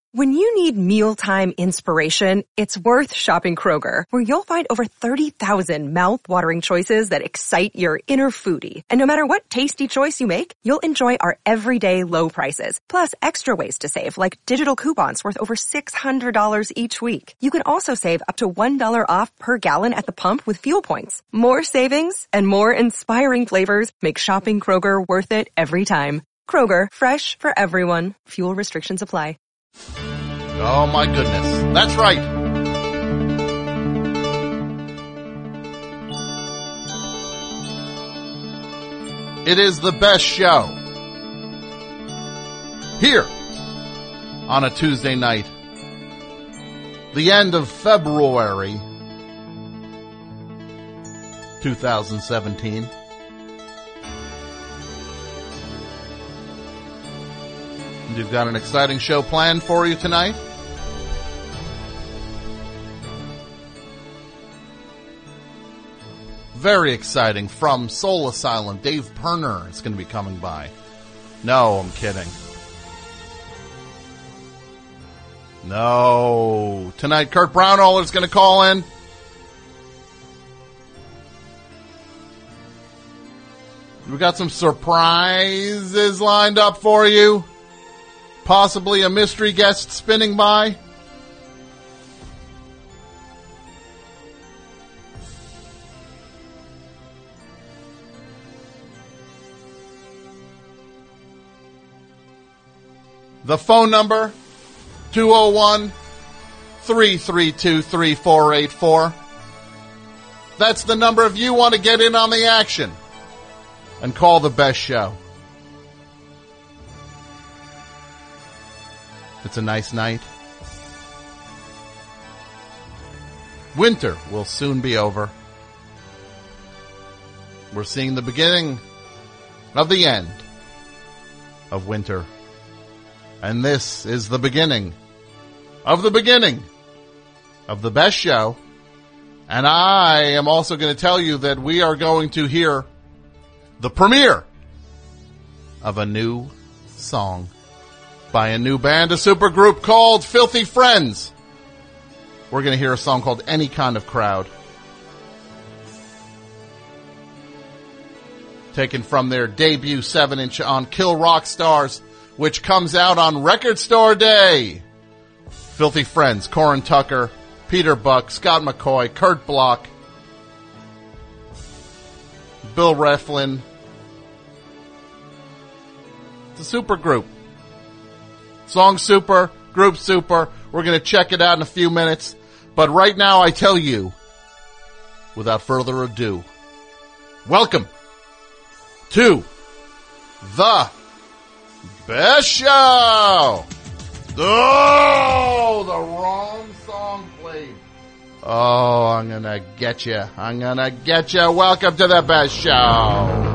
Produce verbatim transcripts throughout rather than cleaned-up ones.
When you need mealtime inspiration, it's worth shopping Kroger, where you'll find over thirty thousand mouth-watering choices that excite your inner foodie. And no matter what tasty choice you make, you'll enjoy our everyday low prices, plus extra ways to save, like digital coupons worth over six hundred dollars each week. You can also save up to one dollar off per gallon at the pump with fuel points. More savings and more inspiring flavors make shopping Kroger worth it every time. Kroger, fresh for everyone. Fuel restrictions apply. Oh, my goodness. That's right. It is the best show here on a Tuesday night. The end of February two thousand seventeen. We've got an exciting show planned for you tonight. Very exciting. From Soul Asylum, Dave Pirner is going to be coming by. No, I'm kidding. No. Tonight, Kurt Brownall is going to call in. We've got some surprises lined up for you. Possibly a mystery guest spinning by. The phone number, two oh one, three three two, three four eight four. That's the number if you want to get in on the action and call the best show. It's a nice night. Winter will soon be over. We're seeing the beginning of the end of winter. And this is the beginning of the beginning of the best show. And I am also going to tell you that we are going to hear the premiere of a new song by a new band, a supergroup called Filthy Friends. We're going to hear a song called Any Kind of Crowd, taken from their debut seven inch on Kill Rock Stars, which comes out on Record Store Day. Filthy Friends, Corin Tucker, Peter Buck, Scott McCoy, Kurt Block, Bill Reflin. It's a supergroup. Song super, group super. We're going to check it out in a few minutes. But right now I tell you, without further ado, welcome to the best show. Oh, the wrong song played. Oh, I'm going to get you. I'm going to get you. Welcome to the best show.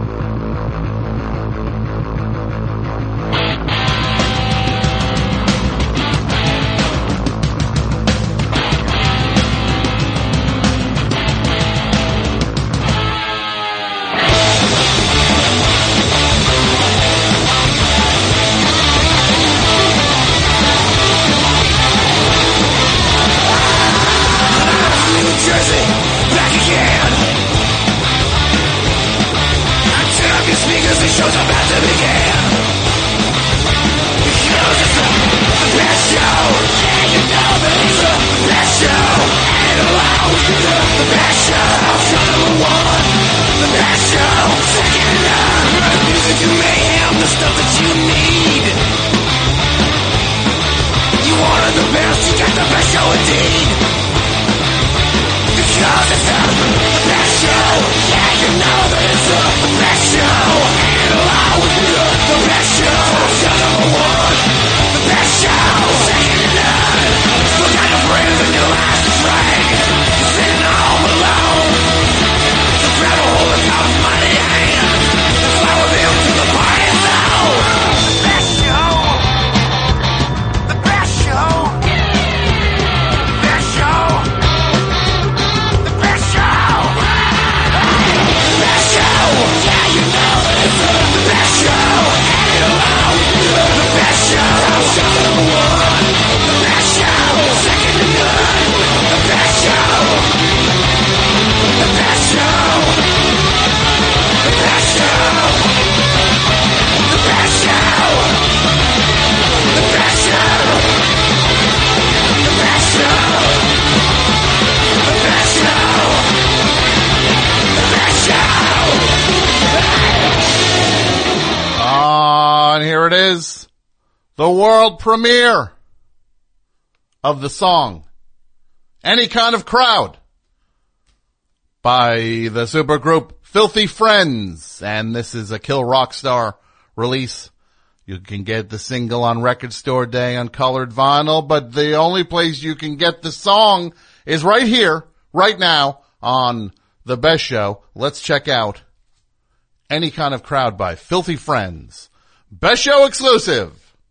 Show! it is, the world premiere of the song Any Kind of Crowd by the supergroup Filthy Friends. And this is a Kill Rock Star release. You can get the single on Record Store Day on colored vinyl, but the only place you can get the song is right here, right now, on The Best Show. Let's check out Any Kind of Crowd by Filthy Friends. Best Show exclusive.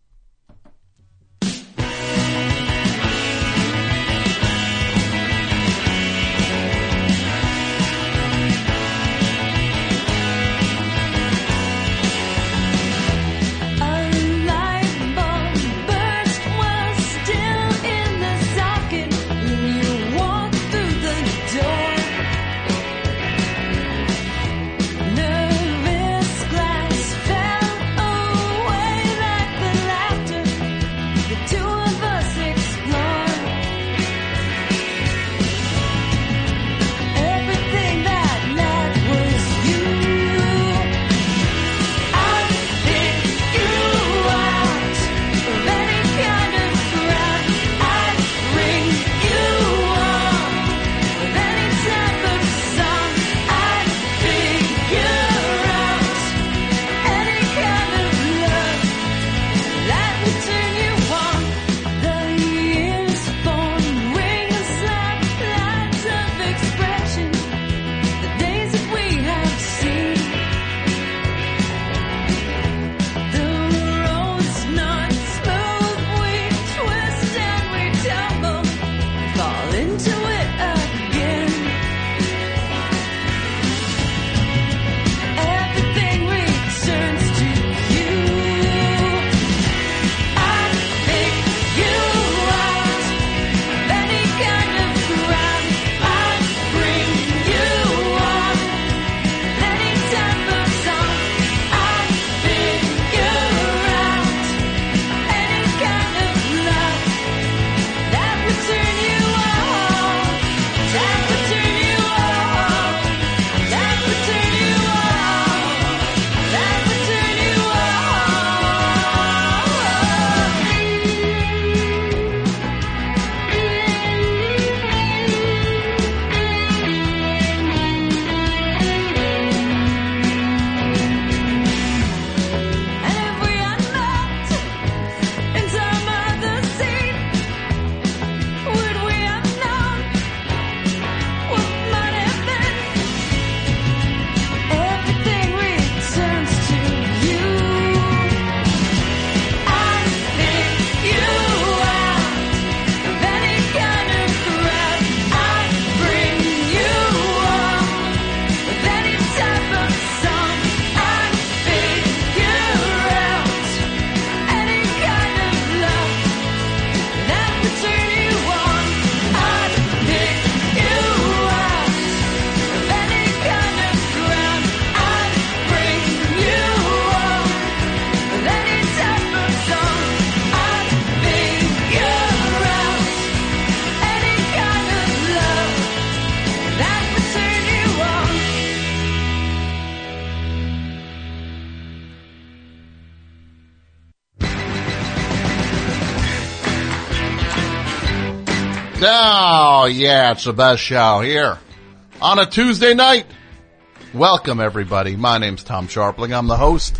Oh, yeah, it's the best show here on a Tuesday night. Welcome, everybody. My name's Tom Sharpling. I'm the host.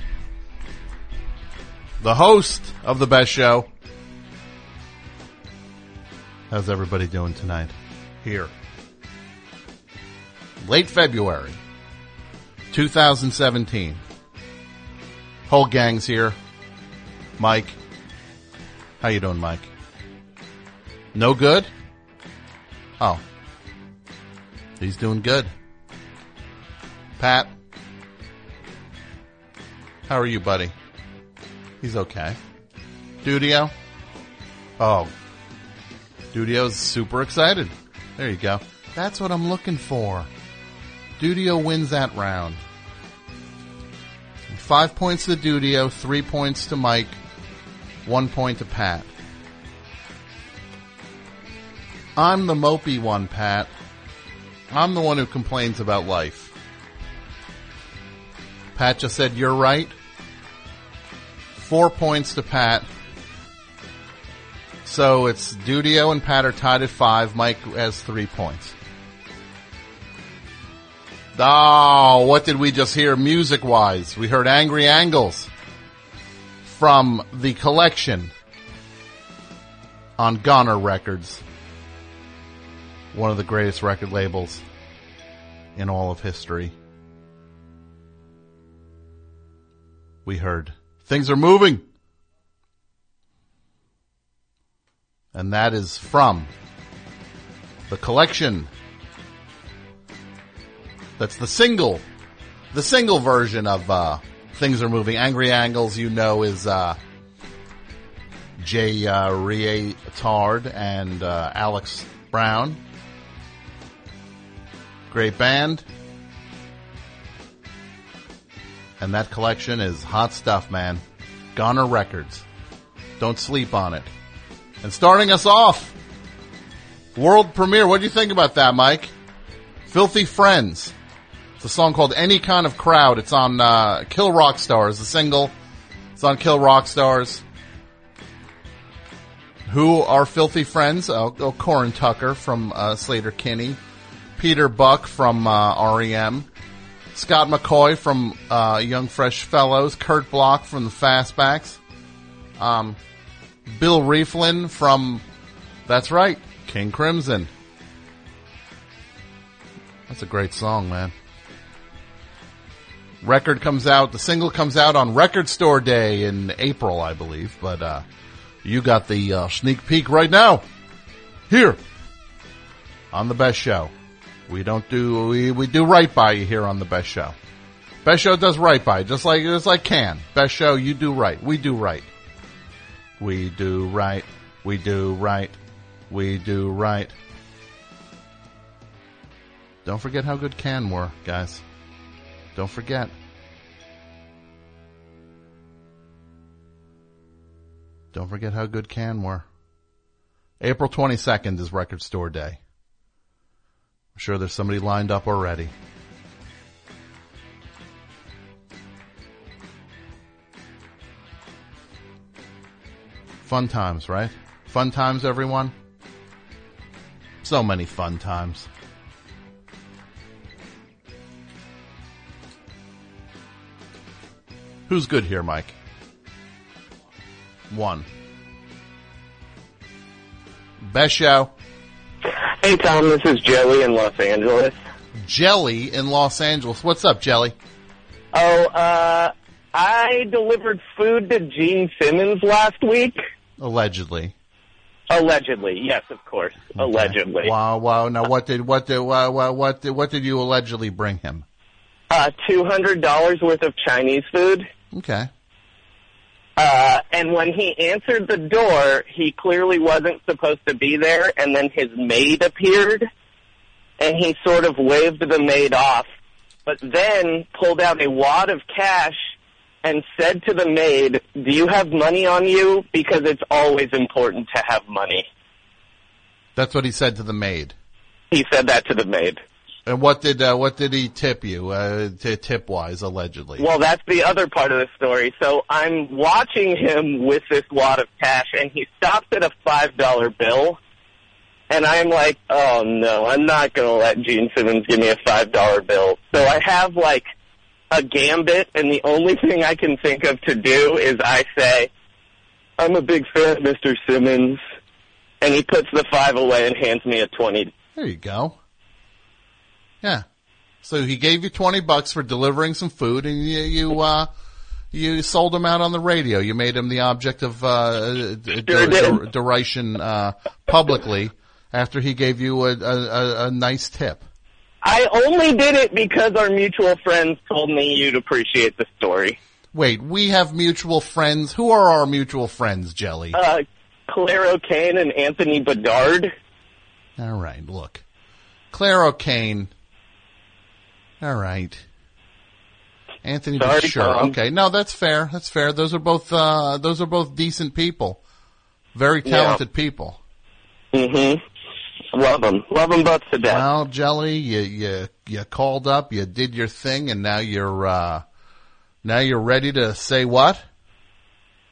The host of the best show. How's everybody doing tonight? Here. Late February, two thousand seventeen. Whole gang's here. Mike. How you doing, Mike? No good? Oh. He's doing good. Pat. How are you, buddy? He's okay. Dudio? Oh. Dudio's super excited. There you go. That's what I'm looking for. Dudio wins that round. Five points to Dudio, three points to Mike, one point to Pat. I'm the mopey one, Pat. I'm the one who complains about life. Pat just said, you're right. four points to Pat. So it's Dudio and Pat are tied at five. Mike has three points. Oh, what did we just hear music-wise? We heard Angry Angles from The Collection on Goner Records, one of the greatest record labels in all of history. We heard Things Are Moving, and that is from The Collection. That's the single, the single version of uh, Things Are Moving. Angry Angles, you know, is uh, Jay uh, Rietard and uh, Alex Brown. Great band. And that collection is hot stuff, man. Goner Records. Don't sleep on it. And starting us off, world premiere. What do you think about that, Mike? Filthy Friends. It's a song called Any Kind of Crowd. It's on uh, Kill Rock Stars, the single. It's on Kill Rock Stars. Who are Filthy Friends? Oh, oh Corin Tucker from uh, Slater-Kinney. Peter Buck from uh, R E M. Scott McCoy from uh, Young Fresh Fellows. Kurt Bloch from the Fastbacks. Um, Bill Rieflin from, that's right, King Crimson. That's a great song, man. Record comes out, the single comes out on Record Store Day in April, I believe. But uh, you got the uh, sneak peek right now. Here on The Best Show. We don't do, we, we do right by you here on The Best Show. Best Show does right by you, just like, just like Can. Best Show, you do right. We do right. We do right. We do right. We do right. Don't forget how good Can were, guys. Don't forget. Don't forget how good Can were. April twenty-second is Record Store Day. I'm sure there's somebody lined up already. Fun times, right? Fun times, everyone? So many fun times. Who's good here, Mike? One. Best Show. Hey, Tom, this is Jelly in Los Angeles. Jelly in Los Angeles. What's up, Jelly? Oh, uh, I delivered food to Gene Simmons last week. Allegedly. Allegedly, yes, of course. Okay. Allegedly. Wow, wow. Now, what did what did what what what did, what did you allegedly bring him? Uh, two hundred dollars worth of Chinese food. Okay. Uh, and when he answered the door, he clearly wasn't supposed to be there, and then his maid appeared, and he sort of waved the maid off, but then pulled out a wad of cash and said to the maid, "Do you have money on you? Because it's always important to have money." That's what he said to the maid. He said that to the maid. And what did uh, what did he tip you, uh, t- tip wise, allegedly? Well, that's the other part of the story. So I'm watching him with this wad of cash, and he stops at a five dollar bill, and I'm like, "Oh no, I'm not going to let Gene Simmons give me a five dollar bill." So I have like a gambit, and the only thing I can think of to do is I say, "I'm a big fan of Mister Simmons," and he puts the five away and hands me a twenty. There you go. Yeah. So he gave you twenty bucks for delivering some food, and you, you, uh, you sold him out on the radio. You made him the object of, uh, sure der- der- derision, uh, publicly after he gave you a, a, a nice tip. I only did it because our mutual friends told me you'd appreciate the story. Wait, we have mutual friends? Who are our mutual friends, Jelly? Uh, Claire O'Kane and Anthony Bedard. All right, look. Claire O'Kane. All right. Anthony, Sorry, sure. Tom. Okay. No, that's fair. That's fair. Those are both, uh, those are both decent people. Very talented yeah. people. Mm-hmm. Love them. Love them both to death. Well, Jelly, you, you, you called up, you did your thing, and now you're, uh, now you're ready to say what?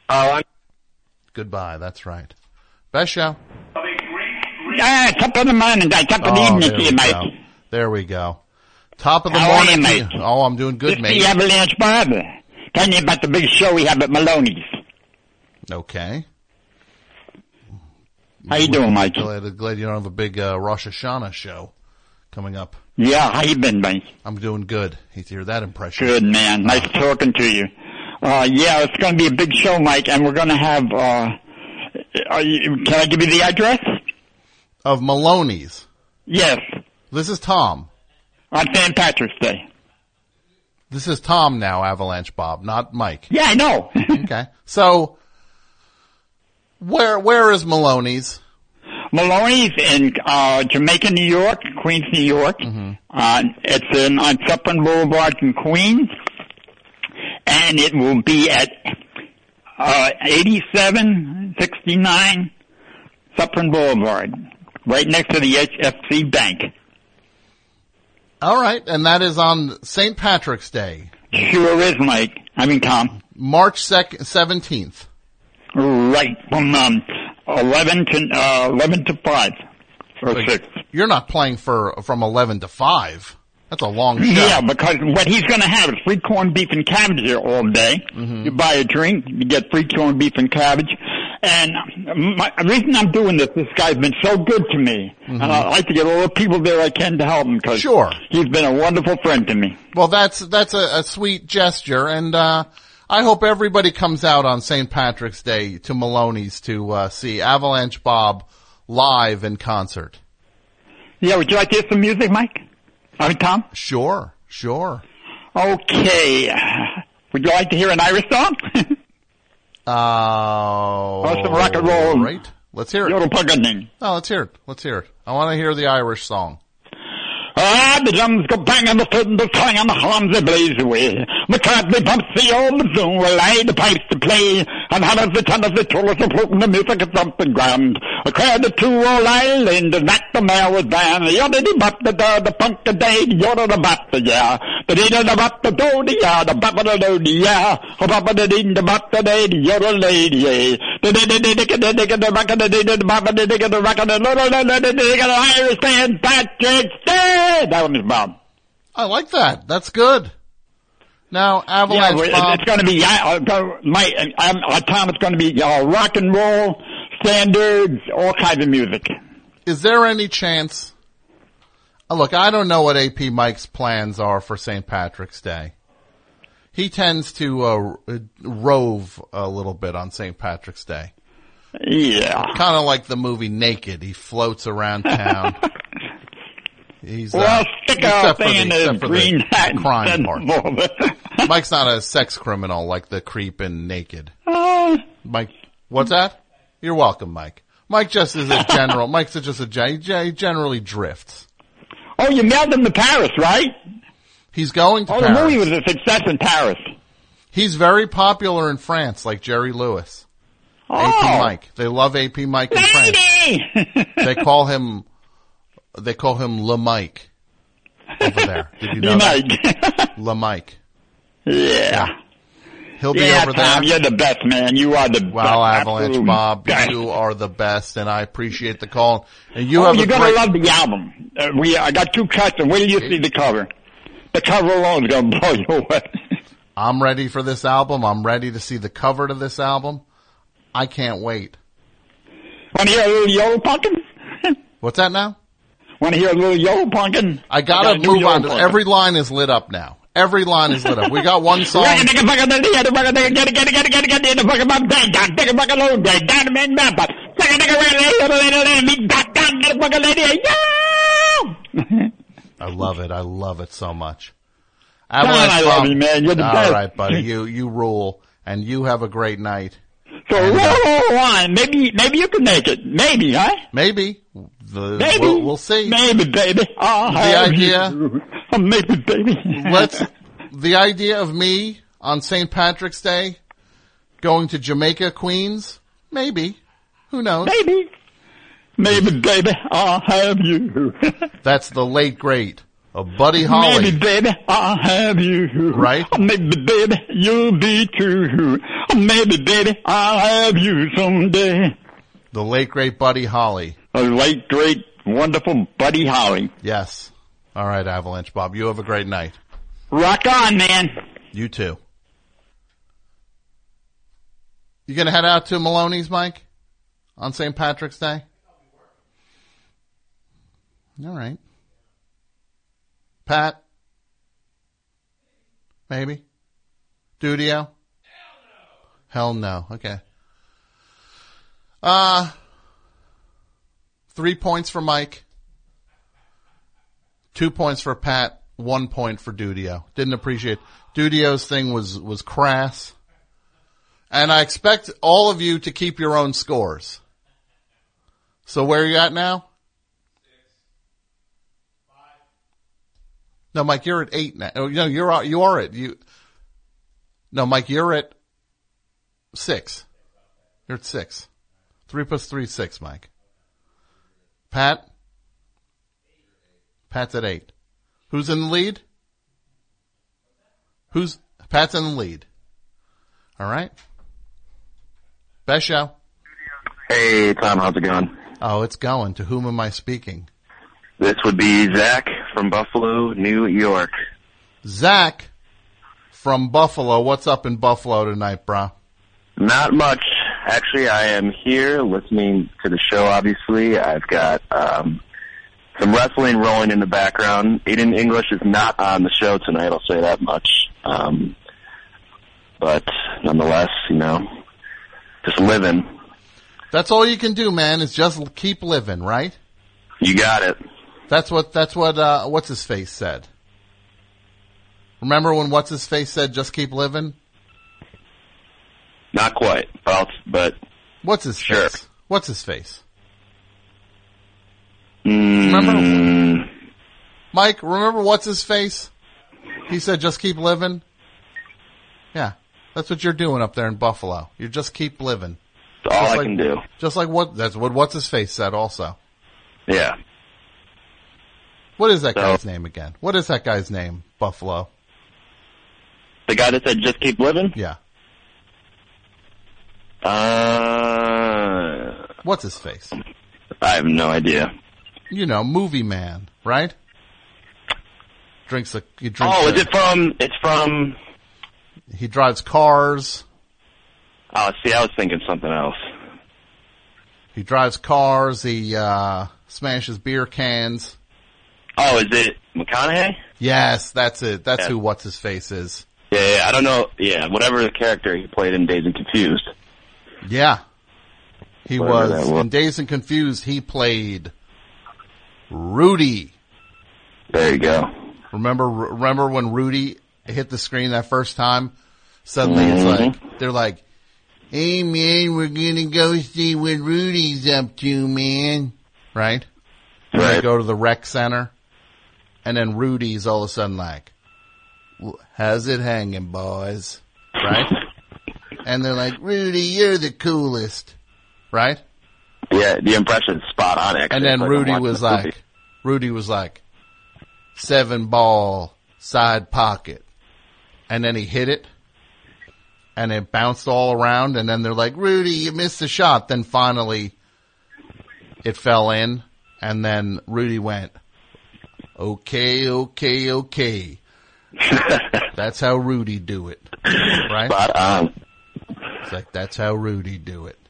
Oh, I'm... Goodbye. That's right. Best show. Ah, top of the morning, top of the Oh, evening there to we you, mate. go. There we go. Top of the How are morning. you, to mate? you. Oh, I'm doing good, This is mate. the Avalanche Bob. Telling you about the big show we have at Maloney's. Okay. How you doing, Mike? Glad, glad you don't have a big uh, Rosh Hashanah show coming up. Yeah, how you been, mate? I'm doing good. Hate to hear that impression. Good, man. Nice talking to you. Uh, yeah, it's going to be a big show, Mike, and we're going to have, uh, are you, can I give you the address? Of Maloney's. Yes, This is Tom. on Saint Patrick's Day. This is Tom now, Avalanche Bob, not Mike. Yeah, I know. Okay. So, where where is Maloney's? Maloney's in uh, Jamaica, New York, Queens, New York. Mm-hmm. Uh, it's in, on Suffolk Boulevard in Queens, and it will be at uh, eighty-seven sixty-nine Suffolk Boulevard, right next to the H F C Bank. All right, and that is on Saint Patrick's Day, Sure is, Mike. I mean, Tom. March seventeenth. Right from um, eleven to uh, eleven to five or But six. You're not playing for from eleven to five. That's a long show. Yeah, because what he's going to have is free corned beef and cabbage here all day. Mm-hmm. You buy a drink, you get free corned beef and cabbage. And my, the reason I'm doing this, this guy's been so good to me. Mm-hmm. And I like to get all the people there I can to help him because Sure. he's been a wonderful friend to me. Well, that's that's a, a sweet gesture, and uh I hope everybody comes out on Saint Patrick's Day to Maloney's to uh see Avalanche Bob live in concert. Yeah, would you like to hear some music, Mike? I mean, Tom? Sure, sure. Okay. Would you like to hear an Irish song? Uh, Or some rock and roll. Right. Let's hear it. Yodel Pugganing. Oh, let's hear it. Let's hear it. I want to hear the Irish song. Ah, the drums go bang and the fiddles twang and the horns they blaze away. McCartney pumps the old bassoon will lay the pipes to play. And hammers the tenors, the trollers are floating the music is something grand. A crowd of two old island and that the mayor was band. Yodda the bop the da the punk the day, yodda the bop the yeah. The dee the bop the do the yeah, the bop the do the yeah. A bop the dee the bop the day, the yodda lady yeah. The dee the dee the the the the rock the dee the bop the dee the rock the lo lo lo lo the dee the Irish Saint Patrick's Day. That one is Bob. I like that. That's good. Now, Avalanche Yeah, Bob. it's going to be, uh, uh, my, um, uh, Tom, it's going to be uh, rock and roll, standards, all kinds of music. Is there any chance? Uh, look, I don't know what A P Mike's plans are for Saint Patrick's Day. He tends to uh, rove a little bit on Saint Patrick's Day. Yeah. Kind of like the movie Naked. He floats around town. He's, Well, uh, stick except out for thing the- in except the for the green hat and crime send part. them over. Mike's not a sex criminal like the creep in Naked. Uh, Mike, what's that? You're welcome, Mike. Mike just is a general. Mike's just a he generally drifts. oh, you mailed him to Paris, right? He's going to Oh, Paris. the movie was a success in Paris. He's very popular in France, like Jerry Lewis. Oh. A P Mike. They love A P Mike in France. Lady! They call him, they call him Le Mike over there. Did you know You that? Mike. Le Mike. Yeah. He'll be Yeah, over Tom, there. you're the best, man. You are the best. Well, Avalanche absolute Bob, best. you are the best, and I appreciate the call. And you oh, have you're a gonna great. love the album. Uh, we, I got two cuts, and wait till you see the cover. The cover alone is gonna blow you away. I'm ready for this album. I'm ready to see the cover to this album. I can't wait. Want to hear a little Yodel Punkin? What's that now? Want to hear a little Yodel Punkin? I gotta do move Yodel on. To, Punkin'. every line is lit up now. Every line is lit up. We got one song. I love it. I love it so much. Avalanche I love Bob. you, man. You're the All best. right, buddy. You you rule, and you have a great night. So And, roll uh, on. Maybe, maybe you can make it. Maybe, huh? Maybe. The, Maybe. We'll, we'll see. Maybe, baby. I'll The have idea- you. Oh, maybe, baby. Let's. The idea of me on Saint Patrick's Day going to Jamaica, Queens. Maybe. Who knows? Maybe. Maybe, baby. I'll have you. That's the late great of Buddy Holly. Maybe, baby, I'll have you. Right? Maybe, baby, you'll be too. Maybe, baby, I'll have you someday. The late, great Buddy Holly. The late, great, wonderful Buddy Holly. Yes. All right, Avalanche Bob. You have a great night. Rock on, man. You too. You going to head out to Maloney's, Mike, on Saint Patrick's Day? All right. Pat? Maybe? Dudio? Hell no. Hell no. Okay. Uh, three points for Mike. Two points for Pat. One point for Dudio. Didn't appreciate. Dudio's thing was, was crass. And I expect all of you to keep your own scores. So where are you at now? No, Mike, you're at eight now. No, you're you are at you. No, Mike, you're at six. You're at six. Three plus three is six, Mike. Pat? Pat's at eight. Who's in the lead? Who's Pat's in the lead? All right. Best show. Hey, Tom, how's it going? Oh, it's going. To whom am I speaking? This would be Zach from Buffalo, New York. Zach from Buffalo. What's up in Buffalo tonight, brah? Not much. Actually, I am here listening to the show, obviously. I've got um, some wrestling rolling in the background. Aiden English is not on the show tonight, I'll say that much. Um, but nonetheless, you know, just living. That's all you can do, man, is just keep living, right? You got it. That's what, that's what, uh, what's his face said. Remember when what's his face said, just keep living? Not quite, but, but what's his sure. face? What's his face? Mm. Remember? Mike, remember what's his face? He said, just keep living. Yeah. That's what you're doing up there in Buffalo. You just keep living. That's all just I like, can do. Just like what, that's what what's his face said also. Yeah. What is that so, guy's name again? What is that guy's name? Buffalo. The guy that said just keep living? Yeah. Uh. What's his face? I have no idea. You know, movie man, right? Drinks a, he drinks Oh, a, is it from, it's from... He drives cars. Oh, see, I was thinking something else. He drives cars. He, uh, smashes beer cans. Oh, is it McConaughey? Yes, that's it. That's yeah. who what's his face is. Yeah, yeah, I don't know. Yeah, whatever the character he played in Dazed and Confused. Yeah. He Whatever was, was. in Dazed and Confused, he played Rudy. There you go. Remember, remember when Rudy hit the screen that first time? Suddenly mm-hmm. it's like, they're like, hey man, we're gonna go see what Rudy's up to, man. Right? And right. they go to the rec center, and then Rudy's all of a sudden like, how's it hanging, boys? Right? And they're like, Rudy, you're the coolest. Right? Yeah, the impression's spot on, actually. And then like Rudy was like, Rudy was like, seven ball, side pocket. And then he hit it. And it bounced all around. And then they're like, Rudy, you missed the shot. Then finally, it fell in. And then Rudy went, okay, okay, okay. That's how Rudy do it. Right? Spot on. It's like, that's how Rudy do it.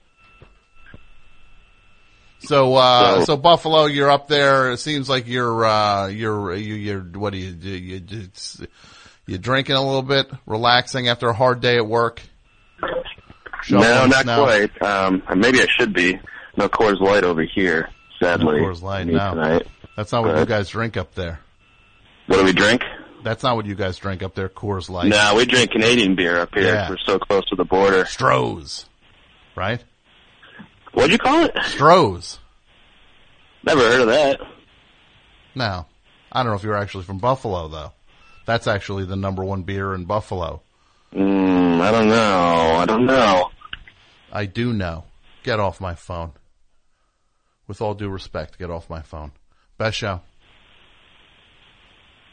So, uh, so, so Buffalo, you're up there. It seems like you're, uh, you're, you, you're, what do you do? You, you, you're drinking a little bit, relaxing after a hard day at work. No, not snow. quite. Um, maybe I should be. No Coors Light over here, sadly. No Coors Light, no. Tonight. That's not what but, you guys drink up there. What do we drink? That's not what you guys drink up there, Coors Light. No, we drink Canadian beer up here. Yeah. We're so close to the border. Stroh's, right? What'd you call it? Stroh's. Never heard of that. No. I don't know if you're actually from Buffalo, though. That's actually the number one beer in Buffalo. Mm, I don't know. I don't know. I do know. Get off my phone. With all due respect, get off my phone. Best show.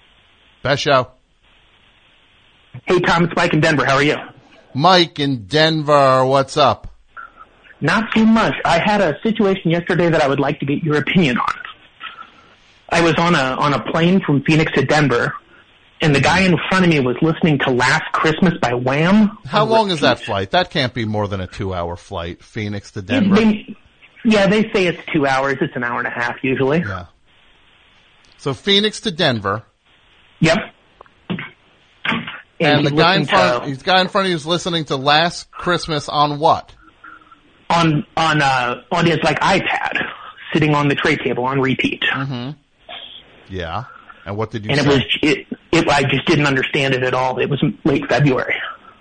Best show. Hey, Tom, it's Mike in Denver. How are you? Mike in Denver, what's up? Not too much. I had a situation yesterday that I would like to get your opinion on. I was on a on a plane from Phoenix to Denver, and the guy in front of me was listening to Last Christmas by Wham. How long is that flight? That can't be more than a two-hour flight, Phoenix to Denver. They, yeah, they say it's two hours. It's an hour and a half usually. Yeah. So Phoenix to Denver. Yep. And, and the guy in front, to, the guy in front of you is listening to Last Christmas on what? On on uh on his like iPad, sitting on the tray table on repeat. Mm-hmm. Yeah. And what did you and say? And it was it, it. I just didn't understand it at all. It was late February.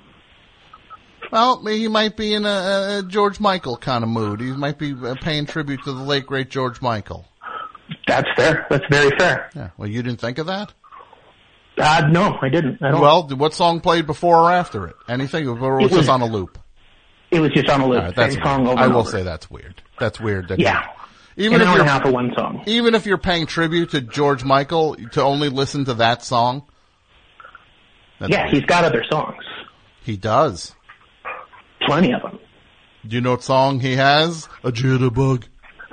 Well, he might be in a, a George Michael kind of mood. He might be paying tribute to the late great George Michael. That's fair. That's very fair. Yeah. Well, you didn't think of that? Uh, no, I didn't. I don't. Well, what song played before or after it? Anything? Or was it just on a loop? It was just on a loop. All right, that's Same song over I and will over. say that's weird. That's weird. That yeah. You, even an if hour you're and a half for one song. Even if you're paying tribute to George Michael, to only listen to that song. Yeah, weird. He's got other songs. He does. Plenty of them. Do you know what song he has? A jitterbug.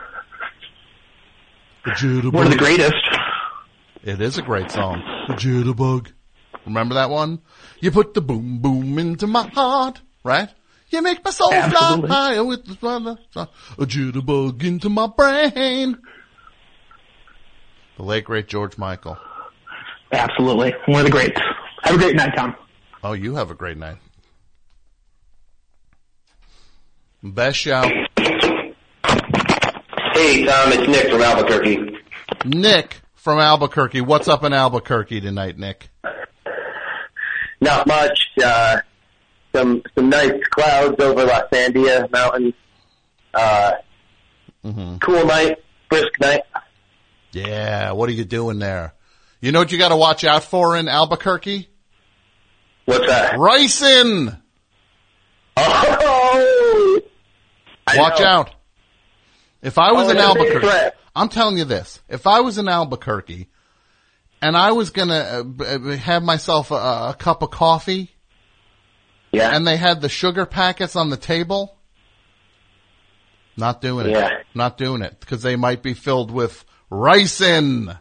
A jitterbug. One of the greatest. It is a great song. A jitterbug. Remember that one? You put the boom boom into my heart, right? You make my soul Absolutely. fly higher with the weather. A jitterbug into my brain. The late great George Michael. Absolutely. One of the greats. Have a great night, Tom. Oh, you have a great night. Best show. Hey, Tom, it's Nick from Albuquerque. Nick from Albuquerque. What's up in Albuquerque tonight, Nick? Not much. Uh, some some nice clouds over Los Angeles Mountains. Uh, mm-hmm. Cool night, brisk night. Yeah, what are you doing there? You know what you got to watch out for in Albuquerque? What's that? Ricin! Oh! I Watch know. out. If I was Oh, in it's a big Albuquerque, threat. I'm telling you this. If I was in Albuquerque and I was going to uh, have myself a, a cup of coffee, yeah, and they had the sugar packets on the table, not doing it. Yeah. Not doing it because they might be filled with ricin.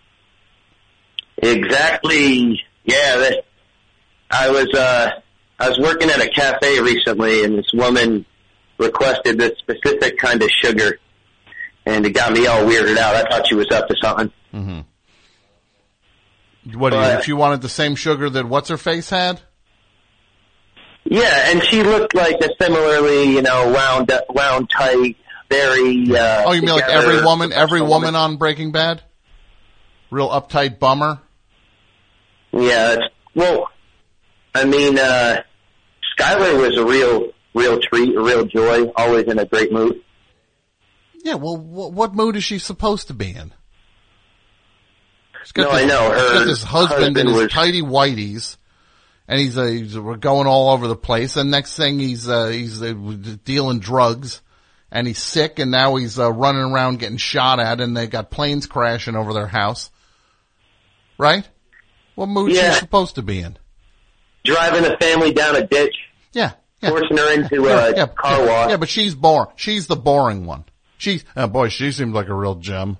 Exactly. Yeah, that, I was uh I was working at a cafe recently, and this woman requested this specific kind of sugar, and it got me all weirded out. I thought she was up to something. Mm-hmm. What do you? But- If you wanted the same sugar that what's her face had? Yeah, and she looked like a similarly, you know, wound up, wound tight, very. Uh, Oh, you mean like together every woman, every professional woman on Breaking Bad? Real uptight bummer. Yeah, it's, well, I mean, uh, Skylar was a real, real treat, a real joy, always in a great mood. Yeah, well, wh- what mood is she supposed to be in? She's got No, this, I know. she's Her got this husband, husband in his was- tighty whities, and he's, uh, he's going all over the place. And next thing, he's uh, he's uh, dealing drugs, and he's sick, and now he's uh, running around getting shot at, and they got planes crashing over their house. Right? What mood is Yeah. she supposed to be in? Driving a family down a ditch, Yeah. yeah. forcing her into Yeah, a yeah, car yeah, wash. Yeah, but she's boring. She's the boring one. She's, oh boy, she seems like a real gem.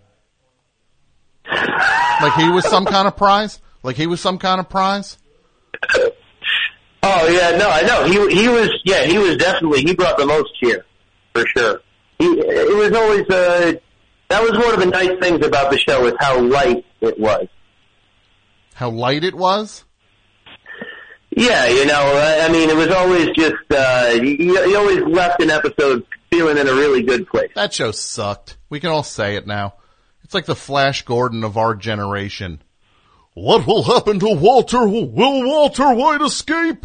Like he was some kind of prize? Like he was some kind of prize? Oh yeah, no, I know. He he was, yeah, he was definitely, he brought the most cheer, for sure. He, it was always, uh, that was one of the nice things about the show is how light it was. How light it was? Yeah, you know, I I mean, it was always just, uh, you, you always left an episode feeling in a really good place. That show sucked. We can all say it now. It's like the Flash Gordon of our generation. What will happen to Walter? Will Walter White escape?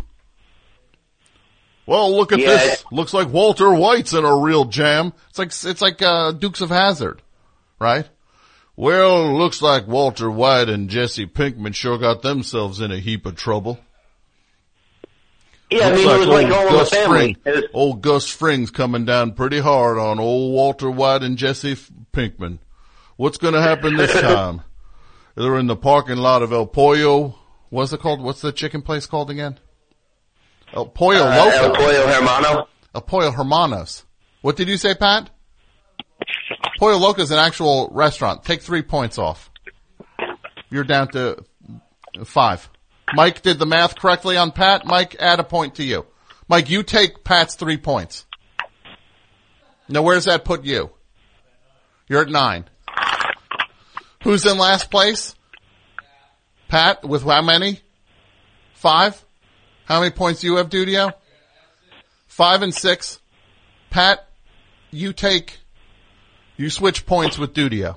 Well, look at Yeah. this. Looks like Walter White's in a real jam. It's like, it's like, uh, Dukes of Hazzard, right? Well, looks like Walter White and Jesse Pinkman sure got themselves in a heap of trouble. Yeah, I Looks mean, it was like old all in the Gus family. Fring- It was, Old Gus Fring's coming down pretty hard on old Walter White and Jesse F- Pinkman. What's going to happen this time? They're in the parking lot of El Pollo What's it called? What's the chicken place called again? El Pollo Uh, Loco. El Pollo Hermano. El Pollo Hermanos. What did you say, Pat? Pollo Loco is an actual restaurant. Take three points off. You're down to five. Mike did the math correctly on Pat. Mike, add a point to you. Mike, you take Pat's three points. Now, where's that put you? You're at nine. Who's in last place? Pat, with how many? Five? How many points do you have, Dudio? Five and six. Pat, you take, you switch points with Dudio.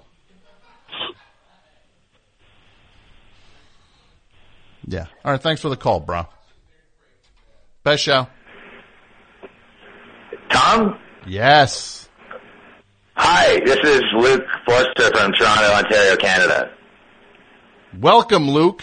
Yeah. All right, thanks for the call, bro. Best show. Tom? Yes. Hi, this is Luke Forster from Toronto, Ontario, Canada. Welcome, Luke.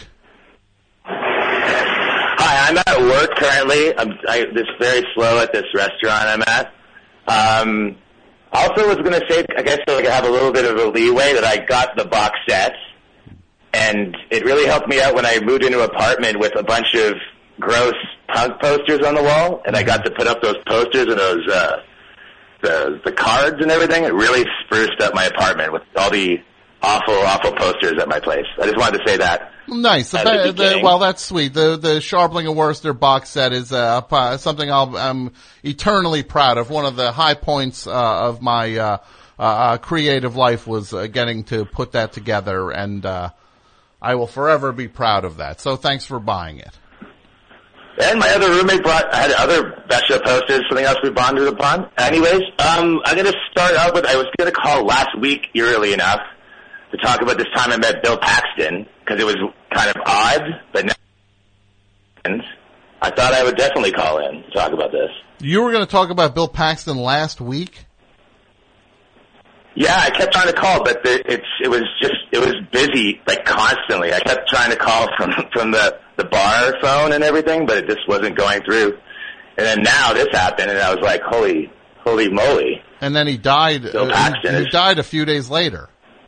Hi, I'm at work currently. I'm I, just very slow at this restaurant I'm at. Um, also was going to say, I guess I have a little bit of a leeway that I got the box sets, and it really helped me out when I moved into an apartment with a bunch of gross punk posters on the wall, and I got to put up those posters and those uh, the the cards and everything. It really spruced up my apartment with all the awful, awful posters at my place. I just wanted to say that. Nice. The, the the, well, that's sweet. The the Scharpling and Worcester box set is uh, something I'll, I'm eternally proud of. One of the high points uh, of my uh, uh, creative life was uh, getting to put that together, and uh, I will forever be proud of that. So thanks for buying it. And my other roommate brought, had other Best Show posters, something else we bonded upon. Anyways, um, I'm going to start out with, I was going to call last week, eerily enough, to talk about this time I met Bill Paxton, because it was kind of odd, but now, and I thought I would definitely call in to talk about this. You were going to talk about Bill Paxton last week? Yeah, I kept trying to call, but the, it's it was just it was busy like constantly. I kept trying to call from from the the bar phone and everything, but it just wasn't going through. And then now this happened, and I was like, holy holy moly! And then he died. Bill Uh, Paxton he, he is- died a few days later.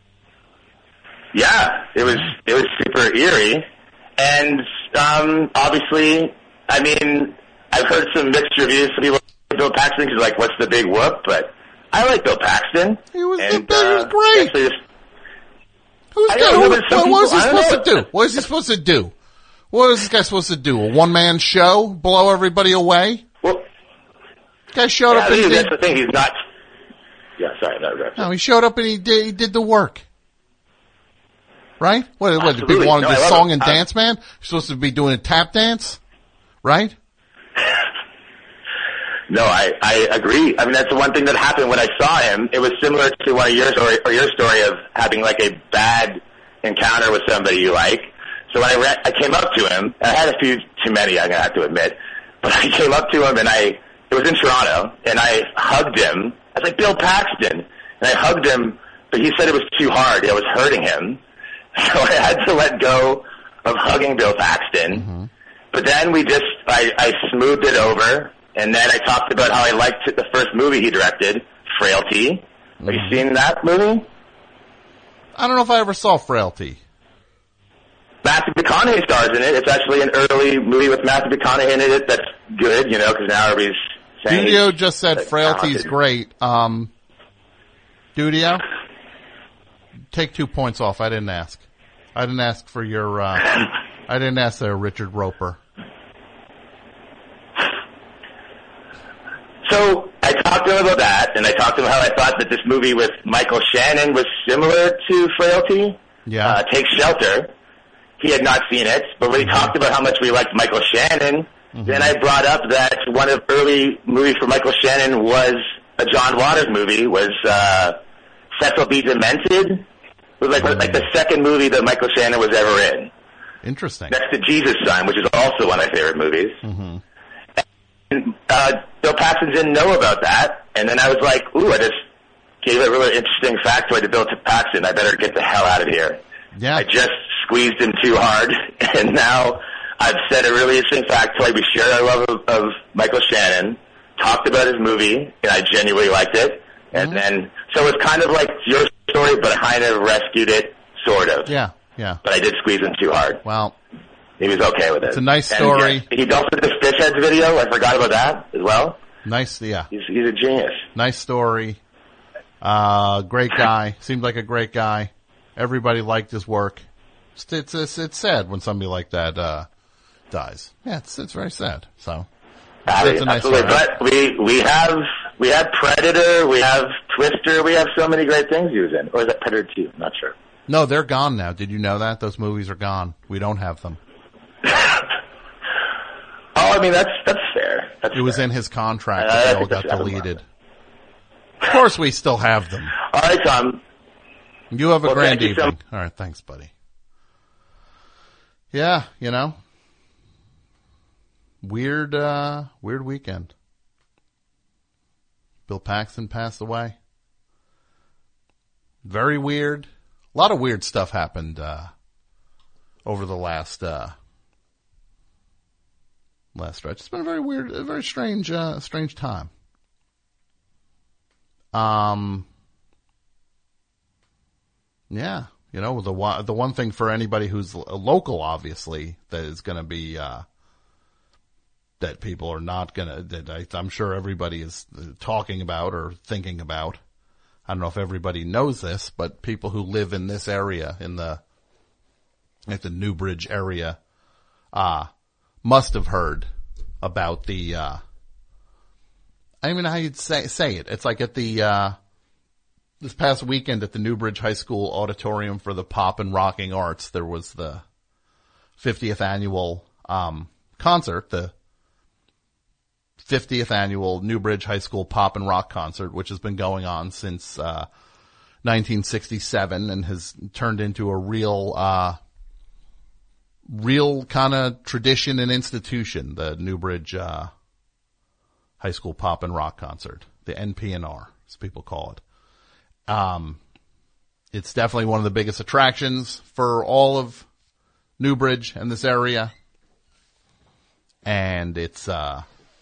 Yeah, it was it was super eerie, and um, obviously, I mean, I've heard some mixed reviews from people like Bill Paxton because like, what's the big whoop? But I like Bill Paxton. He was, and, the, he was uh, great. actually just- Who's I good? know, Who, but some what, what was he people- I don't supposed to know. do? What is he supposed to do? What is this guy supposed to do? A one-man show? Blow everybody away? Well, Guy showed yeah, up and he that's did, the thing. He's not. Yeah, sorry, no, no, no, he showed up and he did, he did the work. Right? What, what, the Absolutely. people wanted No, the I love song it. and Uh, dance man? You're supposed to be doing a tap dance? Right? No, I, I agree. I mean, that's the one thing that happened when I saw him. It was similar to one of your story, or your story of having like a bad encounter with somebody you like. So when I re- I came up to him, I had a few too many, I'm gonna have to admit, but I came up to him and I, it was in Toronto, and I hugged him. I was like, Bill Paxton, and I hugged him, but he said it was too hard. It was hurting him, so I had to let go of hugging Bill Paxton. Mm-hmm. But then we just, I, I smoothed it over. And then I talked about how I liked the first movie he directed, Frailty. Have you seen that movie? I don't know if I ever saw Frailty. Matthew McConaughey stars in it. It's actually an early movie with Matthew McConaughey in it that's good, you know, because now everybody's saying... Dudio just said like, Frailty's talented. great. Um, Dudio, take two points off. I didn't ask. I didn't ask for your, uh, I didn't ask there, Richard Roper. So I talked to him about that, and I talked to him how I thought that this movie with Michael Shannon was similar to Frailty. Yeah. Uh, Take Shelter. He had not seen it, but when he talked about how much we liked Michael Shannon, Mm-hmm. then I brought up that one of the early movies for Michael Shannon was a John Waters movie, was uh, Sex Will Be Demented. It was like, like the second movie that Michael Shannon was ever in, Interesting. next to Jesus Son, which is also one of my favorite movies. Mm-hmm. And, uh, Bill Paxton didn't know about that, and then I was like, ooh, I just gave a really interesting factoid to Bill Paxton. I better get the hell out of here. Yeah. I just squeezed him too hard, and now I've said a really interesting factoid. We shared our love of, of Michael Shannon, talked about his movie, and I genuinely liked it. And Mm-hmm. then, so it's kind of like your story, but I kind of rescued it, sort of. Yeah, yeah. But I did squeeze him too hard. Well, He was okay with it. It's a nice story. And he, he also did the fish heads video. I forgot about that as well. Nice, yeah. He's, he's a genius. Nice story. Uh, great guy. Seemed like a great guy. Everybody liked his work. It's, it's, it's, it's sad when somebody like that, uh, dies. Yeah, it's, it's very sad. So. I mean, a nice absolutely. story. But we, we have, we had Predator, we have Twister, we have so many great things he was in. Or is that Predator two? I'm not sure. No, they're gone now. Did you know that? Those movies are gone. We don't have them. Oh, I mean, that's, that's fair. That's it was fair. in his contract Uh, that they I all think got that's deleted. Of course we still have them. All right, Tom. You have a Well, grand thank you so evening. All right, thanks, buddy. Yeah, you know. Weird, uh, weird weekend. Bill Paxton passed away. Very weird. A lot of weird stuff happened, uh, over the last, uh, last stretch. It's been a very weird, a very strange, uh, strange time. Um, yeah, you know, the one, the one thing for anybody who's local, obviously, that is going to be, uh, that people are not going to, that I, I'm sure everybody is talking about or thinking about. I don't know if everybody knows this, but people who live in this area, in the, at the Newbridge area, uh, must have heard about the, uh, I don't even know how you'd say, say it. It's like at the, uh, this past weekend at the Newbridge High School Auditorium for the Pop and Rocking Arts, there was the fiftieth annual, um, concert, the fiftieth annual Newbridge High School Pop and Rock Concert, which has been going on since, uh, nineteen sixty-seven and has turned into a real, uh, real kind of tradition and institution, the Newbridge, uh, High School Pop and Rock Concert, the N P N R, as people call it. Um, it's definitely one of the biggest attractions for all of Newbridge and this area. And it's, uh,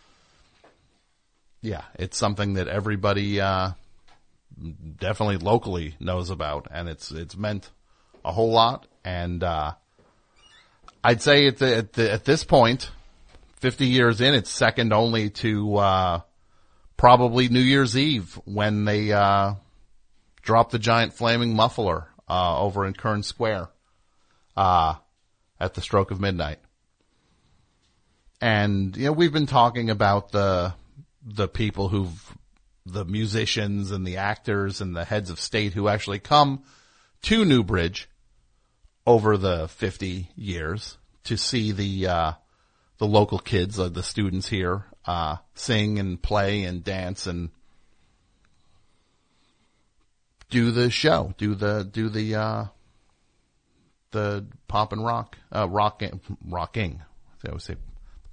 yeah, it's something that everybody, uh, definitely locally knows about, and it's, it's meant a whole lot. And, uh, I'd say at the, at the, at this point, fifty years in, it's second only to, uh, probably New Year's Eve when they, uh, dropped the giant flaming muffler, uh, over in Kern Square, uh, at the stroke of midnight. And, you know, we've been talking about the, the people who've, the musicians and the actors and the heads of state who actually come to Newbridge over the fifty years to see the, uh, the local kids, uh, the students here, uh, sing and play and dance and do the show, do the, do the, uh, the pop and rock, uh, rocking, rocking. I always say.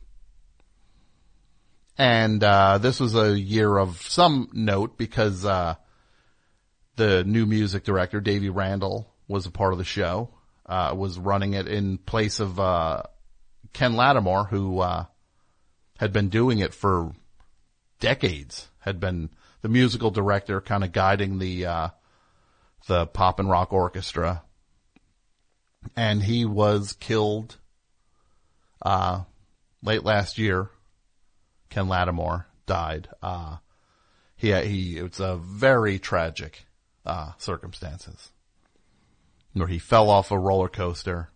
And, uh, this was a year of some note because, uh, the new music director, Davey Randall, was a part of the show, uh, was running it in place of, uh, Ken Lattimore, who, uh, had been doing it for decades, had been the musical director kind of guiding the, uh, the pop and rock orchestra. And he was killed, uh, late last year. Ken Lattimore died. Uh, he, he, it was a very tragic, uh, circumstances where he fell off a roller coaster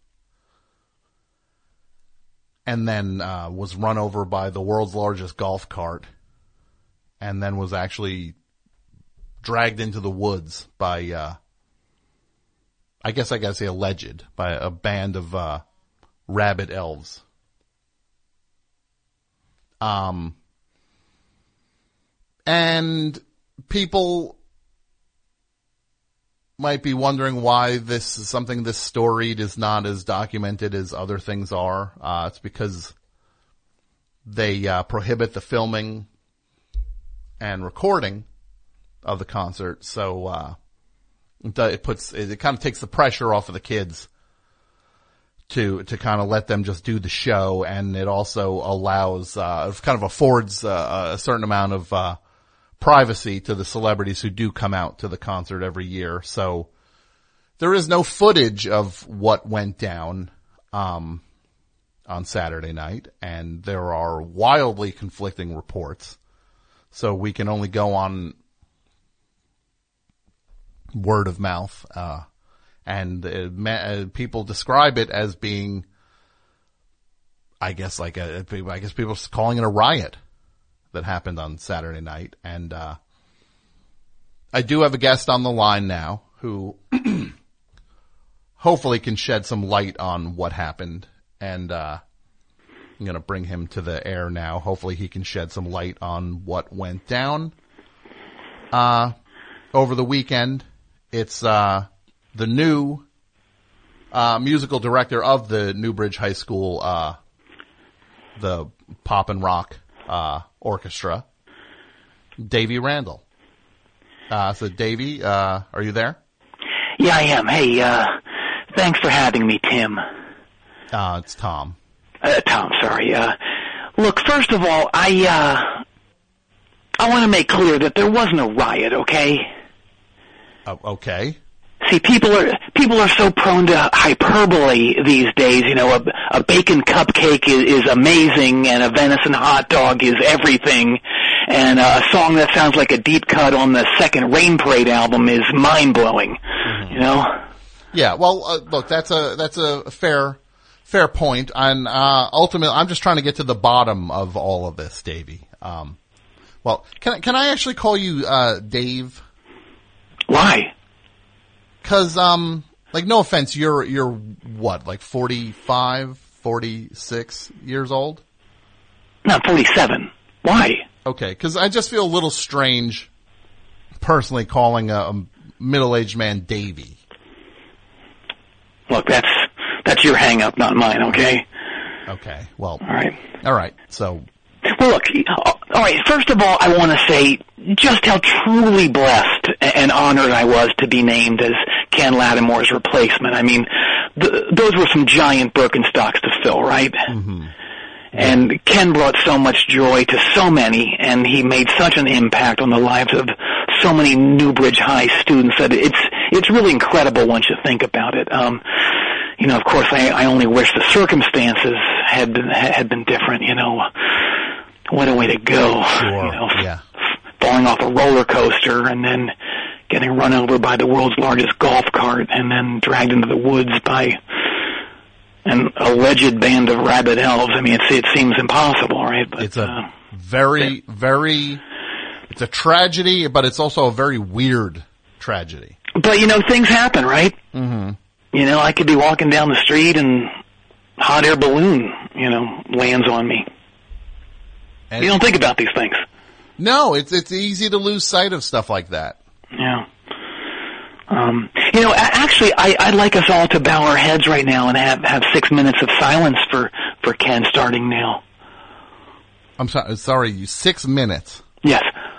and then, uh, was run over by the world's largest golf cart and then was actually dragged into the woods by, uh, I guess I gotta say alleged, by a band of, uh, rabid elves. Um, and people might be wondering why this is something this storied is not as documented as other things are. Uh, it's because they, uh, prohibit the filming and recording of the concert. So, uh, it puts, it kind of takes the pressure off of the kids to, to kind of let them just do the show. And it also allows, uh, it kind of affords, uh, a certain amount of, uh, privacy to the celebrities who do come out to the concert every year. So there is no footage of what went down. Um, on Saturday night, and there are wildly conflicting reports. So we can only go on word of mouth, uh, and uh, ma- uh, people describe it as being, I guess, like a, I guess people are calling it a riot that happened on Saturday night. And, uh, I do have a guest on the line now who hopefully can shed some light on what happened. And, uh, I'm going to bring him to the air now. Hopefully he can shed some light on what went down, uh, over the weekend. It's, uh, the new, uh, musical director of the Newbridge High School, uh, the pop and rock, uh, orchestra, Davey Randall. Uh, so Davey, uh, are you there? Yeah, I am. Hey, uh, thanks for having me, Tim. Uh, it's Tom. Uh, Tom, sorry. Uh, look, first of all, I, uh, I want to make clear that there wasn't a riot, okay? Uh, okay. See, people are, people are so prone to hyperbole these days. You know, a, a bacon cupcake is, is amazing, and a venison hot dog is everything, and uh, a song that sounds like a deep cut on the second Rain Parade album is mind-blowing, mm-hmm. you know? Yeah, well, uh, look, that's a, that's a fair, fair point, and, uh, ultimately, I'm just trying to get to the bottom of all of this, Davey. Um, well, can I, can I actually call you, uh, Dave? Why? Cause, um, like, no offense, you're, you're what, like forty-five, forty-six years old? No, forty-seven. Why? Okay, cause I just feel a little strange personally calling a, a middle-aged man Davey. Look, that's, that's your hang-up, not mine, okay? Okay, well. All right. All right, so. Well, look, all right, first of all, I want to say just how truly blessed and honored I was to be named as Ken Lattimore's replacement. I mean, th- those were some giant Birkenstocks to fill, right? Mm-hmm. And Ken brought so much joy to so many, and he made such an impact on the lives of so many Newbridge High students that it's it's really incredible once you think about it. Um, you know, of course, I, I only wish the circumstances had been had been different. You know, what a way to go! Sure. You know, yeah. Falling off a roller coaster and then getting run over by the world's largest golf cart and then dragged into the woods by an alleged band of rabid elves. I mean, it's, it seems impossible, right? But, it's a uh, very, very, it's a tragedy, but it's also a very weird tragedy. But, you know, things happen, right? Mm-hmm. You know, I could be walking down the street and hot air balloon, you know, lands on me. And you don't think about these things. No, it's it's easy to lose sight of stuff like that. Yeah. Um, you know, actually, I, I'd like us all to bow our heads right now and have, have six minutes of silence for, for Ken starting now. I'm sorry, sorry, you six minutes. Yes.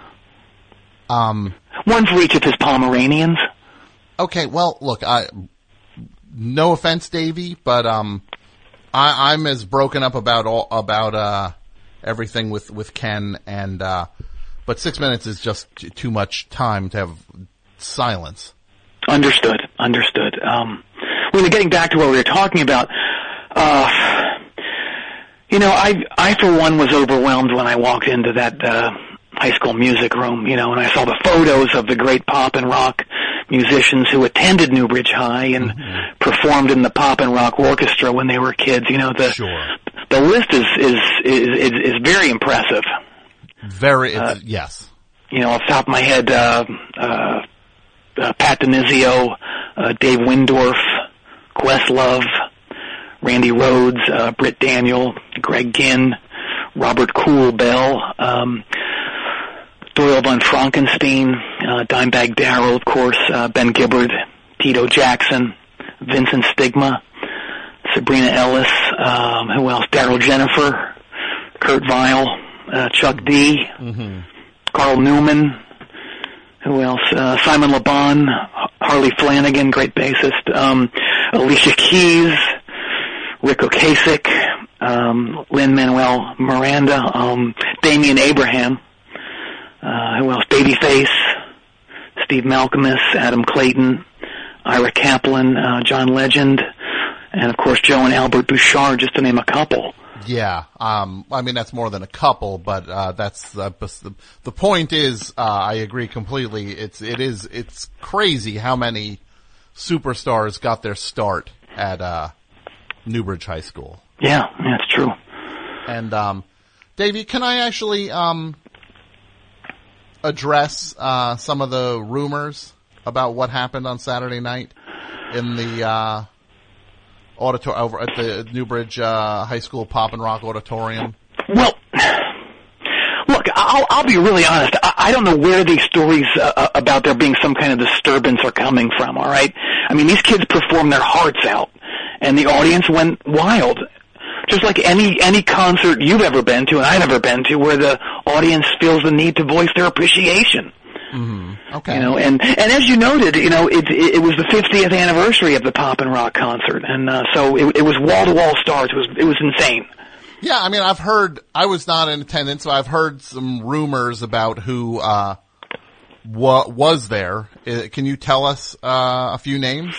Um, One for each of his Pomeranians. Okay, well, look, I, no offense, Davey, but, um, I, I'm as broken up about all, about, uh, everything with, with Ken and, uh, but six minutes is just too much time to have silence. Understood, understood. Um, well, getting back to what we were talking about, uh, you know, I, I for one was overwhelmed when I walked into that, uh, high school music room, you know, and I saw the photos of the great pop and rock musicians who attended Newbridge High and mm-hmm. performed in the pop and rock orchestra when they were kids. You know, the, sure. the list is, is, is, is, is very impressive. Very, uh, yes. You know, off the top of my head, uh, uh, uh Pat Denizio, uh, Dave Windorf, Questlove, Randy Rhodes, uh, Britt Daniel, Greg Ginn, Robert Cool Bell, um, Doyle von Frankenstein, uh, Dimebag Darrell, of course, uh, Ben Gibbard, Tito Jackson, Vincent Stigma, Sabrina Ellis, um, who else? Daryl Jennifer, Kurt Vile, uh, Chuck D, mm-hmm. Carl Newman, who else? Uh, Simon LeBon, Harley Flanagan, great bassist, um, Alicia Keys, Rick Ocasek, um, Lin-Manuel Miranda, um, Damian Abraham, uh, who else? Babyface, Steve Malcolmus, Adam Clayton, Ira Kaplan, uh, John Legend, and of course Joe and Albert Bouchard, just to name a couple. Yeah, um, I mean that's more than a couple, but uh, that's uh, the the point is. Uh, I agree completely. It's it is it's crazy how many superstars got their start at uh, Newbridge High School. Yeah, that's true. And um, Davey, can I actually um, address uh, some of the rumors about what happened on Saturday night in the uh, auditor over at the Newbridge uh, High School Pop and Rock Auditorium? Well, look, I'll, I'll be really honest. I, I don't know where these stories uh, about there being some kind of disturbance are coming from. All right, I mean these kids performed their hearts out, and the audience went wild. Just like any any concert you've ever been to and I've ever been to, where the audience feels the need to voice their appreciation. Mm-hmm. Okay. You know, and and as you noted, you know, it it, it was the fiftieth anniversary of the Pop and Rock concert, and uh, so it, it was wall to wall stars. It was it was insane. Yeah, I mean, I've heard. I was not in attendance, so I've heard some rumors about who uh, wa- was there. Uh, can you tell us uh, a few names?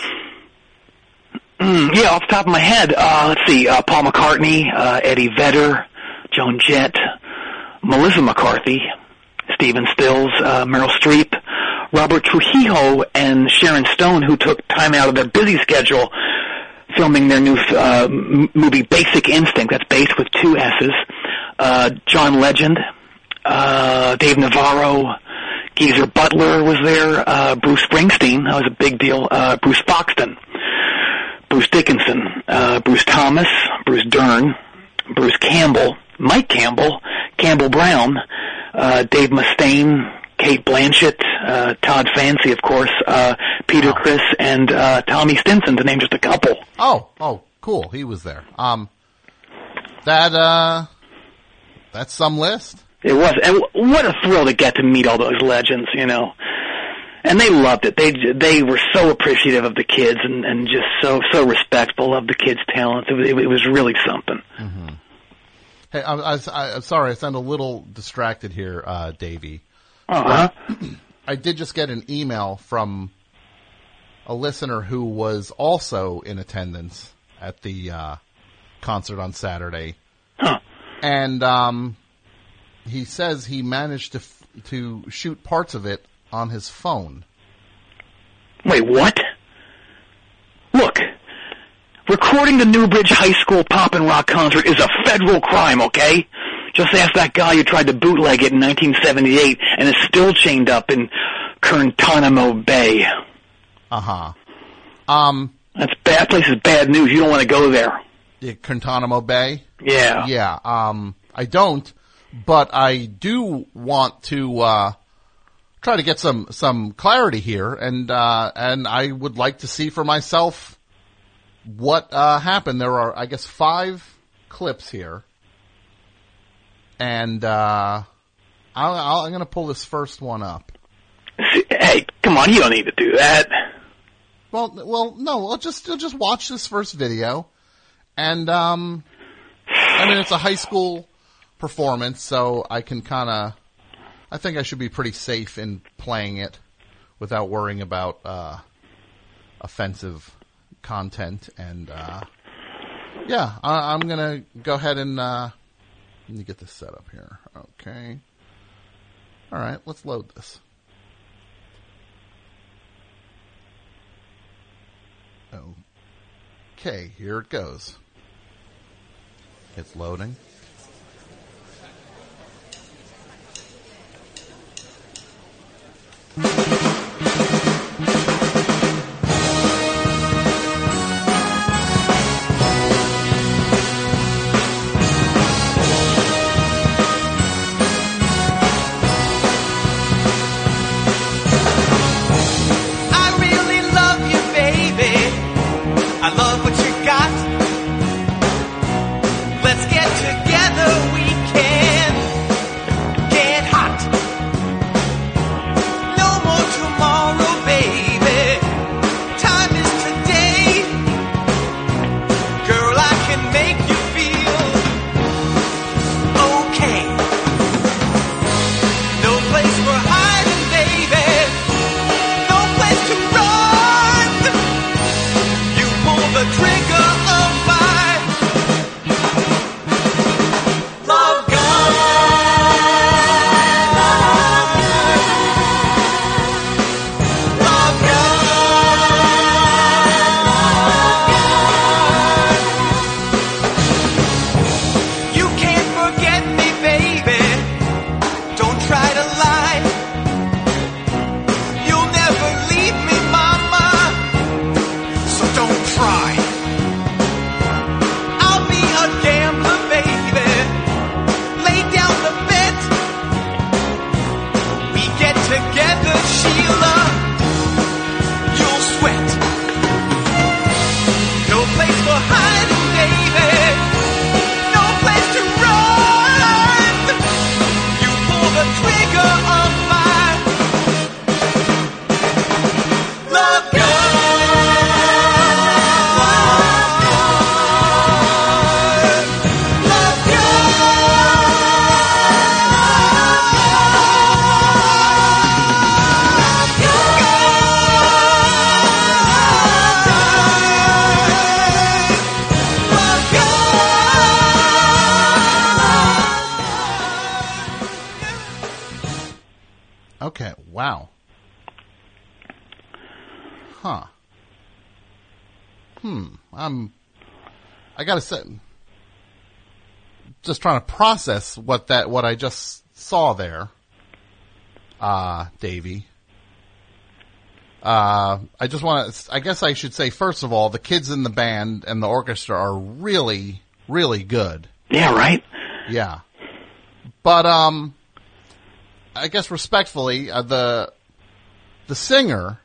Mm, yeah, off the top of my head, uh, let's see, uh, Paul McCartney, uh, Eddie Vedder, Joan Jett, Melissa McCarthy, Stephen Stills, uh, Meryl Streep, Robert Trujillo, and Sharon Stone, who took time out of their busy schedule filming their new uh, m- movie Basic Instinct, that's based with two S's, uh, John Legend, uh, Dave Navarro, Geezer Butler was there, uh, Bruce Springsteen, that was a big deal, uh, Bruce Foxton, Bruce Dickinson, uh, Bruce Thomas, Bruce Dern, Bruce Campbell, Mike Campbell, Campbell Brown, uh, Dave Mustaine, Kate Blanchett, uh, Todd Fancy, of course, uh, Peter oh. Criss, and uh, Tommy Stinson, to name just a couple. Oh, oh, cool. He was there. Um, that, uh, that's some list. It was. And w- what a thrill to get to meet all those legends, you know. And they loved it. They they were so appreciative of the kids and, and just so so respectful of the kids' talents. It was, it was really something. Mm-hmm. Hey, I, I, I, I'm sorry, I sound a little distracted here, uh, Davey. Uh-huh. I did just get an email from a listener who was also in attendance at the uh, concert on Saturday. Huh. And um, he says he managed to f- to shoot parts of it on his phone. Wait, what? Look, recording the Newbridge High School Pop and Rock concert is a federal crime, okay? Just ask that guy who tried to bootleg it in nineteen seventy-eight and is still chained up in Guantanamo Bay. Uh-huh. Um, That's bad. That place is bad news. You don't want to go there. Guantanamo Bay? Yeah. Yeah, um, I don't, but I do want to, uh, try to get some, some clarity here, and, uh, and I would like to see for myself what, uh, happened. There are, I guess, five clips here, and, uh, I'll, I'll, I'm gonna pull this first one up. Hey, come on, you don't need to do that. Well, well, no, I'll just, I'll just watch this first video, and, um, I mean, it's a high school performance, so I can kind of, I think I should be pretty safe in playing it without worrying about uh, offensive content. And, uh, yeah, I, I'm going to go ahead and uh, let me get this set up here. Okay. All right, let's load this. Okay, here it goes. It's loading. Let's get together. Huh. Hmm. I'm, I gotta say, just trying to process what that, what I just saw there. Uh, Davey. Uh, I just want to, I guess I should say, first of all, the kids in the band and the orchestra are really, really good. Yeah, right? Yeah. But, um, I guess respectfully, uh, the, the singer,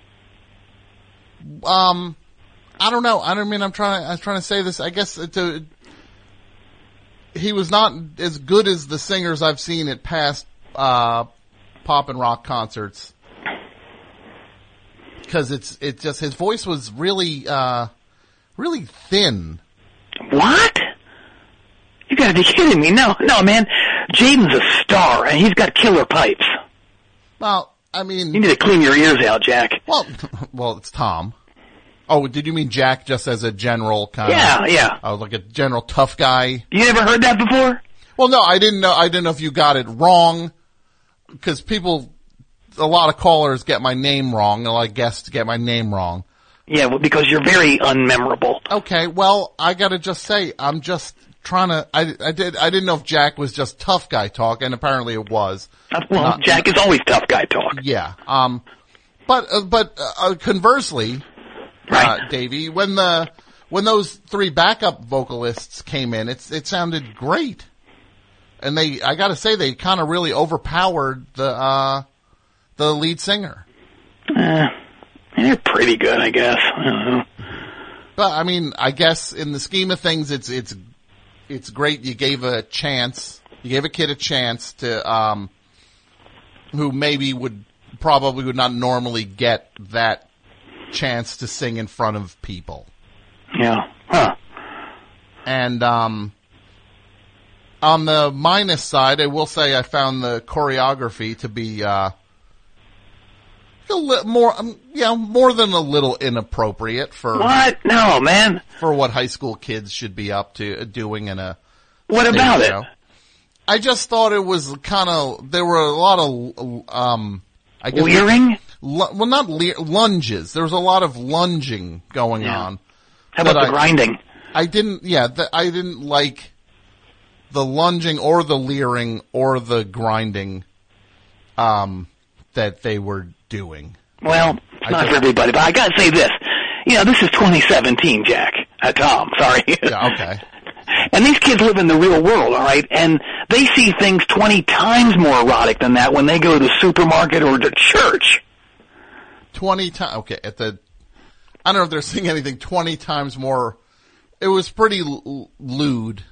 um, I don't know. I don't mean, I'm trying, I'm trying to say this. I guess to, he was not as good as the singers I've seen at past, uh, pop and rock concerts. Because it's, it just, his voice was really, uh, really thin. What? You gotta be kidding me. No, no, man. Jaden's a star, and he's got killer pipes. Well, I mean... You need to clean your ears out, Jack. Well, well, it's Tom. Oh, did you mean Jack just as a general kind yeah, of... Yeah, yeah. Oh, like a general tough guy? You never heard that before? Well, no, I didn't know, I didn't know if you got it wrong. Because people, a lot of callers get my name wrong, a lot of guests get my name wrong. Yeah, well, because you're very unmemorable. Okay, well, I gotta just say, I'm just... Trying to, I, I did, I didn't know if Jack was just tough guy talk, and apparently it was. Well, Not, Jack is always tough guy talk. Yeah. Um, but, uh, but, uh, conversely, right. uh, Davey, when the, when those three backup vocalists came in, it's, it sounded great. And they, I gotta say, they kind of really overpowered the, uh, the lead singer. Uh, they're pretty good, I guess. I don't know. But, I mean, I guess in the scheme of things, it's, it's, It's great you gave a chance, you gave a kid a chance to, um, who maybe would, probably would not normally get that chance to sing in front of people. Yeah. Huh. And, um, on the minus side, I will say I found the choreography to be, uh, a little more, um, yeah, more than a little inappropriate for what? No, man. For what high school kids should be up to uh, doing in a. What about show. it? I just thought it was kind of there were a lot of um, I guess leering. L- well, not le- lunges. There was a lot of lunging going yeah. on. How about the I, grinding? I didn't. Yeah, the, I didn't like the lunging or the leering or the grinding. Um, that they were doing. Well, it's not for everybody, but I gotta say this. You know, this is twenty seventeen, Jack. Uh, Tom, sorry. Yeah, okay. And these kids live in the real world, all right? And they see things twenty times more erotic than that when they go to the supermarket or to church. twenty times, okay, at the, I don't know if they're seeing anything twenty times more. It was pretty l- lewd.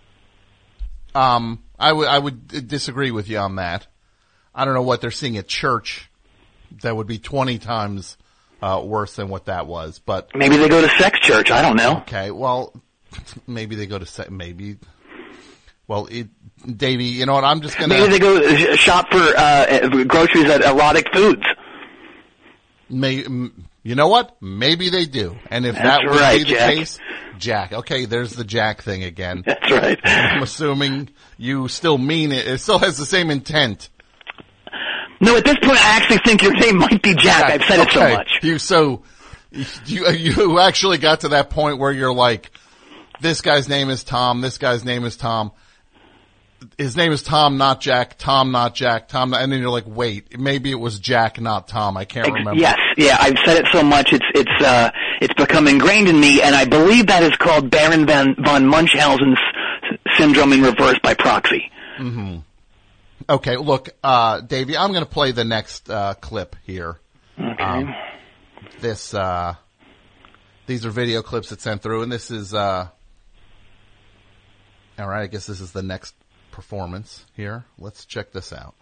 Um, I would, I would disagree with you on that. I don't know what they're seeing at church that would be twenty times uh, worse than what that was, but maybe they go to sex church. I don't know. Okay, well, maybe they go to sex. Maybe. Well, it, Davey, you know what? I'm just gonna. Maybe they go shop for uh, groceries at Erotic Foods. May you know what? Maybe they do, and if That's that would right, be the Jack. case, Jack. Okay, there's the Jack thing again. That's right. I'm assuming you still mean it. It still has the same intent. No, at this point, I actually think your name might be Jack. I've said okay. it so much. You so you you actually got to that point where you're like, this guy's name is Tom. This guy's name is Tom. His name is Tom, not Jack. Tom, not Jack. Tom, not, and then you're like, wait, maybe it was Jack, not Tom. I can't remember. Yes, yeah, I've said it so much. It's it's uh it's become ingrained in me, and I believe that is called Baron von, von Munchausen's syndrome in reverse by proxy. Mm-hmm. Okay, look, uh, Davey, I'm going to play the next uh, clip here. Okay. Um, this, uh, these are video clips that sent through, and this is, uh, all right, I guess this is the next performance here. Let's check this out.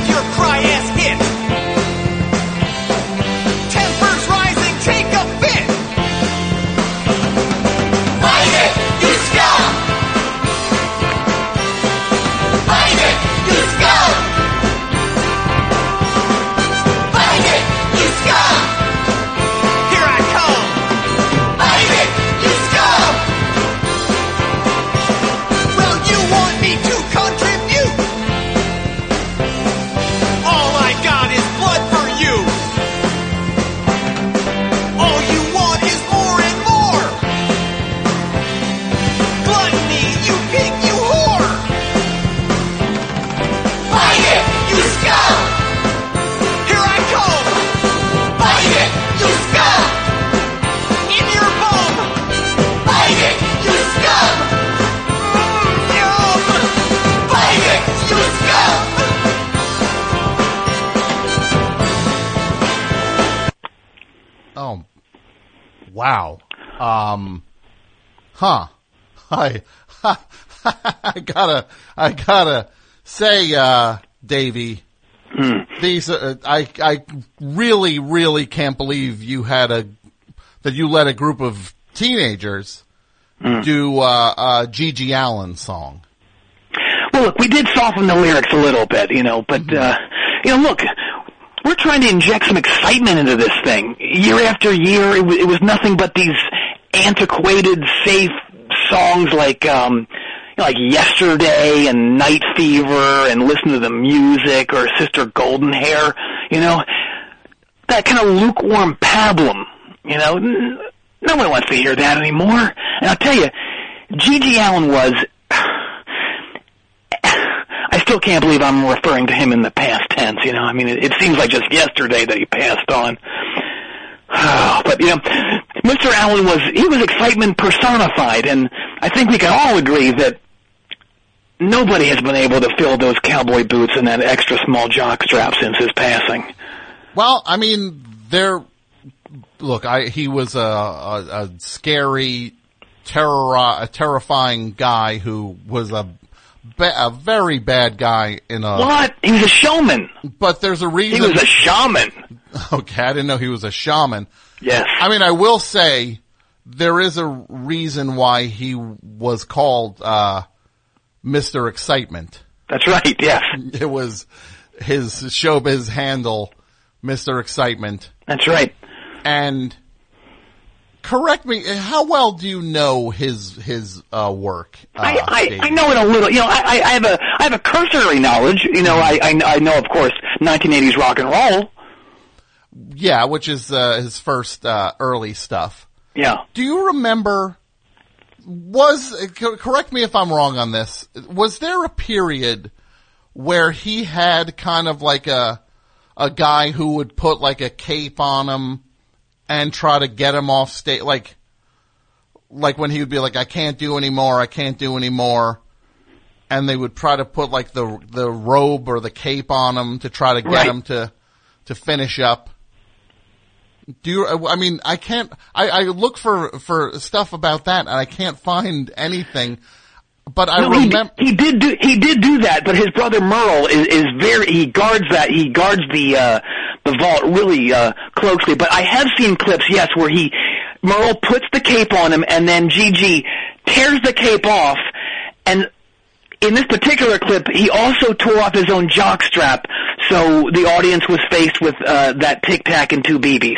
Tempers rising, take a fit. Wow. Um, huh. I, I gotta, I gotta say, uh, Davey, hmm. these, uh, I, I really, really can't believe you had a, that you let a group of teenagers hmm. do, uh, a Gigi Allen song. Well, look, we did soften the lyrics a little bit, you know, but, mm-hmm. uh, you know, look, we're trying to inject some excitement into this thing. Year after year, it, w- it was nothing but these antiquated, safe songs like, um, you know, like Yesterday and Night Fever and Listen to the Music or Sister Golden Hair, you know, that kind of lukewarm pablum, you know. N- no one wants to hear that anymore. And I'll tell you, Gigi Allen was... I still can't believe I'm referring to him in the past tense, you know. I mean, it, it seems like just yesterday that he passed on. But, you know, Mister Allen was, he was excitement personified, and I think we can all agree that nobody has been able to fill those cowboy boots and that extra small jockstrap since his passing. Well, I mean, there, look, I, he was a, a, a scary, terror, a terrifying guy who was a, Ba- a very bad guy in a... What? He was a showman. But there's a reason... He was a shaman. Okay, I didn't know he was a shaman. Yes. I mean, I will say there is a reason why he was called uh Mister Excitement. That's right, yes. It was his showbiz handle, Mister Excitement. That's right. And... Correct me. How well do you know his his uh, work? Uh, I, I I know it a little. You know, I, I have a I have a cursory knowledge. You know, I I, I know, of course, nineteen eighties rock and roll. Yeah, which is uh, his first uh, early stuff. Yeah. Do you remember? Was correct me if I'm wrong on this. Was there a period where he had kind of like a a guy who would put like a cape on him and try to get him off stage, like, like when he would be like, I can't do anymore, I can't do anymore, and they would try to put like the the robe or the cape on him to try to get right. him to to finish up. Do you? I mean, I can't. I, I look for for stuff about that, and I can't find anything. But I no, remember he, he did do he did do that. But his brother Merle is, is very he guards that he guards the uh, the vault really uh, closely. But I have seen clips, yes, where he Merle puts the cape on him, and then Gigi tears the cape off. And in this particular clip, he also tore off his own jockstrap, so the audience was faced with uh, that Tic Tac and two B Bs.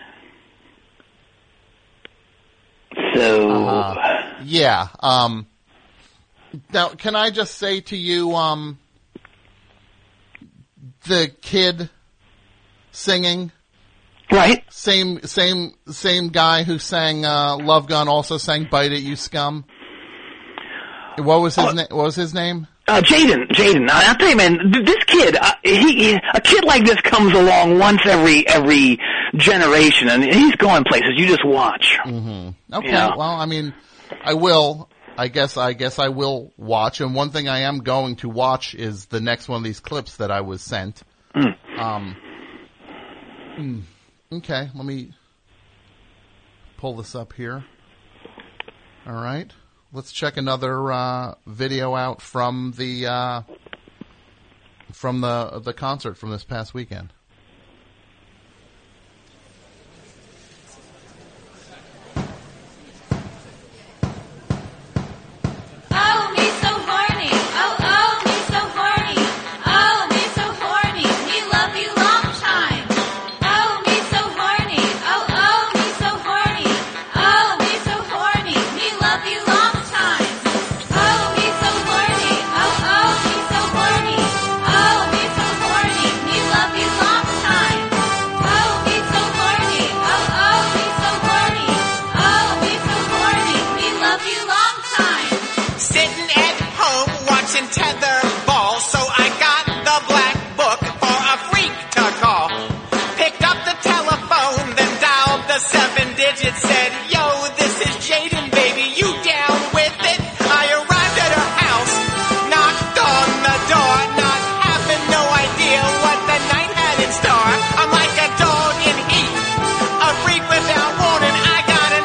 So uh, yeah. Um, now, can I just say to you, um, the kid singing, right? Same, same, same guy who sang uh, "Love Gun" also sang "Bite It, You Scum." What was his uh, name? What was his name? Uh, Jaden. Jaden. I'll tell you, man. This kid, uh, he, he, a kid like this comes along once every every generation, and he's going places. You just watch. Mm-hmm. Okay. Yeah. Well, I mean, I will. I guess. I guess I will watch. And one thing I am going to watch is the next one of these clips that I was sent. Mm. Um. Mm, okay. Let me pull this up here. All right. Let's check another uh, video out from the uh, from the the concert from this past weekend. Oh, me so horny. Oh, oh, me so horny. Oh, me so horny. Me love you long time. Oh, me so horny. Oh, oh, me so horny. Oh, me so horny. Me love you long time. Oh, me so horny. Oh, oh, me so horny. Oh, me so horny. Me love you long time. Oh, me so horny. Oh, oh, me so horny. Oh, me so horny. Me love you long time. Sitting at home watching tetherball, so I got the black book for a freak to call. Picked up the telephone, then dialed the seven digits, said, yo, this is Jaden, baby, you down with it? I arrived at her house, knocked on the door, not having no idea what the night had in store. I'm like a dog in heat, a freak without warning, I got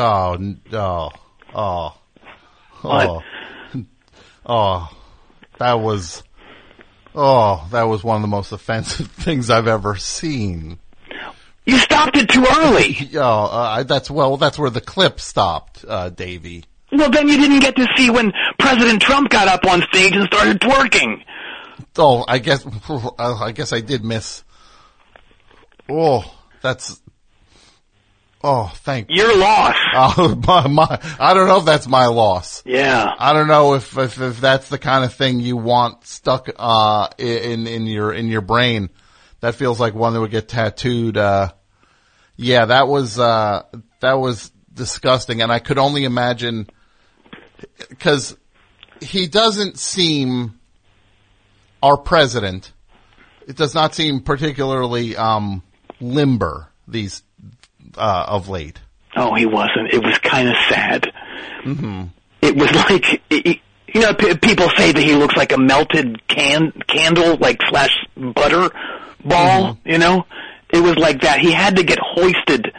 Oh, n- oh, oh, What? oh, oh, that was, oh, that was one of the most offensive things I've ever seen. You stopped it too early. Oh, uh, that's, well, that's where the clip stopped, uh, Davey. Well, then you didn't get to see when President Trump got up on stage and started twerking. Oh, I guess, I guess I did miss. Oh, that's, oh, thank Your loss. Oh, my, my, I don't know if that's my loss. Yeah. I don't know if, if, if that's the kind of thing you want stuck, uh, in, in your, in your brain. That feels like one that would get tattooed. Uh, yeah, that was, uh, that was disgusting. And I could only imagine, cause he doesn't seem, our president, it does not seem particularly, um, limber these, uh, of late. Oh, he wasn't. It was kind of sad. Mm-hmm. It was like, it, you know, p- people say that he looks like a melted can candle, like slash butter ball. Mm-hmm. You know, it was like that. He had to get hoisted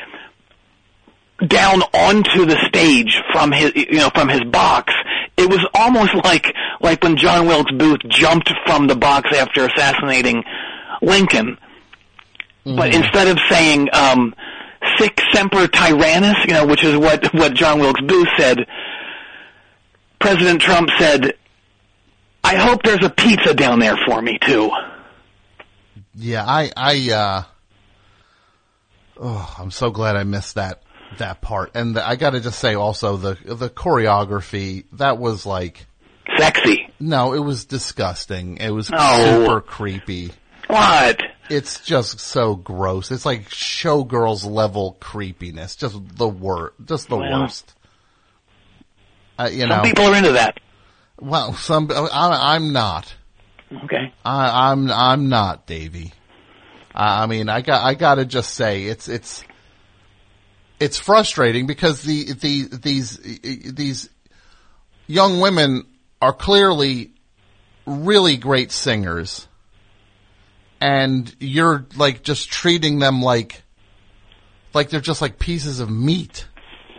down onto the stage from his, you know, from his box. It was almost like like when John Wilkes Booth jumped from the box after assassinating Lincoln. Mm-hmm. But instead of saying um, "Sic semper tyrannis," you know, which is what what John Wilkes Booth said, President Trump said, "I hope there's a pizza down there for me too." Yeah, I, I, uh, oh, I'm so glad I missed that, that part. And the, I gotta just say also the, the choreography, that was like. Sexy. No, it was disgusting. It was oh. super creepy. What? It's just so gross. It's like showgirls level creepiness. Just the wor- just the well, worst. Uh, you some know. people are into that. Well, some, I, I'm not. Okay. I, I'm I'm not, Davey. I mean, I got I gotta just say it's it's it's frustrating because the the these these young women are clearly really great singers, and you're like just treating them like like they're just like pieces of meat.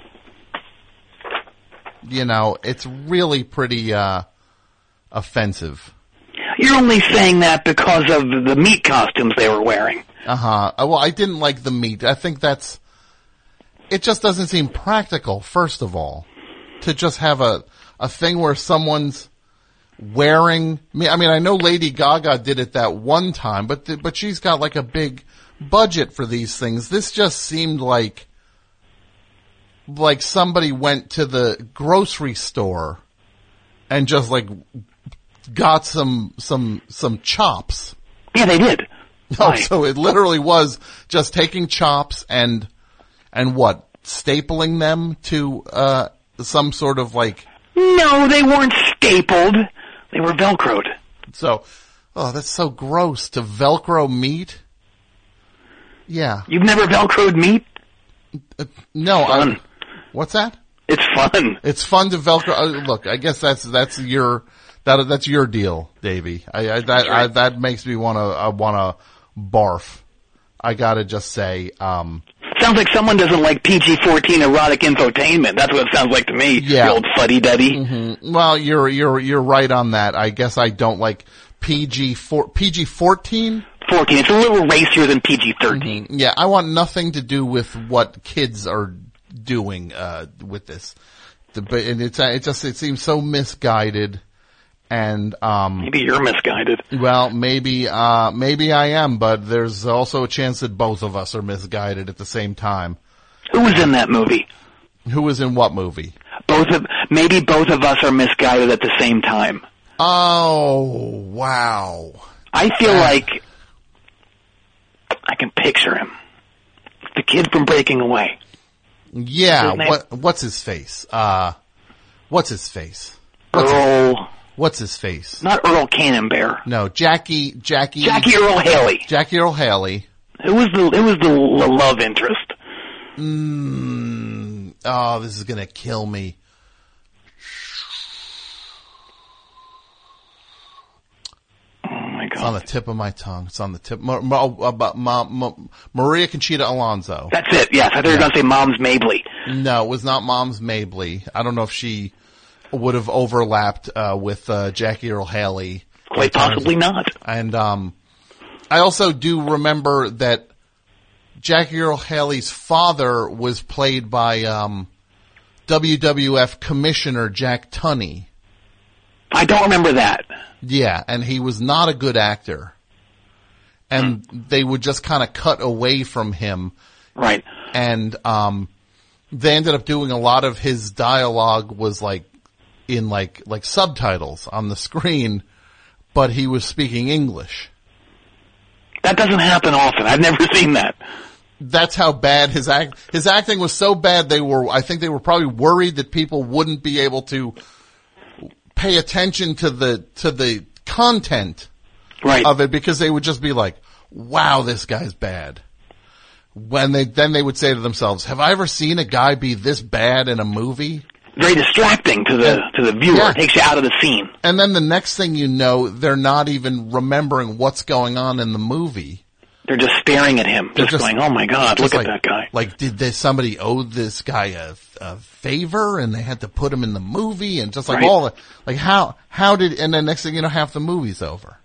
You know, it's really pretty uh offensive. You're only saying that because of the meat costumes they were wearing. Uh-huh. Well, I didn't like the meat. I think that's, it just doesn't seem practical, first of all, to just have a, a thing where someone's wearing, I mean, I know Lady Gaga did it that one time, but, the, but she's got like a big budget for these things. This just seemed like, like somebody went to the grocery store and just like, got some, some, some chops. Yeah, they did. Oh, so it literally was just taking chops and, and what? Stapling them to, uh, some sort of like. No, they weren't stapled. They were Velcroed. So, oh, that's so gross to Velcro meat. Yeah. You've never Velcroed meat? Uh, no, fun. I'm, what's that? It's fun. It's fun to Velcro. Uh, look, I guess that's, that's your, That that's your deal, Davey. I, I that I, that makes me want to I want to barf. I gotta just say, um, sounds like someone doesn't like P G fourteen erotic infotainment. That's what it sounds like to me. Yeah, the old fuddy duddy. Mm-hmm. Well, you're you're you're right on that. I guess I don't like P G four P G fourteen. Fourteen. It's a little racier than P G thirteen. Mm-hmm. Yeah, I want nothing to do with what kids are doing uh with this. The, but and it's it just it seems so misguided. And, um. Maybe you're misguided. Well, maybe, uh, maybe I am, but there's also a chance that both of us are misguided at the same time. Who was in that movie? Who was in what movie? Both of, maybe both of us are misguided at the same time. Oh, wow. I feel uh, like I can picture him. The kid from Breaking Away. Yeah, what, what's his face? Uh, what's his face? What's Earl. His, what's his face? Not Earl Cannonbear. No, Jackie, Jackie. Jackie Earl Haley. Jackie Earl Haley. It was the, it was the, the love interest. Mm, oh, this is gonna kill me. Oh my God. It's on the tip of my tongue. It's on the tip. Ma, ma, ma, ma, ma, Maria Conchita Alonso. That's it, yes. I thought you were yeah. going to say Mom's Mabley. No, it was not Moms Mabley. I don't know if she would have overlapped uh, with uh, Jackie Earle Haley. Quite possibly not. And um, I also do remember that Jackie Earle Haley's father was played by um, W W F Commissioner Jack Tunney. I don't remember that. Yeah, and he was not a good actor. And they would just kind of cut away from him. Right. And um, they ended up doing a lot of his dialogue was like in like like subtitles on the screen, but he was speaking English. That doesn't happen often. I've never seen that. That's how bad his act his acting was. So bad they were. I think they were probably worried that people wouldn't be able to pay attention to the to the content right. of it, because they would just be like, "Wow, this guy's bad." When they then they would say to themselves, "Have I ever seen a guy be this bad in a movie?" Very distracting to the and, to the viewer. Yeah. It takes you out of the scene. And then the next thing you know, they're not even remembering what's going on in the movie. They're just staring at him, just, just going, "Oh my God, look like, at that guy!" Like, did this, somebody owe this guy a, a favor, and they had to put him in the movie, and just like right. all the like how how did and then next thing you know, half the movie's over.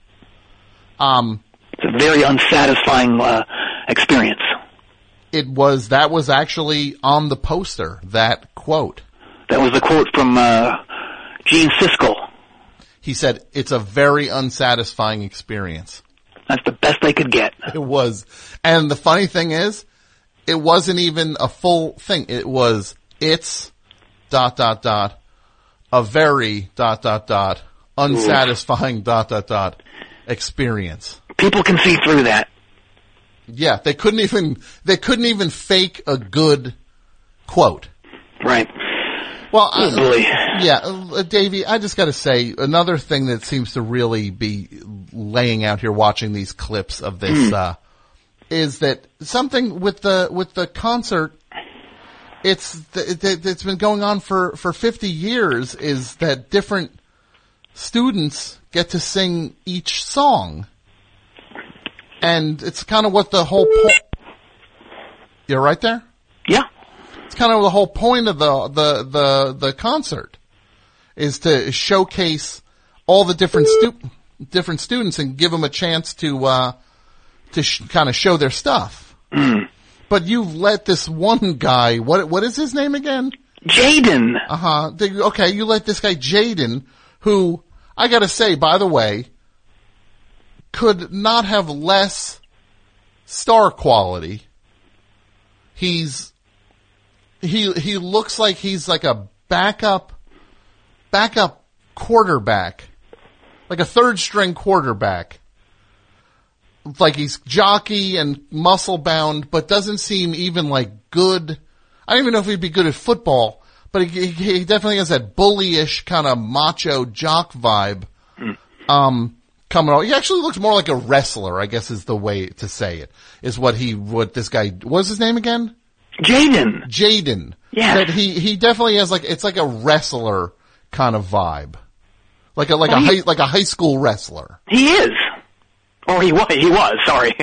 Um, it's a very unsatisfying uh, experience. It was that was actually on the poster, that quote. That was the quote from uh, Gene Siskel. He said, "It's a very unsatisfying experience." That's the best they could get. It was. And the funny thing is, it wasn't even a full thing. It was, it's, dot, dot, dot, a very, dot, dot, dot, unsatisfying, Ooh. dot, dot, dot, experience. People can see through that. Yeah, they couldn't even, they couldn't even fake a good quote. Right. Well, oh, boy. Uh, yeah, uh, Davey, I just gotta say, another thing that seems to really be laying out here watching these clips of this, mm. uh, is that something with the, with the concert, it's, it, it's been going on for, for fifty years, is that different students get to sing each song. And it's kind of what the whole point, you're right there? Yeah. It's kind of the whole point of the, the, the, the concert is to showcase all the different stu- different students and give them a chance to, uh, to sh- kind of show their stuff. Mm. But you've let this one guy, what, what is his name again? Jaden. Uh huh. Okay. You let this guy Jaden, who I gotta say, by the way, could not have less star quality. He's, He he looks like he's like a backup backup quarterback, like a third string quarterback. Like he's jockey and muscle bound, but doesn't seem even like good. I don't even know if he'd be good at football, but he, he definitely has that bullyish kind of macho jock vibe. Mm. Um, coming on, he actually looks more like a wrestler, I guess is the way to say it. Is what he what this guy what's his name again? Jaden. Jaden. Yeah. That he, he definitely has like, it's like a wrestler kind of vibe. Like a, like well, a he, high, like a high school wrestler. He is. Or he was, he was, sorry.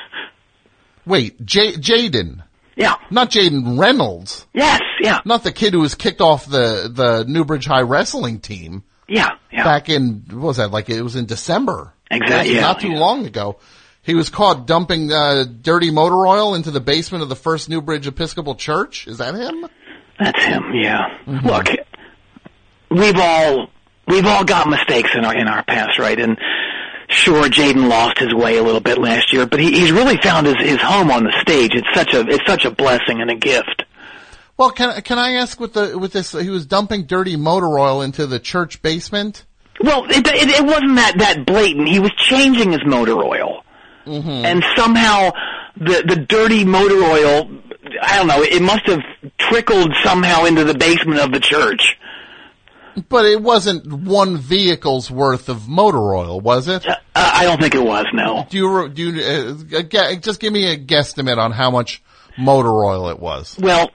Wait, J- Jaden. Yeah. Not Jaden Reynolds. Yes, yeah. Not the kid who was kicked off the, the Newbridge High wrestling team. Yeah, yeah. Back in, what was that, like it was in December. Exactly, yeah. Not too yeah. long ago. He was caught dumping uh, dirty motor oil into the basement of the First Newbridge Episcopal Church. Is that him? That's him. Yeah. Mm-hmm. Look, we've all we've all got mistakes in our in our past, right? And sure, Jaden lost his way a little bit last year, but he, he's really found his his home on the stage. It's such a it's such a blessing and a gift. Well, can can I ask with the with this? He was dumping dirty motor oil into the church basement. Well, it it, it wasn't that that blatant. He was changing his motor oil. Mm-hmm. And somehow the the dirty motor oil, I don't know, it must have trickled somehow into the basement of the church. But it wasn't one vehicle's worth of motor oil, was it? Uh, I don't think it was, no. Do you, do you uh, just give me a guesstimate on how much motor oil it was? Well,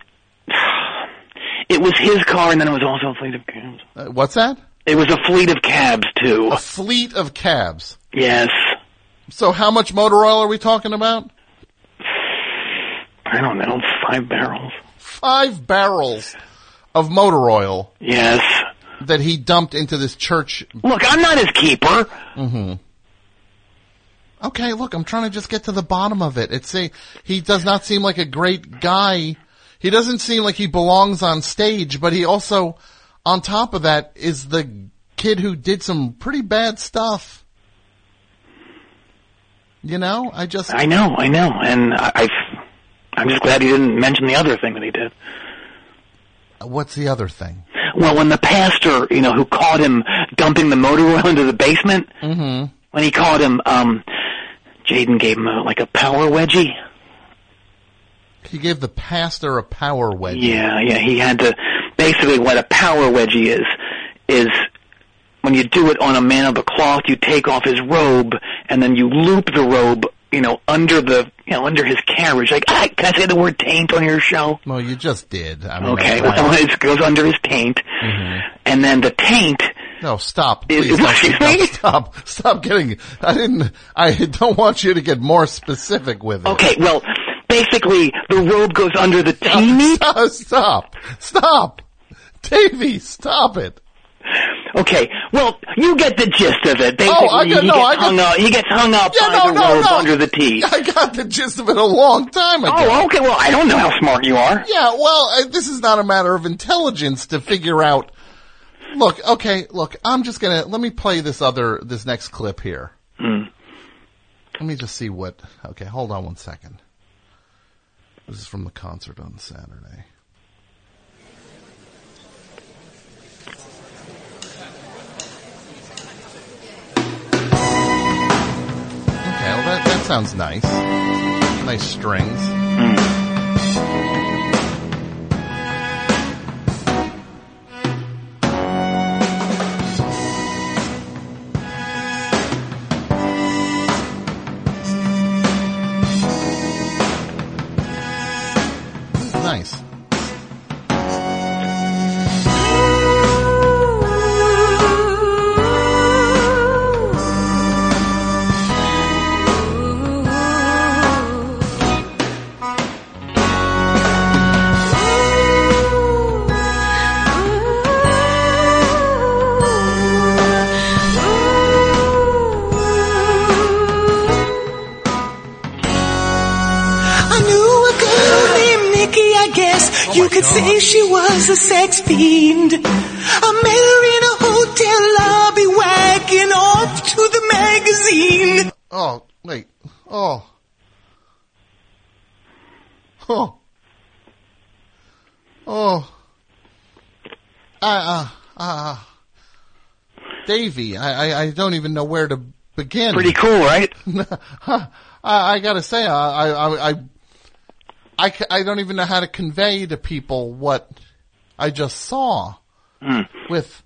it was his car, and then it was also a fleet of cabs. Uh, what's that? It was a fleet of cabs, too. A fleet of cabs? Yes. So how much motor oil are we talking about? I don't know, five barrels. five barrels of motor oil. Yes. That he dumped into this church. Look, I'm not his keeper. Mm-hmm. Okay, look, I'm trying to just get to the bottom of it. It's a, he does not seem like a great guy. He doesn't seem like he belongs on stage, but he also, on top of that, is the kid who did some pretty bad stuff. You know, I just... I know, I know, and I, I've, I'm just glad he didn't mention the other thing that he did. What's the other thing? Well, when the pastor, you know, who caught him dumping the motor oil into the basement, mm-hmm. when he caught him, um, Jaden gave him a, like a power wedgie. He gave the pastor a power wedgie. Yeah, yeah, he had to, basically what a power wedgie is, is when you do it on a man of the cloth, you take off his robe, and then you loop the robe, you know, under the, you know, under his carriage. Like, ah, can I say the word taint on your show? Well, you just did. I mean, okay, I, well, it goes under his taint, mm-hmm. and then the taint... No, stop. Please, is, don't, stop, stop, stop getting, I didn't, I don't want you to get more specific with it. Okay, well, basically, the robe goes under the teeny. Stop, stop, stop. Davey, stop it. Okay, well, you get the gist of it. Basically, oh, I got, he, no, gets I got, hung up, he gets hung up yeah, by no, the no, robe no. under the T. I got the gist of it a long time ago. Oh, okay, well, I don't know how smart you are. Yeah, well, uh, this is not a matter of intelligence to figure out. Look, okay, look, I'm just gonna, let me play this other, this next clip here. Mm. Let me just see what, okay, hold on one second. This is from the concert on Saturday. Okay, well that, that sounds nice. Nice strings. Mm. Nice. You could say she was a sex fiend. I met her in a hotel lobby, whacking off to the magazine. Oh, wait. Oh. Oh. Oh. Uh, uh, uh. Davey, I, I, I don't even know where to begin. Pretty cool, right? I, I gotta say, I, I, I, I, I don't even know how to convey to people what I just saw mm. with,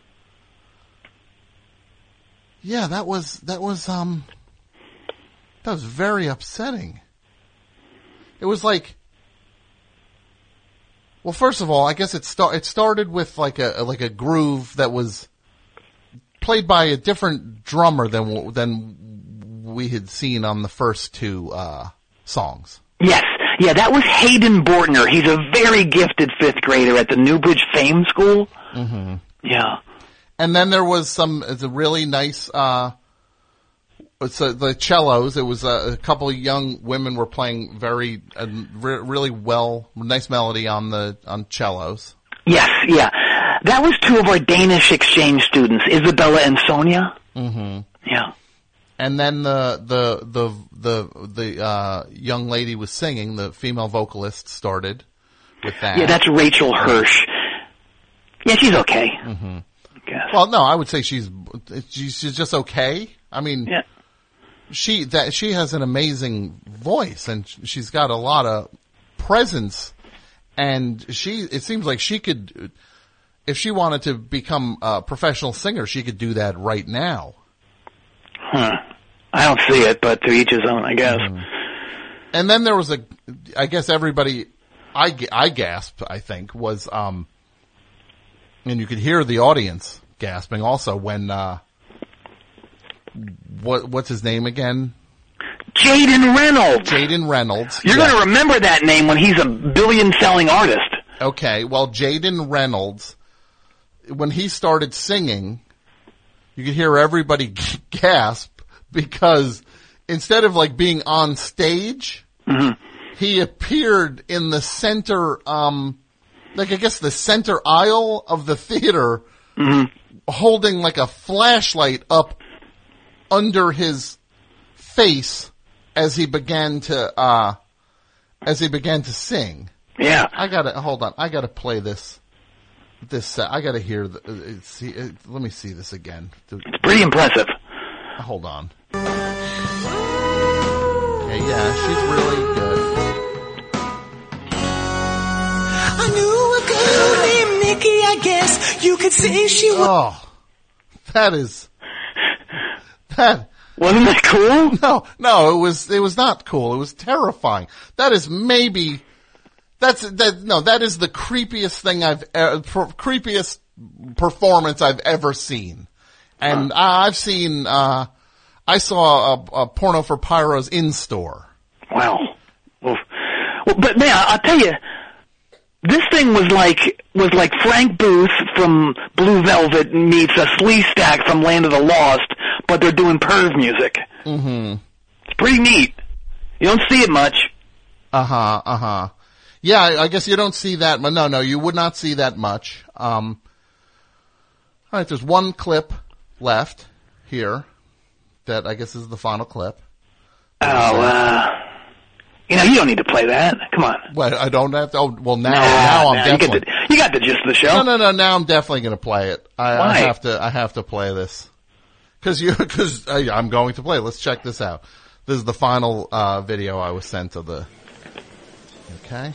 yeah, that was, that was, um, that was very upsetting. It was like, well, first of all, I guess it start, it started with like a, like a groove that was played by a different drummer than, than we had seen on the first two, uh, songs. Yes. Yeah, that was Hayden Bortner. He's a very gifted fifth grader at the Newbridge Fame School. Mm-hmm. Yeah. And then there was some, it's a really nice, uh, it's a, the cellos. It was a, a couple of young women were playing very, uh, re- really well, nice melody on the, on cellos. Yes, yeah. That was two of our Danish exchange students, Isabella and Sonia. Mm-hmm. Yeah. And then the, the, the, the, the, uh, young lady was singing, the female vocalist started with that. Yeah, that's Rachel Hirsch. Yeah, she's okay. Mm-hmm. I guess. Well, no, I would say she's, she's just okay. I mean, yeah. she, that, she has an amazing voice and she's got a lot of presence and she, it seems like she could, if she wanted to become a professional singer, she could do that right now. Huh. I don't see it, but to each his own, I guess. Mm. And then there was a, I guess everybody, I, I gasped, I think, was, um, and you could hear the audience gasping also when, uh, what, what's his name again? Jaden Reynolds. Jaden Reynolds. You're yeah. going to remember that name when he's a billion-selling artist. Okay, well, Jaden Reynolds, when he started singing, you could hear everybody gasp because instead of like being on stage, mm-hmm. he appeared in the center, um, like I guess the center aisle of the theater, mm-hmm. holding like a flashlight up under his face as he began to, uh, as he began to sing. Yeah. I gotta, hold on, I gotta play this, this, uh, I gotta hear, the, uh, see, uh, let me see this again. It's pretty impressive. Hold on. Okay, yeah, she's really good. I knew a girl named Nikki, I guess you could say she was. Oh, that is, that. Wasn't that cool? No, no, it was, it was not cool. It was terrifying. That is maybe, that's, that, no, that is the creepiest thing I've, uh, per, creepiest performance I've ever seen. And huh. I, I've seen, uh, I saw a, a Porno for Pyros in store. Wow. Well, well, but man, I'll tell you, this thing was like, was like Frank Booth from Blue Velvet meets a Sleestack from Land of the Lost, but they're doing perv music. Mm-hmm. It's pretty neat. You don't see it much. Uh-huh, uh-huh. Yeah, I, I guess you don't see that, but no, no, you would not see that much. Um, all right, there's one clip left here that I guess is the final clip. Oh, uh, you know, you don't need to play that. Come on. Well, I don't have to. Oh, well, now, nah, now I'm nah, definitely. You, get the, you got the gist of the show. No, no, no. Now I'm definitely going to play it. I, Why? I have to. I have to play this because you because uh, I'm going to play. Let's check this out. This is the final uh, video I was sent of the. Okay.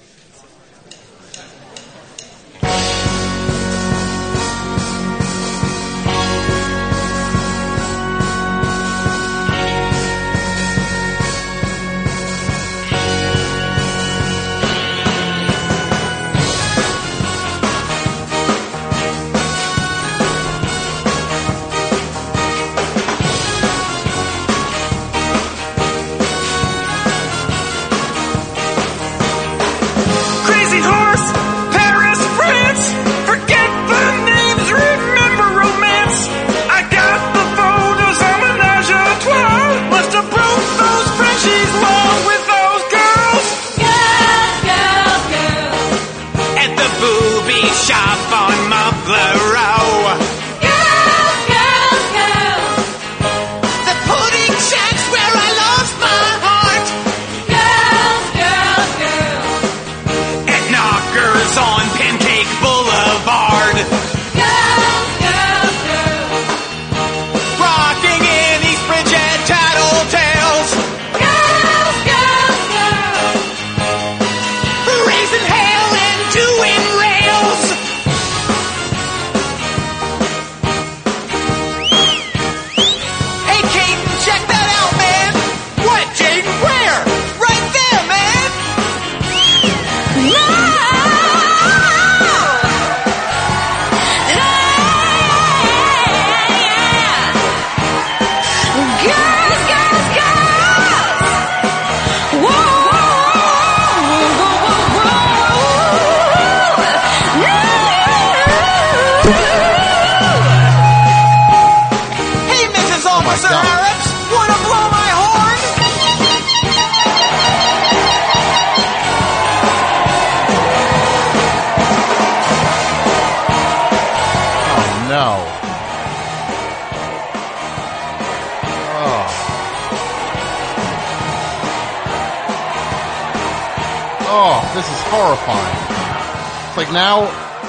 Now,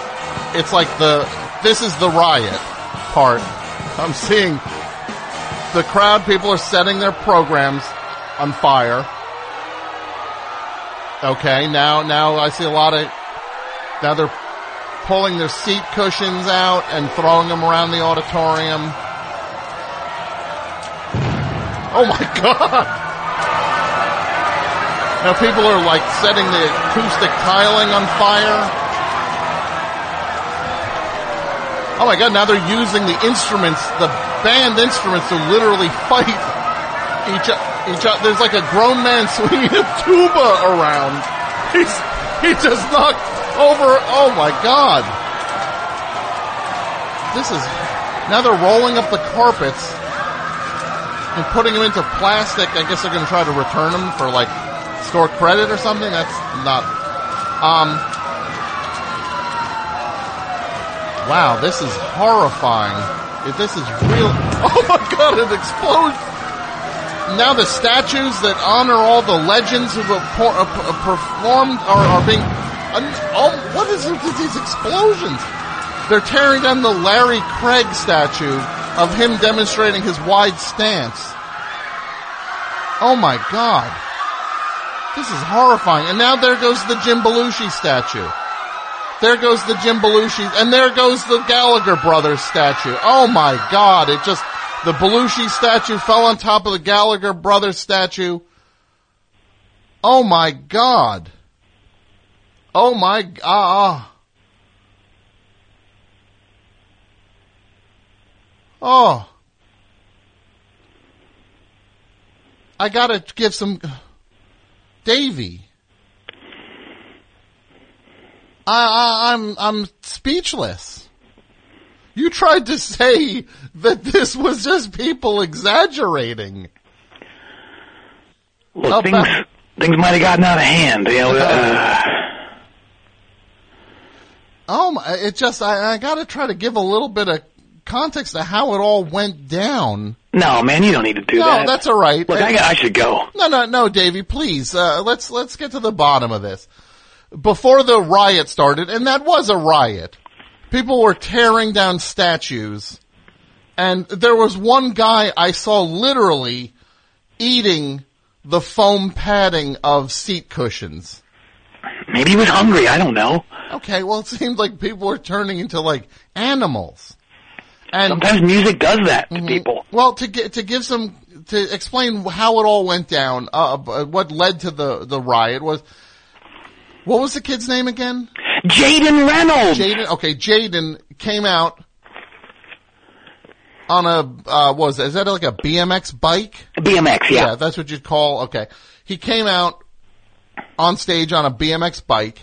it's like the, this is the riot part. I'm seeing the crowd, people are setting their programs on fire. Okay, now, now I see a lot of, now they're pulling their seat cushions out and throwing them around the auditorium. Oh my God! Now people are like setting the acoustic tiling on fire. Oh my God, now they're using the instruments, the band instruments to literally fight each other. He ju- there's like a grown man swinging a tuba around. He's, he just knocked over, oh my God. This is, now they're rolling up the carpets and putting them into plastic. I guess they're going to try to return them for like store credit or something. That's not, um, wow, this is horrifying. If this is real, oh my God, it explodes. Now the statues that honor all the legends who have por- uh, performed are, are being, uh, oh, what is it with these explosions? They're tearing down the Larry Craig statue of him demonstrating his wide stance. Oh my God. This is horrifying. And now there goes the Jim Belushi statue. There goes the Jim Belushi, and there goes the Gallagher brothers statue. Oh my God, it just, the Belushi statue fell on top of the Gallagher brothers statue. Oh my God. Oh my, ah, uh, oh. I gotta give some, Davey. I, I, I'm, I'm speechless. You tried to say that this was just people exaggerating. Well, oh, things, but, things might have gotten out of hand, you know. Uh, oh, my, it just, I, I gotta try to give a little bit of context to how it all went down. No, man, you don't need to do no, that. No, that's all right. Look, I, I should go. No, no, no, Davey, please. Uh, let's let's get to the bottom of this. Before the riot started, and that was a riot, people were tearing down statues, and there was one guy I saw literally eating the foam padding of seat cushions. Maybe he was hungry. I don't know. Okay, well, it seemed like people were turning into like animals. And sometimes music does that to mm-hmm. people. Well, to get, to give some, to explain how it all went down, uh, what led to the, the riot was, what was the kid's name again? Jaden Reynolds. Jaden, okay, Jaden came out on a, uh, what was that, is that like a B M X bike? A B M X, yeah. Yeah, that's what you'd call, okay. He came out on stage on a B M X bike.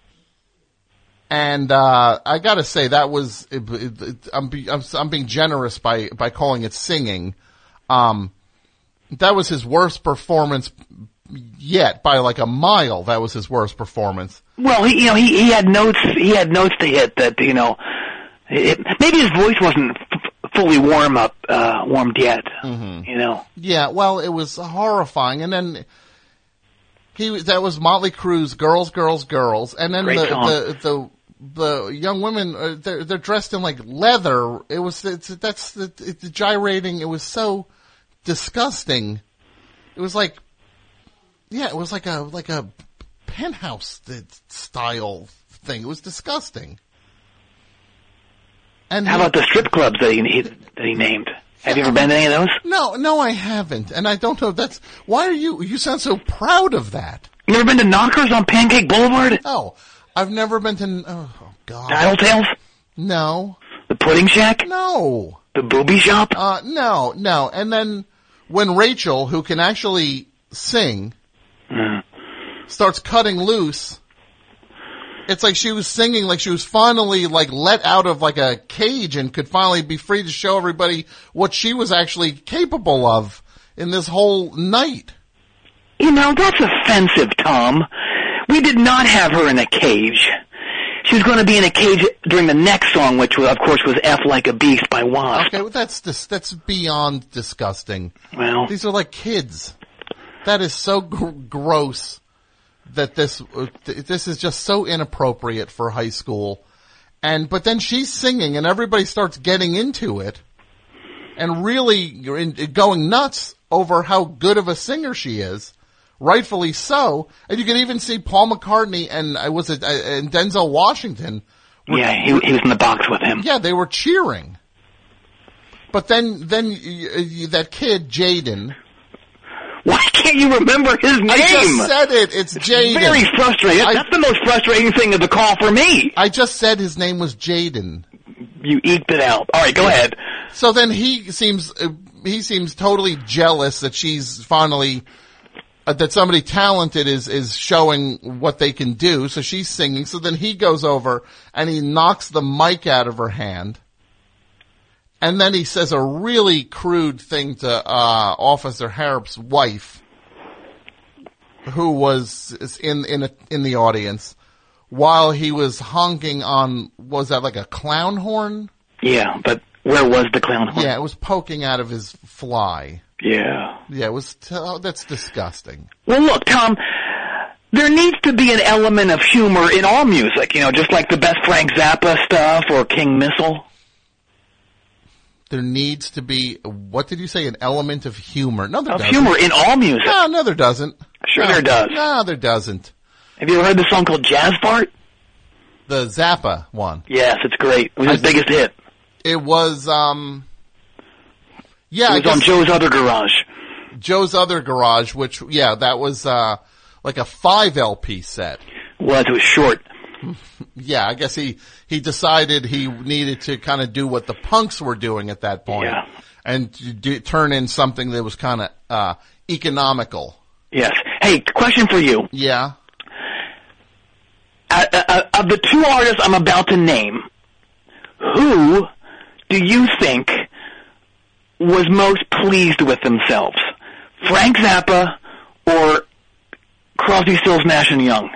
And, uh, I gotta say that was, it, it, it, I'm, be, I'm, I'm being generous by, by calling it singing. Um, that was his worst performance yet by like a mile. That was his worst performance. Well, he, you know, he, he had notes, he had notes to hit that, you know, it, maybe his voice wasn't f- fully warm up, uh, warmed yet, mm-hmm. you know. Yeah, well, it was horrifying. And then, he, that was Motley Crue's Girls, Girls, Girls. And then Great the, song. the, the, the young women, uh, they're, they're dressed in like leather. It was, it's, that's the, it's gyrating. It was so disgusting. It was like, yeah, it was like a, like a Penthouse style thing. It was disgusting. And how he, about the strip clubs that he, he that he named? Have you ever been to any of those? No, no, I haven't. And I don't know if that's, why are you, you sound so proud of that. You ever been to Knockers on Pancake Boulevard? No. I've never been to, oh, oh God. Dial Tales? No. The Pudding Shack? No. The Booby Shop? Uh, no, no. And then when Rachel, who can actually sing, mm. starts cutting loose, it's like she was singing like she was finally like let out of like a cage and could finally be free to show everybody what she was actually capable of in this whole night. You know, that's offensive, Tom. We did not have her in a cage. She was going to be in a cage during the next song, which, of course, was F Like a Beast by Wasp. Okay, well, that's dis- that's beyond disgusting. Well, these are like kids. That is so gr- gross that this uh, th- this is just so inappropriate for high school. And but then she's singing, and everybody starts getting into it, and really in, going nuts over how good of a singer she is. Rightfully so, and you can even see Paul McCartney and I was it and Denzel Washington. Were, yeah, he, he was in the box with him. Yeah, they were cheering. But then, then uh, that kid Jaden. Why can't you remember his name? I just said it. It's, it's Jaden. Very frustrating. I, That's the most frustrating thing of the call for me. I just said his name was Jaden. You eked it out. All right, go ahead. So then he seems. Uh, he seems totally jealous that she's finally, uh, that somebody talented is, is showing what they can do. So she's singing. So then he goes over and he knocks the mic out of her hand. And then he says a really crude thing to, uh, Officer Harrop's wife, who was in, in, a, in the audience while he was honking on, was that like a clown horn? Yeah, but where was the clown horn? Yeah, it was poking out of his fly. Yeah. Yeah, it was, t- oh, that's disgusting. Well, look, Tom, there needs to be an element of humor in all music, you know, just like the best Frank Zappa stuff or King Missile. There needs to be, what did you say, an element of humor? No, there Of doesn't. humor in all music. No, no, there doesn't. Sure no, there does. No, there doesn't. Have you ever heard the song called Jazz Fart? The Zappa one. Yes, it's great. It was his I, biggest hit. It was, um, yeah. It was on Joe's Other Garage. Joe's Other Garage, which, yeah, that was, uh, like a five L P set. Was, it was short. Yeah, I guess he, he decided he needed to kind of do what the punks were doing at that point. Yeah. And to do, turn in something that was kind of, uh, economical. Yes. Hey, question for you. Yeah. Uh, uh, of the two artists I'm about to name, who do you think was most pleased with themselves? Frank Zappa or Crosby, Stills, Nash and Young?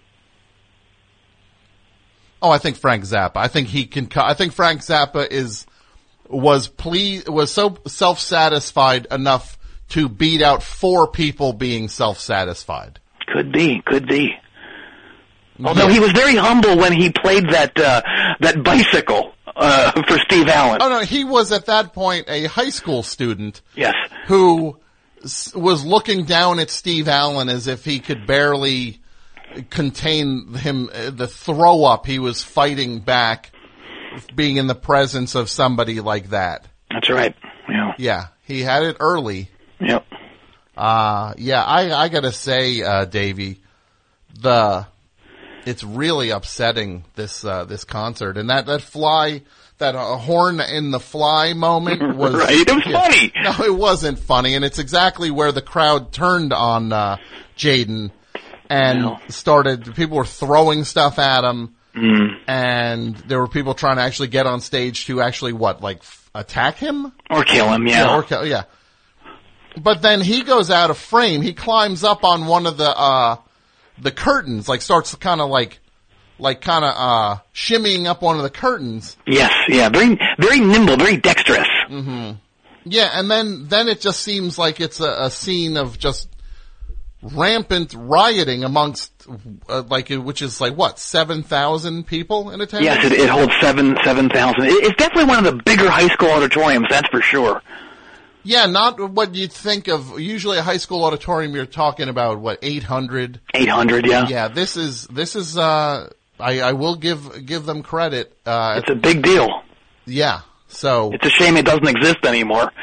Oh, I think Frank Zappa. I think he can, I think Frank Zappa is, was pleased, was so self-satisfied enough to beat out four people being self-satisfied. Could be, could be. Although he was very humble when he played that, uh, that bicycle, uh, for Steve Allen. Oh no, he was at that point a high school student. Yes. Who s- was looking down at Steve Allen as if he could barely contain him, uh, the throw up he was fighting back, being in the presence of somebody like that. That's right. Yeah. Yeah. He had it early. Yep. Uh, yeah, I, I gotta say, uh, Davey, the, it's really upsetting, this, uh, this concert. And that, that fly, that uh, horn in the fly moment was... Right, it was yeah, funny. No, it wasn't funny. And it's exactly where the crowd turned on, uh, Jaden and no. started, people were throwing stuff at him. Mm. And there were people trying to actually get on stage to actually, what, like, f- attack him? Or kill him, yeah. Yeah, or kill, yeah. But then he goes out of frame. He climbs up on one of the, uh, the curtains, like starts kind of like, like kind of, uh, shimmying up one of the curtains. Yes, yeah, very, very nimble, very dexterous. Mm-hmm. Yeah, and then, then it just seems like it's a, a scene of just rampant rioting amongst, uh, like, which is like what, seven thousand people in attendance? Yes, it, it holds seven, seven thousand. It, it's definitely one of the bigger high school auditoriums, that's for sure. Yeah, not what you'd think of. Usually a high school auditorium, you're talking about, what, eight hundred? eight hundred, yeah. Yeah, this is, this is, uh, I, I will give, give them credit. Uh, it's a big deal. Yeah, so. It's a shame it doesn't exist anymore.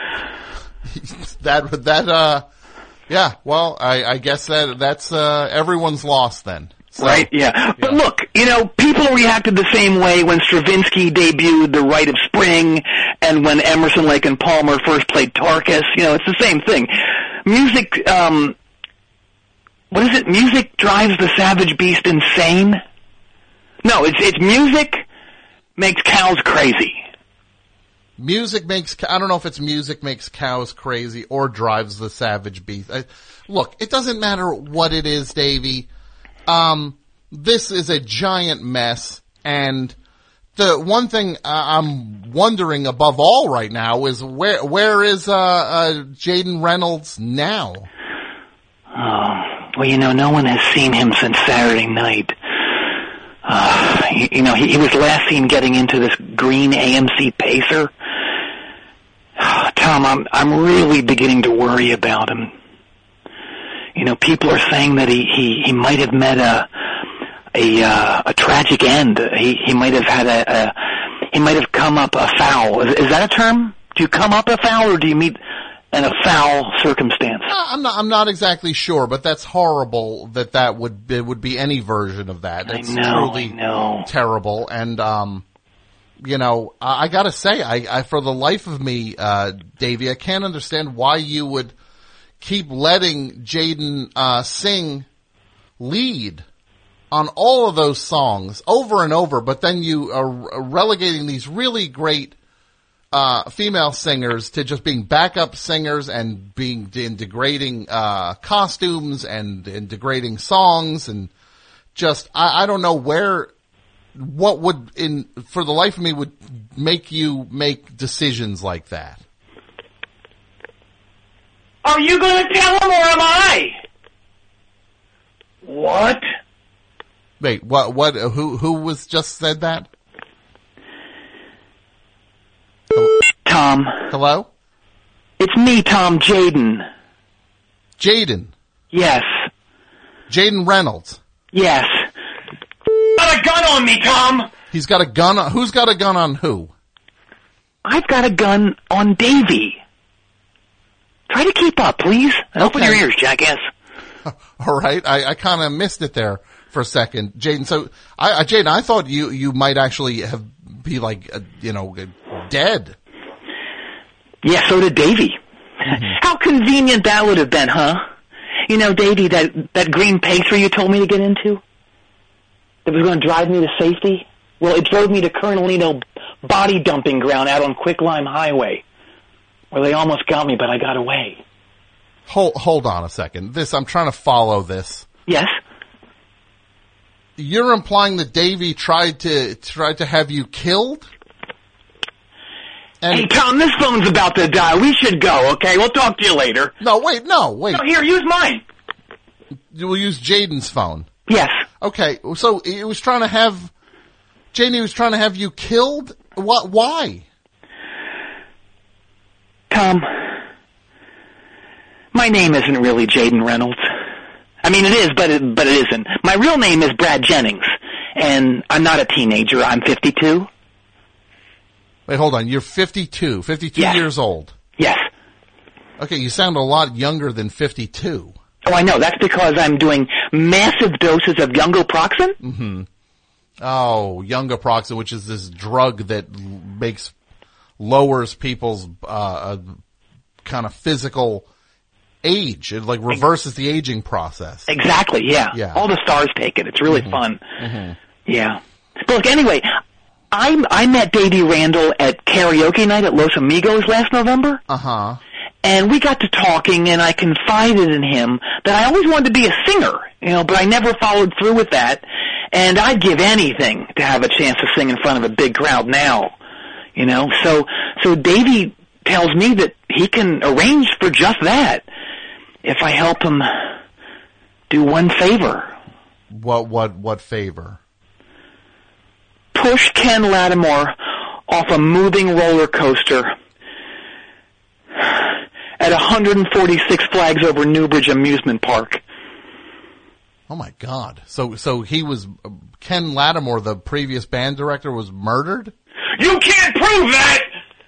that, that, uh, yeah, well, I, I guess that, that's, uh, everyone's loss then. So, right, yeah. But yeah. Look, you know, people reacted the same way when Stravinsky debuted The Rite of Spring and when Emerson, Lake and Palmer first played Tarkus. You know, it's the same thing. Music, um, what is it? Music drives the savage beast insane? No, it's, it's music makes cows crazy. Music makes, I don't know if it's music makes cows crazy or drives the savage beast. I, look, it doesn't matter what it is, Davey. Um, this is a giant mess, and the one thing uh, I'm wondering above all right now is where where is uh, uh Jaden Reynolds now? Oh, well, you know, no one has seen him since Saturday night. Uh, you, you know, he, he was last seen getting into this green A M C Pacer. Tom, I'm I'm really beginning to worry about him. You know, people are saying that he, he, he might have met a a uh, a tragic end. He he might have had a, a he might have come up afoul. Is, is that a term? Do you come up afoul, or do you meet in a foul circumstance? Uh, I'm not I'm not exactly sure, but that's horrible. That that would it would be any version of that. It's I know, truly I know. terrible. And um, you know, I, I gotta say, I, I, for the life of me, uh, Davey, I can't understand why you would keep letting Jaden, uh, sing lead on all of those songs over and over, but then you are relegating these really great, uh, female singers to just being backup singers and being in degrading, uh, costumes and, and degrading songs and just, I, I don't know where, what would, in, for the life of me, would make you make decisions like that? Are you going to tell him or am I? What? Wait, what, what, who, who was just said that? Tom. Hello? It's me, Tom, Jaden. Jaden? Yes. Jaden Reynolds? Yes. Got a gun on me, Tom! He's got a gun on, who's got a gun on who? I've got a gun on Davey. Try to keep up, please. And open your ears, jackass. All right, I, I kind of missed it there for a second, Jaden. So, I, I, Jaden, I thought you you might actually have be like, uh, you know, dead. Yeah, so did Davey. Mm-hmm. How convenient that would have been, huh? You know, Davey, that that green pacer you told me to get into, that was going to drive me to safety. Well, it drove me to Colonelino body dumping ground out on Quicklime Highway, where they almost got me, but I got away. Hold, hold on a second. This, I'm trying to follow this. Yes? You're implying that Davey tried to, tried to have you killed? And hey, Tom, this phone's about to die. We should go, okay? We'll talk to you later. No, wait, no, wait. No, here, use mine. We'll use Jaden's phone. Yes. Okay, so he was trying to have, Jaden was trying to have you killed? What, why? Tom, my name isn't really Jaden Reynolds. I mean, it is, but it, but it isn't. My real name is Brad Jennings, and I'm not a teenager. I'm fifty-two. Wait, hold on. You're fifty-two. fifty-two yes. years old. Yes. Okay, you sound a lot younger than fifty-two. Oh, I know. That's because I'm doing massive doses of Youngoproxen. Mm-hmm. Oh, Youngoproxen, which is this drug that makes, lowers people's, uh, kind of physical age. It like reverses the aging process. Exactly, yeah. Yeah. All the stars take it. It's really mm-hmm. fun. Mm-hmm. Yeah. But look, anyway, I I met Davey Randall at karaoke night at Los Amigos last November. Uh-huh. And we got to talking, and I confided in him that I always wanted to be a singer, you know, but I never followed through with that. And I'd give anything to have a chance to sing in front of a big crowd now, you know. So, so Davey tells me that he can arrange for just that if I help him do one favor. What, what, what favor? Push Ken Lattimore off a moving roller coaster at one hundred forty-six Flags Over Newbridge Amusement Park. Oh my God. So, so he was, uh, Ken Lattimore, the previous band director, was murdered? You can't prove that!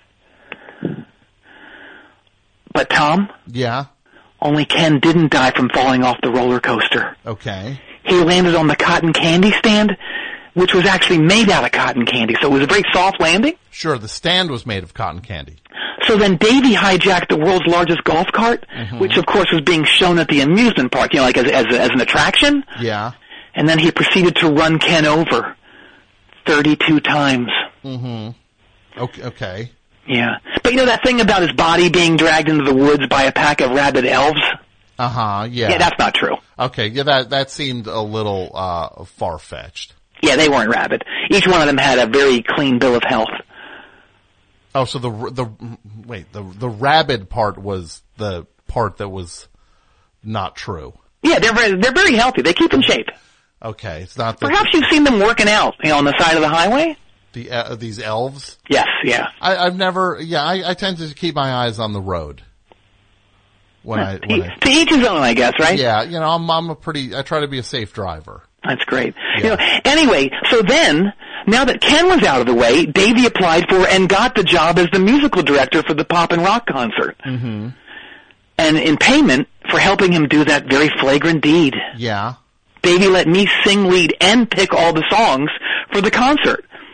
But Tom? Yeah? Only Ken didn't die from falling off the roller coaster. Okay. He landed on the cotton candy stand, which was actually made out of cotton candy, so it was a very soft landing. Sure, the stand was made of cotton candy. So then Davey hijacked the world's largest golf cart, mm-hmm. which of course was being shown at the amusement park, you know, like as, as, as an attraction. Yeah. And then he proceeded to run Ken over thirty-two times. Mm-hmm. Okay. okay. Yeah. But you know that thing about his body being dragged into the woods by a pack of rabid elves? Uh-huh, yeah. Yeah, that's not true. Okay, yeah, that, that seemed a little, uh, far-fetched. Yeah, they weren't rabid. Each one of them had a very clean bill of health. Oh, so the, the, wait, the, the rabid part was the part that was not true. Yeah, they're very, they're very healthy. They keep in shape. Okay, it's not the... Perhaps you've seen them working out, you know, on the side of the highway? The, uh, these elves? Yes, yeah. I, I've never, yeah, I, I tend to keep my eyes on the road. When well, I, to, when I, to each his own, I guess, right? Yeah, you know, I'm, I'm a pretty, I try to be a safe driver. That's great. Yeah. You know, anyway, so then, now that Ken was out of the way, Davey applied for and got the job as the musical director for the Pop and Rock concert. Mm-hmm. And in payment for helping him do that very flagrant deed, yeah, Davey let me sing lead and pick all the songs for the concert.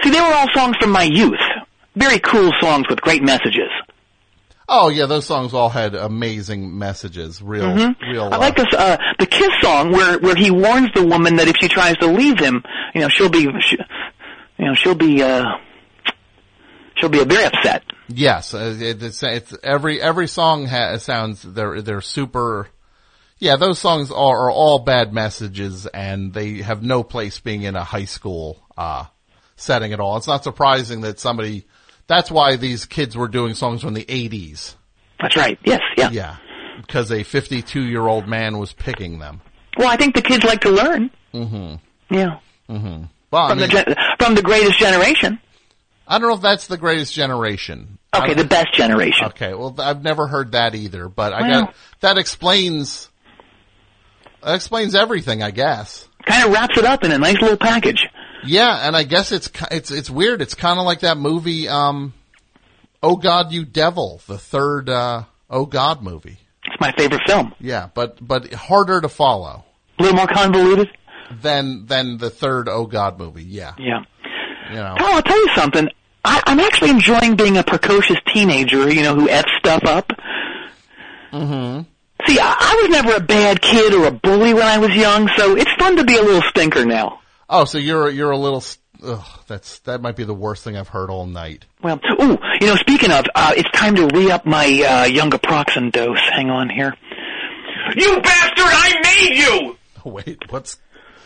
See, they were all songs from my youth. Very cool songs with great messages. Oh yeah, those songs all had amazing messages. Real, Mm-hmm. real. I like this, uh, the Kiss song where, where he warns the woman that if she tries to leave him, you know, she'll be, she, you know, she'll be, uh, she'll be very upset. Yes, uh, it, it's, it's every, every song ha- sounds, they're, they're super, yeah, those songs are, are all bad messages and they have no place being in a high school, uh, setting at all. It's not surprising that somebody, that's why these kids were doing songs from the eighties. That's right. Yes. Yeah. Yeah. Because a fifty-two-year-old man was picking them. Well, I think the kids like to learn. Mm-hmm. Yeah. Mm-hmm. Well, from I mean, the gen- from the greatest generation. I don't know if that's the greatest generation. Okay, the best generation. Okay, well, I've never heard that either, but I Well. got, that explains, that explains everything, I guess. Kind of wraps it up in a nice little package. Yeah, and I guess it's, ki- it's, it's weird. It's kind of like that movie, um, Oh God, You Devil, the third, uh, Oh God movie. It's my favorite film. Yeah, but, but harder to follow. A little more convoluted? Than, than the third Oh God movie, yeah. Yeah. You know. Tom, I'll tell you something. I, I'm actually enjoying being a precocious teenager, you know, who F's stuff up. Mm-hmm. See, I, I was never a bad kid or a bully when I was young, so it's fun to be a little stinker now. Oh, so you're, you're a little, ugh, that's, that might be the worst thing I've heard all night. Well, ooh, you know, speaking of, uh, it's time to re-up my, uh, Younger Proxen dose. Hang on here. You bastard, I made you! Wait, what's...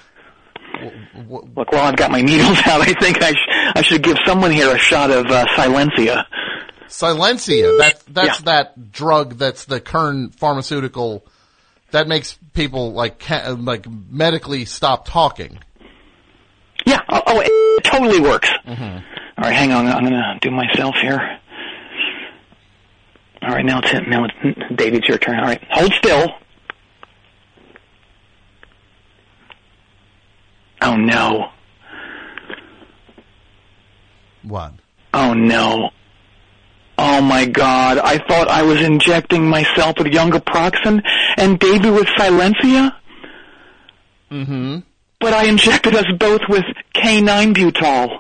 Look, while I've got my needles out, I think I, sh- I should give someone here a shot of, uh, Silencia. Silencia, that, that's Yeah. that drug that's the current pharmaceutical that makes people like, ca- like medically stop talking. Yeah, oh, oh it totally works. Mm-hmm. All right, hang on, I'm gonna do myself here. All right, now it's, now it's, Davey, it's your turn. All right, hold still. Oh no. What? Oh no. Oh my God, I thought I was injecting myself with Younger Proxen and Davey with Silencia, Mm-hmm. but I injected us both with K nine butol.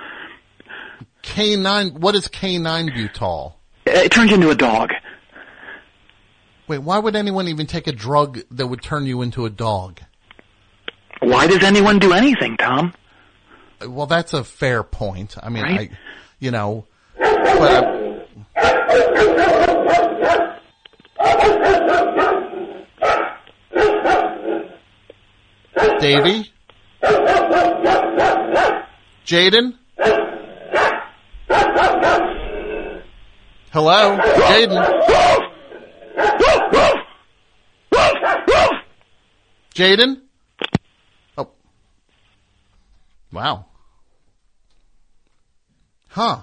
K nine, what is K nine butol? It turns you into a dog. Wait, why would anyone even take a drug that would turn you into a dog? Why does anyone do anything, Tom? Well, that's a fair point. I mean, Right? I, you know, but I, Davey? Jaden? Hello? Jaden? Jaden? Oh. Wow. Huh.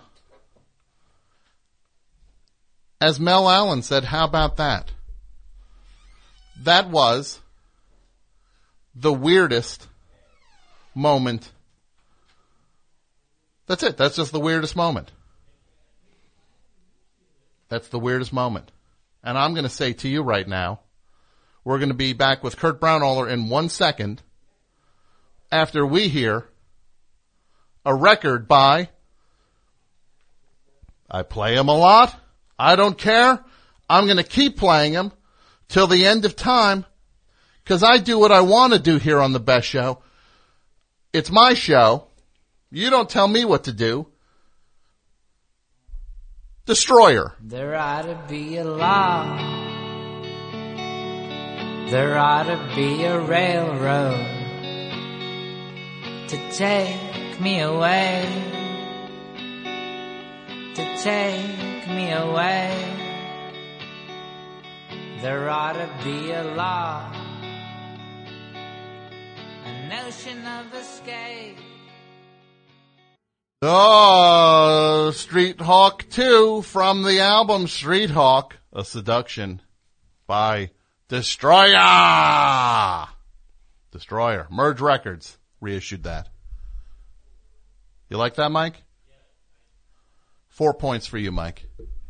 As Mel Allen said, how about that? That was the weirdest moment. That's it. That's just the weirdest moment. That's the weirdest moment. And I'm going to say to you right now, we're going to be back with Kurt Braunohler in one second after we hear a record by, I play him a lot. I don't care. I'm going to keep playing him till the end of time because I do what I want to do here on the Best Show. It's my show. You don't tell me what to do. Destroyer. There ought to be a law. There ought to be a railroad to take me away, to take me away. There ought to be a law, a notion of escape. Oh, Street Hawk two from the album Street Hawk, A Seduction by Destroyer. Destroyer. Merge Records reissued that. You like that, Mike? Four points for you, Mike.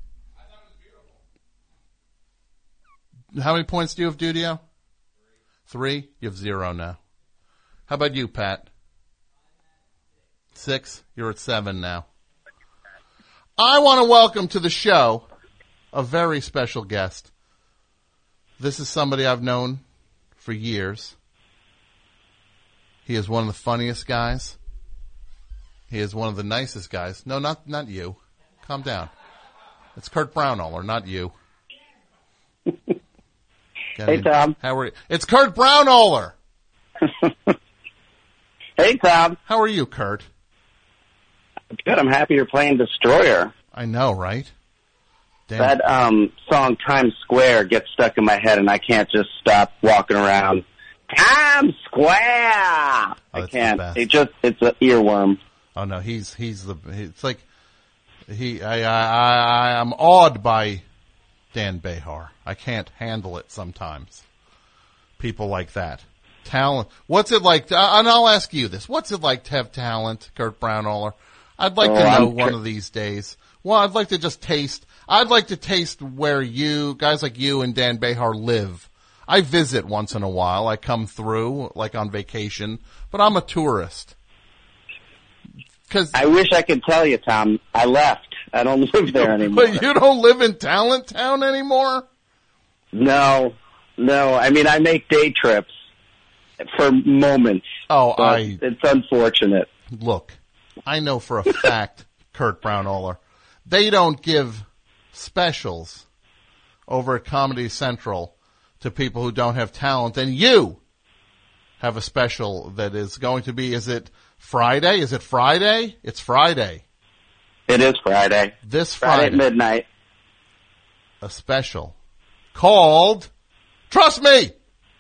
How many points do you have, Dudio? Three. Three? You have zero now. How about you, Pat? Six. You're at seven now. I want to welcome to the show a very special guest. This is somebody I've known for years. He is one of the funniest guys. He is one of the nicest guys. No, not not you. Calm down. It's Kurt Braunohler, not you. Hey, Tom. How are you? It's Kurt Braunohler. Hey, Tom. How are you, Kurt? Good. I'm happy you're playing Destroyer. I know, right? Damn. That um, song Times Square gets stuck in my head, and I can't just stop walking around. Times Square. Oh, I can't. It just it's an earworm. Oh no, he's he's the. It's like he. I I I I'm awed by Dan Behar. I can't handle it sometimes. People like that. Talent. What's it like? To, and I'll ask you this: what's it like to have talent, Kurt Braunohler? I'd like oh, to know I'm one tr- of these days. Well, I'd like to just taste. I'd like to taste where you guys like you and Dan Behar live. I visit once in a while. I come through, like on vacation, but I'm a tourist. Cause I wish I could tell you, Tom. I left. I don't live there anymore. But you don't live in Talent Town anymore? No, no. I mean, I make day trips for moments. Oh, I. It's unfortunate. Look, I know for a fact, Kurt Braunohler, they don't give specials over at Comedy Central to people who don't have talent, and you have a special that is going to be, is it Friday? Is it Friday? It's Friday. It is Friday. This Friday. Friday at midnight. A special called Trust Me!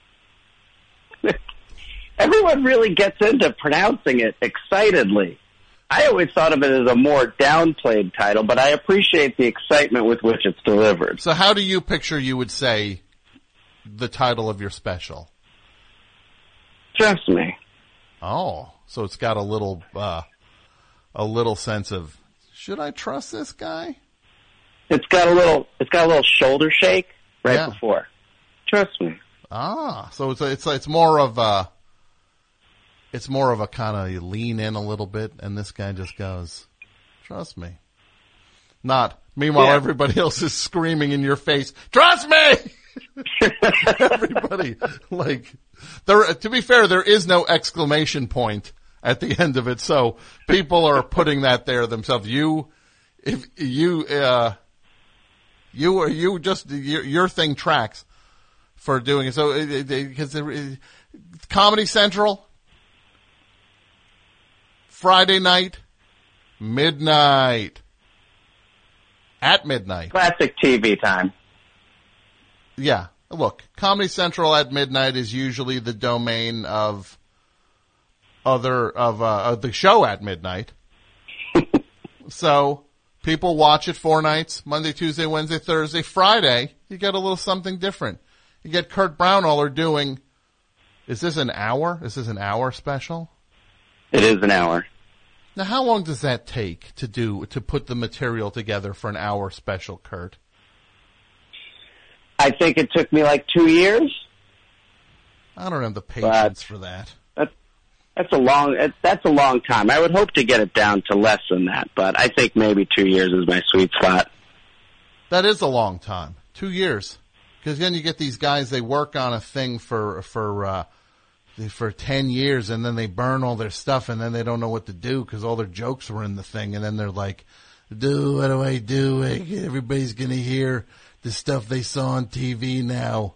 Everyone really gets into pronouncing it excitedly. I always thought of it as a more downplayed title, but I appreciate the excitement with which it's delivered. So how do you picture you would say the title of your special? Trust me. Oh, so it's got a little, uh, a little sense of, should I trust this guy? It's got a little, it's got a little shoulder shake right Yeah. before. Trust me. Ah, so it's, it's, it's more of a, it's more of a kind of you lean in a little bit and this guy just goes, trust me. Not, meanwhile Yeah. everybody else is screaming in your face, trust me! Everybody, like, there, to be fair, there is no exclamation point at the end of it, so people are putting that there themselves. You, if you, uh, you or you just, your, your thing tracks for doing it. So, because Comedy Central, Friday night, midnight, at midnight. Classic T V time. Yeah. Look, Comedy Central at midnight is usually the domain of other, of, uh, of the show at midnight. So, people watch it four nights, Monday, Tuesday, Wednesday, Thursday, Friday, you get a little something different. You get Kurt Braunohler doing, is this an hour? Is this an hour special? It is an hour. Now, how long does that take to do, to put the material together for an hour special, Kurt? I think it took me like two years. I don't have the patience for that. That's, that's a long, that's a long time. I would hope to get it down to less than that, but I think maybe two years is my sweet spot. That is a long time. Two years. Because then you get these guys, they work on a thing for, for, uh, for ten years and then they burn all their stuff and then they don't know what to do because all their jokes were in the thing and then they're like, do, what do I do? Everybody's going to hear the stuff they saw on T V now.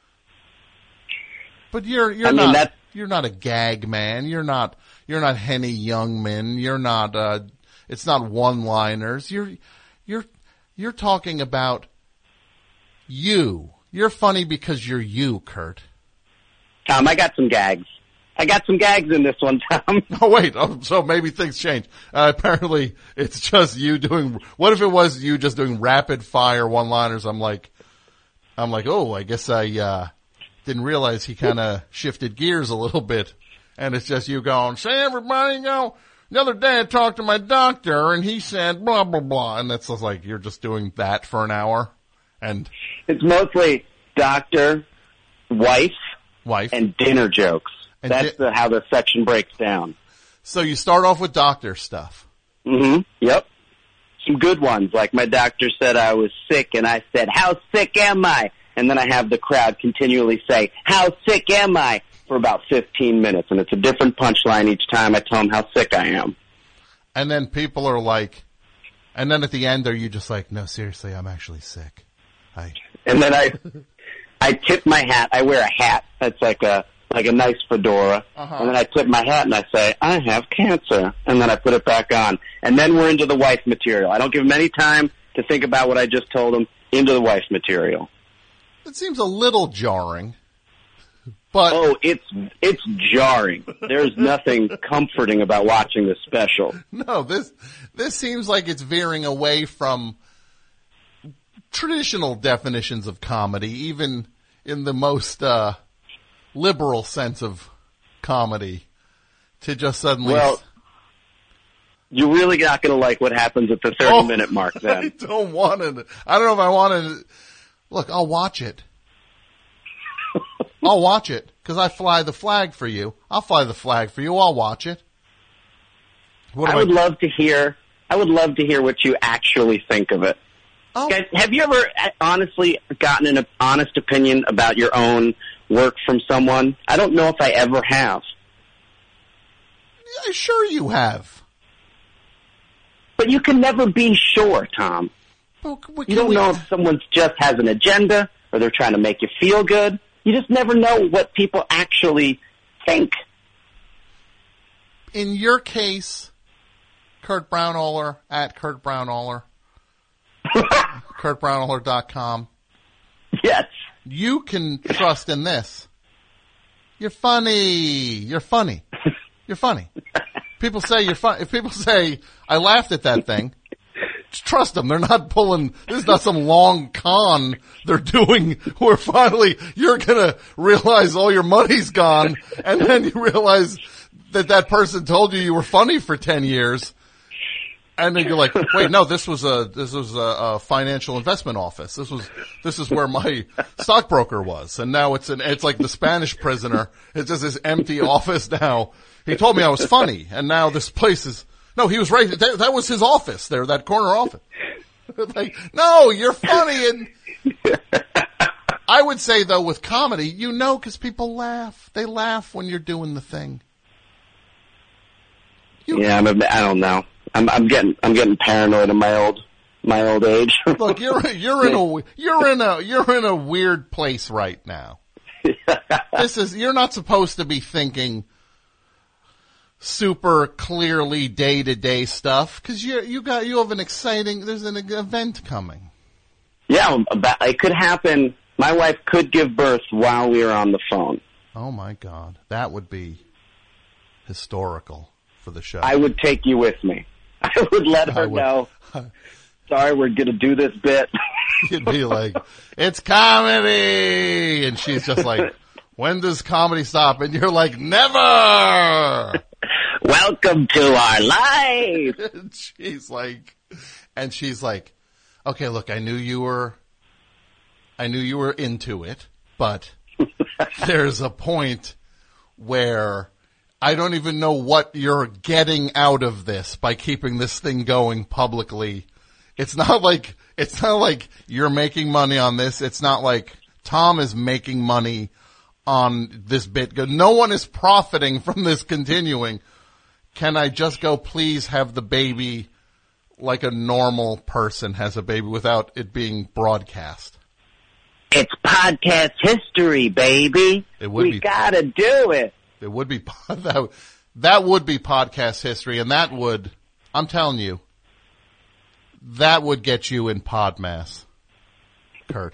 But you're, you're I mean, not, that's... you're not a gag man. You're not, you're not Henny Youngman. You're not, uh, it's not one-liners. You're, you're, you're talking about you. You're funny because you're you, Kurt. Tom, I got some gags. I got some gags in this one, Tom. Oh, wait. Oh, so maybe things change. Uh, apparently it's just you doing, what if it was you just doing rapid fire one-liners? I'm like, I'm like, oh, I guess I, uh, didn't realize he kind of shifted gears a little bit. And it's just you going, say everybody, you know, the other day I talked to my doctor and he said blah, blah, blah. And that's just like, you're just doing that for an hour. And it's mostly doctor, wife, wife, and dinner jokes. And That's di- the, how the section breaks down. So you start off with doctor stuff. Mm-hmm. Yep. Some good ones, like my doctor said I was sick, and I said, how sick am I? And then I have the crowd continually say, how sick am I? For about fifteen minutes, and it's a different punchline each time I tell them how sick I am. And then people are like, and then at the end, are you just like, no, seriously, I'm actually sick. I. And then I, I tip my hat. I wear a hat that's like a like a nice fedora, uh-huh. and then I tip my hat and I say, I have cancer, and then I put it back on, and then we're into the wife material. I don't give them any time to think about what I just told them. Into the wife material. It seems a little jarring. But oh, it's it's jarring. There's nothing comforting about watching this special. No, this this seems like it's veering away from traditional definitions of comedy, even in the most uh, liberal sense of comedy, to just suddenly. Well, you're really not going to like what happens at the thirty minute mark. Then I don't want to. I don't know if I want to. Look, I'll watch it. I'll watch it, because I fly the flag for you. I'll fly the flag for you. I'll watch it. What I would I... love to hear, I would love to hear what you actually think of it. Oh. Guys, have you ever honestly gotten an honest opinion about your own work from someone? I don't know if I ever have. Yeah, sure you have. But you can never be sure, Tom. Well, you don't we... know if someone just has an agenda, or they're trying to make you feel good. You just never know what people actually think. In your case, Kurt Braunohler at Kurt Braunohler, Kurt Braunohler dot com. Yes. You can trust in this. You're funny. You're funny. You're funny. People say you're funny. If people say, I laughed at that thing, trust them. They're not pulling, this is not some long con they're doing where finally you're going to realize all your money's gone, and then you realize that that person told you you were funny for ten years. And then you're like, wait, no, this was a, this was a, a financial investment office. This was, this is where my stockbroker was. And now it's an, it's like the Spanish prisoner. It's just this empty office now. He told me I was funny, and now this place is, no, he was right. That, that was his office there, that corner office. Like, no, you're funny. And I would say, though, with comedy, you know, because people laugh. They laugh when you're doing the thing. You yeah, I'm a, I don't know. I'm, I'm getting, I'm getting paranoid in my old, my old age. Look, you're, you're in a, you're in a, you're in a weird place right now. This is, you're not supposed to be thinking super clearly day-to-day stuff, because you you got you have an exciting, there's an event coming. Yeah, it could happen. My wife could give birth while we were on the phone. Oh my God, that would be historical for the show. I would take you with me. I would let her know. Sorry, we're going to do this bit. You'd be like, it's comedy, and she's just like, when does comedy stop? And you're like, never. Welcome to our life. And she's like, and she's like, okay, look, I knew you were, I knew you were into it, but there's a point where I don't even know what you're getting out of this by keeping this thing going publicly. It's not like, it's not like you're making money on this. It's not like Tom is making money on this bit. No one is profiting from this continuing. Can I just go, please have the baby like a normal person has a baby without it being broadcast? It's podcast history, baby. It would we be, gotta do it. It would be, that, that would be podcast history, and that would, I'm telling you, that would get you in Podmass, Kurt.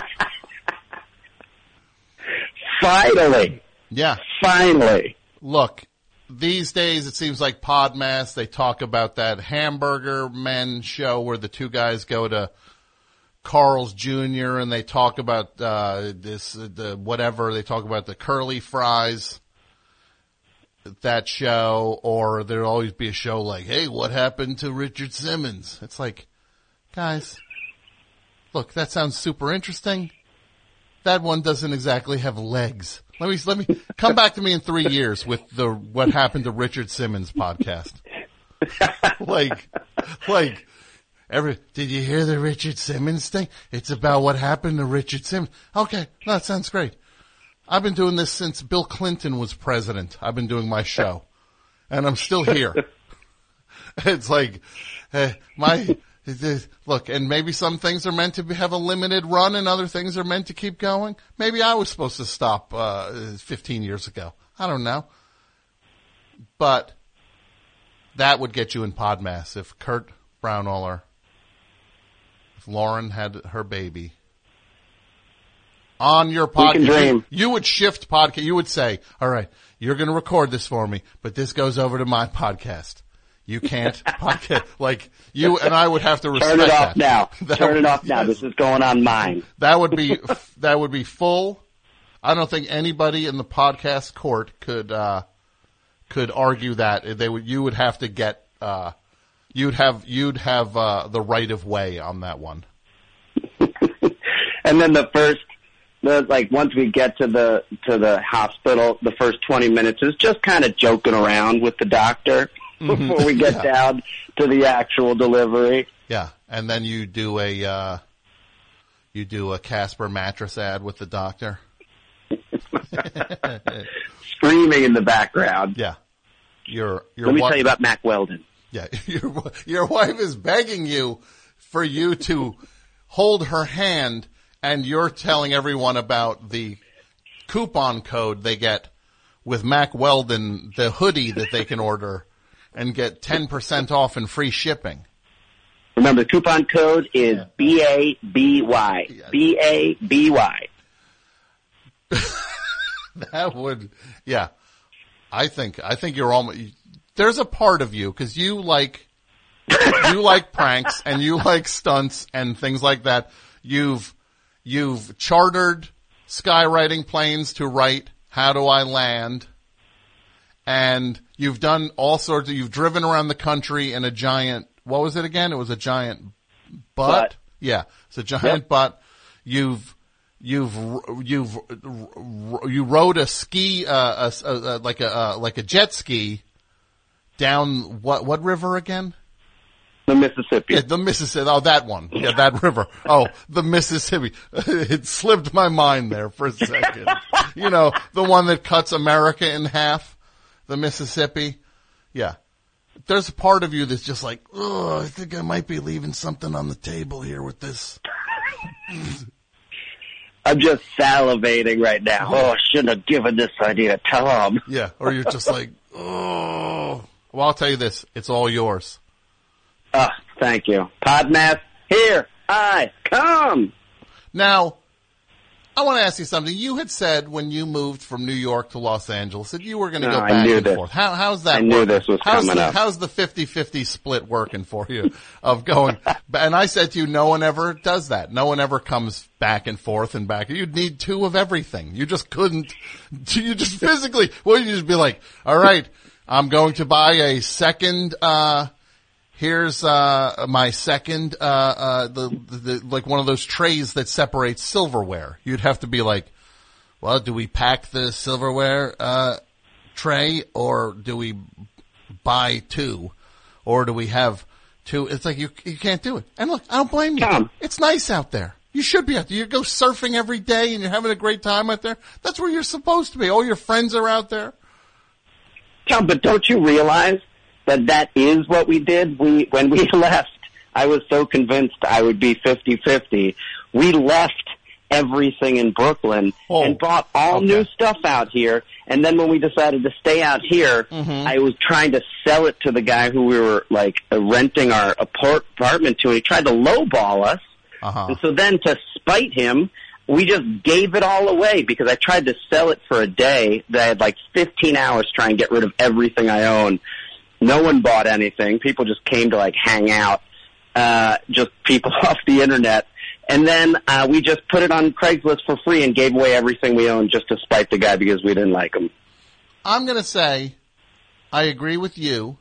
Finally. Yeah. Finally. Look, these days it seems like Podmass, they talk about that Hamburger Men show where the two guys go to Carl's Junior and they talk about uh this, the whatever, they talk about the curly fries, that show, or there'll always be a show like, hey, what happened to Richard Simmons? It's like, guys, look, that sounds super interesting. that one doesn't exactly have legs. Let me, let me, come back to me in three years with the, what happened to Richard Simmons podcast. like, like, every, did you hear the Richard Simmons thing? It's about what happened to Richard Simmons. Okay, no, that sounds great. I've been doing this since Bill Clinton was president. I've been doing my show. And I'm still here. It's like, uh, my, look, and maybe some things are meant to be, have a limited run and other things are meant to keep going. Maybe I was supposed to stop, uh, fifteen years ago. I don't know. But that would get you in Podmas if Kurt Braunohler, if Lauren had her baby on your podcast. You, you would shift podcast. You would say, all right, you're going to record this for me, but this goes over to my podcast. You can't podcast. Like, you and I would have to respect that. Turn it off that. now. That Turn would, it off now. yes. This is going on mine. That would be, that would be full. I don't think anybody in the podcast court could, uh, could argue that. They would, you would have to get, uh, you'd have, you'd have, uh, the right of way on that one. And then the first, the, like, once we get to the, to the hospital, the first twenty minutes is just kind of joking around with the doctor. Mm-hmm. Before we get yeah. down to the actual delivery. Yeah, and then you do a uh, you do a Casper mattress ad with the doctor, screaming in the background. Yeah, your your. Let me wa- tell you about Mac Weldon. Yeah, your your wife is begging you for you to hold her hand, and you're telling everyone about the coupon code they get with Mac Weldon, the hoodie that they can order. And get ten percent off and free shipping. Remember, the coupon code is yeah. B A B Y. Yeah. B A B Y. That would, yeah. I think, I think you're almost, there's a part of you, cause you like, you like pranks and you like stunts and things like that. You've, you've chartered skywriting planes to write How Do I Land? And you've done all sorts of, you've driven around the country in a giant, what was it again? It was a giant butt? butt. Yeah, it's a giant yep. butt. You've, you've, you've, you rode a ski, uh, a, a, a, like a, uh, like a jet ski down what, what river again? The Mississippi. Yeah, the Mississippi. Oh, that one. Yeah, that river. Oh, the Mississippi. It slipped my mind there for a second. You know, the one that cuts America in half. The Mississippi. Yeah. There's a part of you that's just like, oh, I think I might be leaving something on the table here with this. I'm just salivating right now. Oh, I shouldn't have given this idea to Tom. Yeah. Or you're just like, oh. Well, I'll tell you this. It's all yours. Ah, uh, thank you. Podmas, here I come. Now, I want to ask you something. You had said when you moved from New York to Los Angeles that you were going to no, go back I knew and this. forth. How, how's that I knew working? this was how's coming the, up. How's the fifty-fifty split working for you of going? And I said to you, no one ever does that. No one ever comes back and forth and back. You'd need two of everything. You just couldn't. You just physically. Well, you just be like, all right, I'm going to buy a second. uh Here's uh my second uh uh the, the, the like one of those trays that separates silverware. You'd have to be like, well, do we pack the silverware uh tray or do we buy two? Or do we have two? It's like you you can't do it. And look, I don't blame you. Tom. It's nice out there. You should be out there. You go surfing every day and you're having a great time out there. That's where you're supposed to be. All your friends are out there. Tom, but don't you realize that that is what we did? We, when we left, I was so convinced I would be fifty-fifty. We left everything in Brooklyn oh, and bought all okay. new stuff out here. And then when we decided to stay out here, mm-hmm. I was trying to sell it to the guy who we were like uh, renting our apartment to, and he tried to lowball us. Uh-huh. And so then to spite him, we just gave it all away because I tried to sell it for a day. That I had like fifteen hours trying to get rid of everything I own. No one bought anything. People just came to like hang out, uh, just people off the internet. And then, uh, we just put it on Craigslist for free and gave away everything we owned just to spite the guy because we didn't like him. I'm going to say I agree with you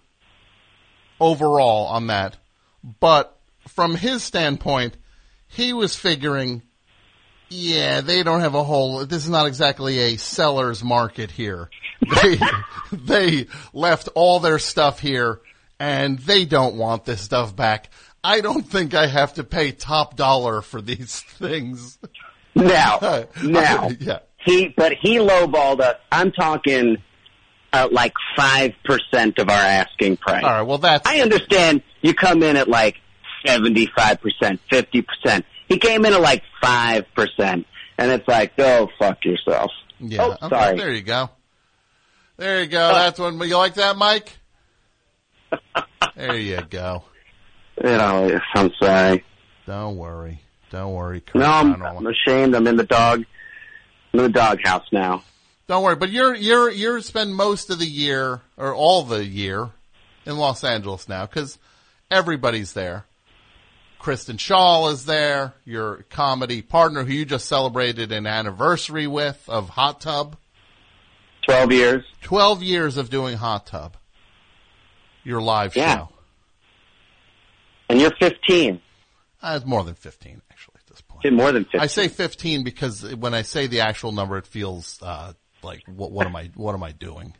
overall on that. But from his standpoint, he was figuring Yeah, they don't have a whole, this is not exactly a seller's market here. They, they left all their stuff here and they don't want this stuff back. I don't think I have to pay top dollar for these things. Now, now, yeah. he, but he lowballed us. I'm talking uh, like five percent of our asking price. All right, well that's... I understand you come in at like seventy-five percent, fifty percent. He came in at like five percent, and it's like, go fuck yourself. Yeah. Oh, Okay, sorry. there you go. There you go. That's one. You like that, Mike? There you go. You know, I'm sorry. Don't worry. Don't worry. Kurt No, I'm, Brown. I'm ashamed. I'm in the dog, I'm in the doghouse now. Don't worry. But you're you're you're spend most of the year or all the year in Los Angeles now because everybody's there. Kristen Shaw is there. Your comedy partner, who you just celebrated an anniversary with of Hot Tub. Twelve years. Twelve years of doing Hot Tub. Your live Yeah. show. And you're fifteen. Uh, it's more than fifteen, actually, at this point. Did more than fifteen. I say fifteen because when I say the actual number, it feels uh, like what, what am I? What am I doing?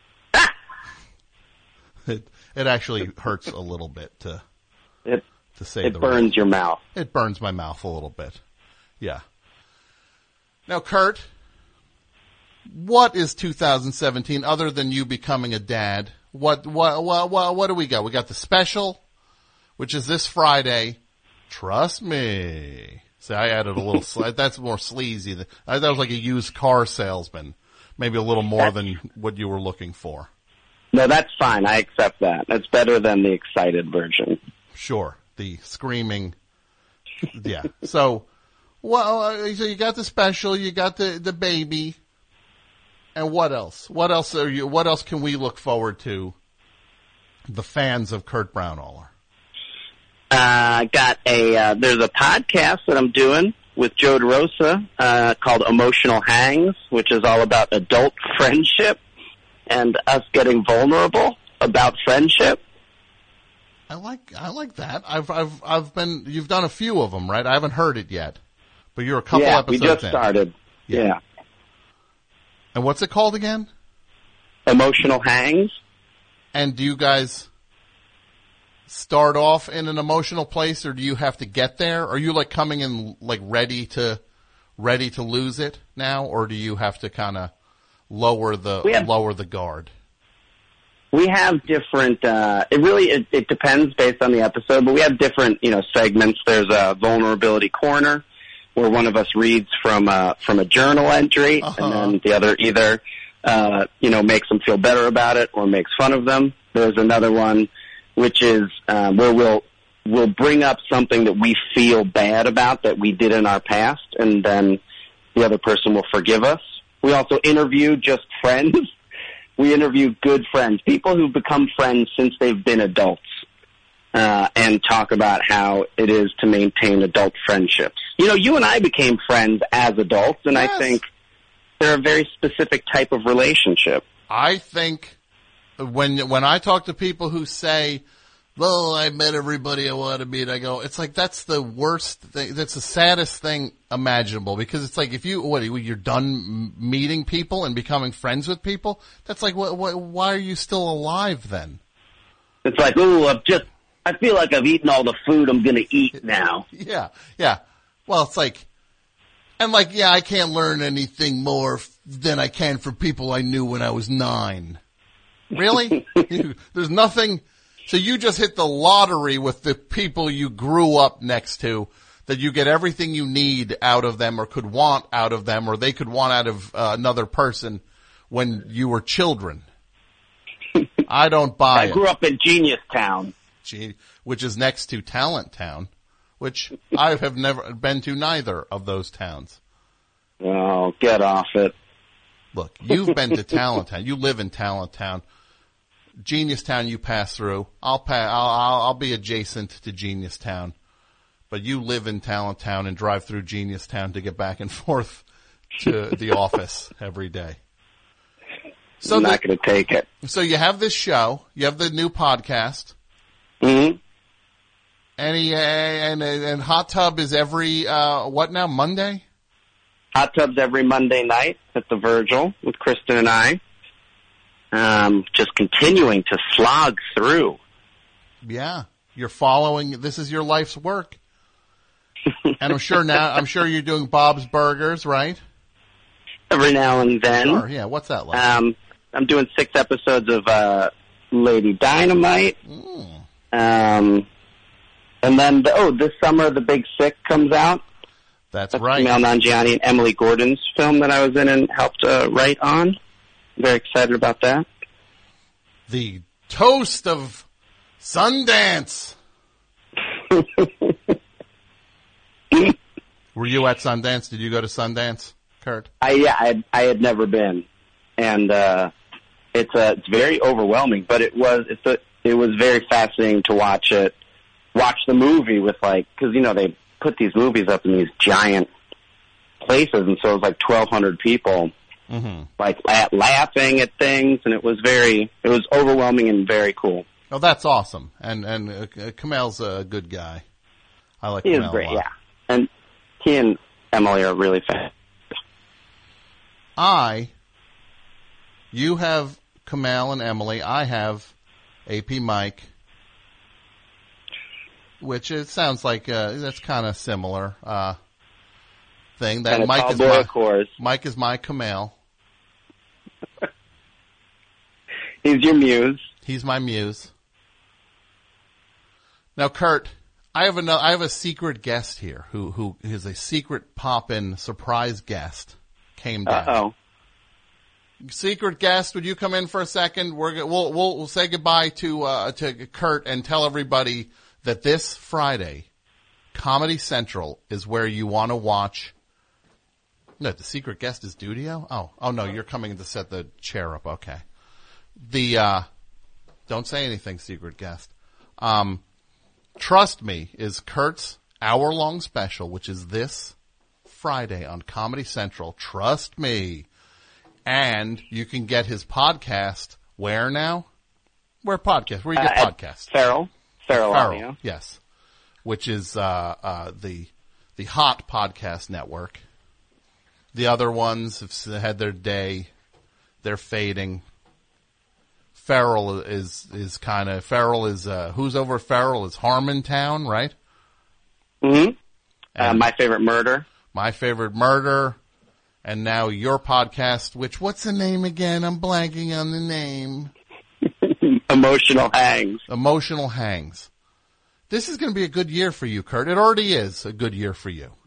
it it actually hurts a little bit to it, to say. It the burns right. your mouth. It burns my mouth a little bit. Yeah. Now, Kurt, what is two thousand seventeen other than you becoming a dad? What what what what, what do we got? We got the special, which is this Friday. Trust me. See, I added a little. sl- that's more sleazy. Than, I, that was like a used car salesman. Maybe a little more than what you were looking for. No, that's fine. I accept that. That's better than the excited version. Sure, the screaming. Yeah. So, well, uh, so you got the special. You got the the baby. And what else? What else are you? What else can we look forward to? The fans of Kurt Braunohler. I uh, got a, uh, there's a podcast that I'm doing with Joe DeRosa, uh, called Emotional Hangs, which is all about adult friendship and us getting vulnerable about friendship. I like, I like that. I've, I've, I've been, you've done a few of them, right? I haven't heard it yet, but you're a couple yeah, episodes we just in. started. Yeah. yeah. And what's it called again? Emotional Hangs. And do you guys start off in an emotional place, or do you have to get there? Are you like coming in like ready to ready to lose it now, or do you have to kind of lower the have, lower the guard? We have different. Uh, it really it, it depends based on the episode, but we have different you know segments. There's a vulnerability corner where one of us reads from a from a journal entry, uh-huh. and then the other either uh, you know makes them feel better about it or makes fun of them. There's another one which is uh, where we'll we'll bring up something that we feel bad about that we did in our past, and then the other person will forgive us. We also interview just friends. We interview good friends, people who've become friends since they've been adults, uh, and talk about how it is to maintain adult friendships. You know, you and I became friends as adults, and yes. I think they're a very specific type of relationship. I think when when I talk to people who say, well, I met everybody I want to meet, I go, it's like that's the worst thing. That's the saddest thing imaginable, because it's like if you, what, you're done meeting people and becoming friends with people, that's like, what, what, why are you still alive then? It's like, ooh, I've just, I feel like I've eaten all the food I'm going to eat now. Yeah, yeah. Well, it's like, and like, yeah, I can't learn anything more than I can from people I knew when I was nine. Really? There's nothing. So you just hit the lottery with the people you grew up next to, that you get everything you need out of them or could want out of them, or they could want out of uh, another person when you were children. I don't buy it. I grew up in Genius Town. Gee, which is next to Talent Town, which I have never been to neither of those towns. Oh, get off it. Look, you've been to Talent Town. You live in Talent Town. Genius Town you pass through. I'll pass, I'll, I'll, I'll be adjacent to Genius Town. But you live in Talent Town and drive through Genius Town to get back and forth to the office every day. So I'm not going to take it. So you have this show. You have the new podcast. Mm-hmm. Any, uh, and, and Hot Tub is every, uh, what now, Monday? Hot Tubs every Monday night at the Virgil with Kristen and I. Um, just continuing to slog through. Yeah, you're following. This is your life's work, and I'm sure now. I'm sure you're doing Bob's Burgers, right? Every now and then. Sure, yeah. What's that like? Um, I'm doing six episodes of uh, Lady Dynamite. Mm. Um, and then, the, oh, this summer The Big Sick comes out. That's, That's right. Mel Nanjiani and Emily Gordon's film that I was in and helped uh, write on. Very excited about that. The toast of Sundance. Were you at Sundance? Did you go to Sundance, Kurt? I yeah, I had, I had never been, and uh, it's uh, it's very overwhelming. But it was it's a, it was very fascinating to watch it, watch the movie with like because you know they put these movies up in these giant places, and so it was like twelve hundred people. Mm-hmm. Like la- laughing at things, and it was very, it was overwhelming and very cool. Oh, that's awesome. And and uh, Kamel's a good guy. I like He Kamel is great, a lot. yeah. And he and Emily are really fast. I, you have Kamel and Emily. I have A P Mike, which it sounds like uh, that's kind of similar uh, thing. That Kinda Mike is tall boy, my of course. Mike is my Kamel. He's your muse. He's my muse. Now, Kurt, I have a I have a secret guest here who who is a secret pop-in surprise guest. Came down. Uh-oh. Secret guest, would you come in for a second? We're go- we'll we'll we'll say goodbye to uh, to Kurt and tell everybody that this Friday, Comedy Central is where you want to watch. No, the secret guest is Dudio. Oh, oh no, you're coming to set the chair up. Okay. The uh, don't say anything, secret guest. Um, Trust Me is Kurt's hour-long special, which is this Friday on Comedy Central. Trust Me. And you can get his podcast where now? Where podcast? Where you get Uh, podcasts? Feral. Feral Feral, Audio. yes. Which is uh, uh, the the hot podcast network. The other ones have had their day. They're fading. Feral is is kind of Feral is uh, who's over Feral is Harmontown, right? Mm-hmm. Uh, My Favorite Murder. My Favorite Murder, and now your podcast. Which what's the name again? I'm blanking on the name. Emotional Hangs. Emotional Hangs. This is going to be a good year for you, Kurt. It already is a good year for you.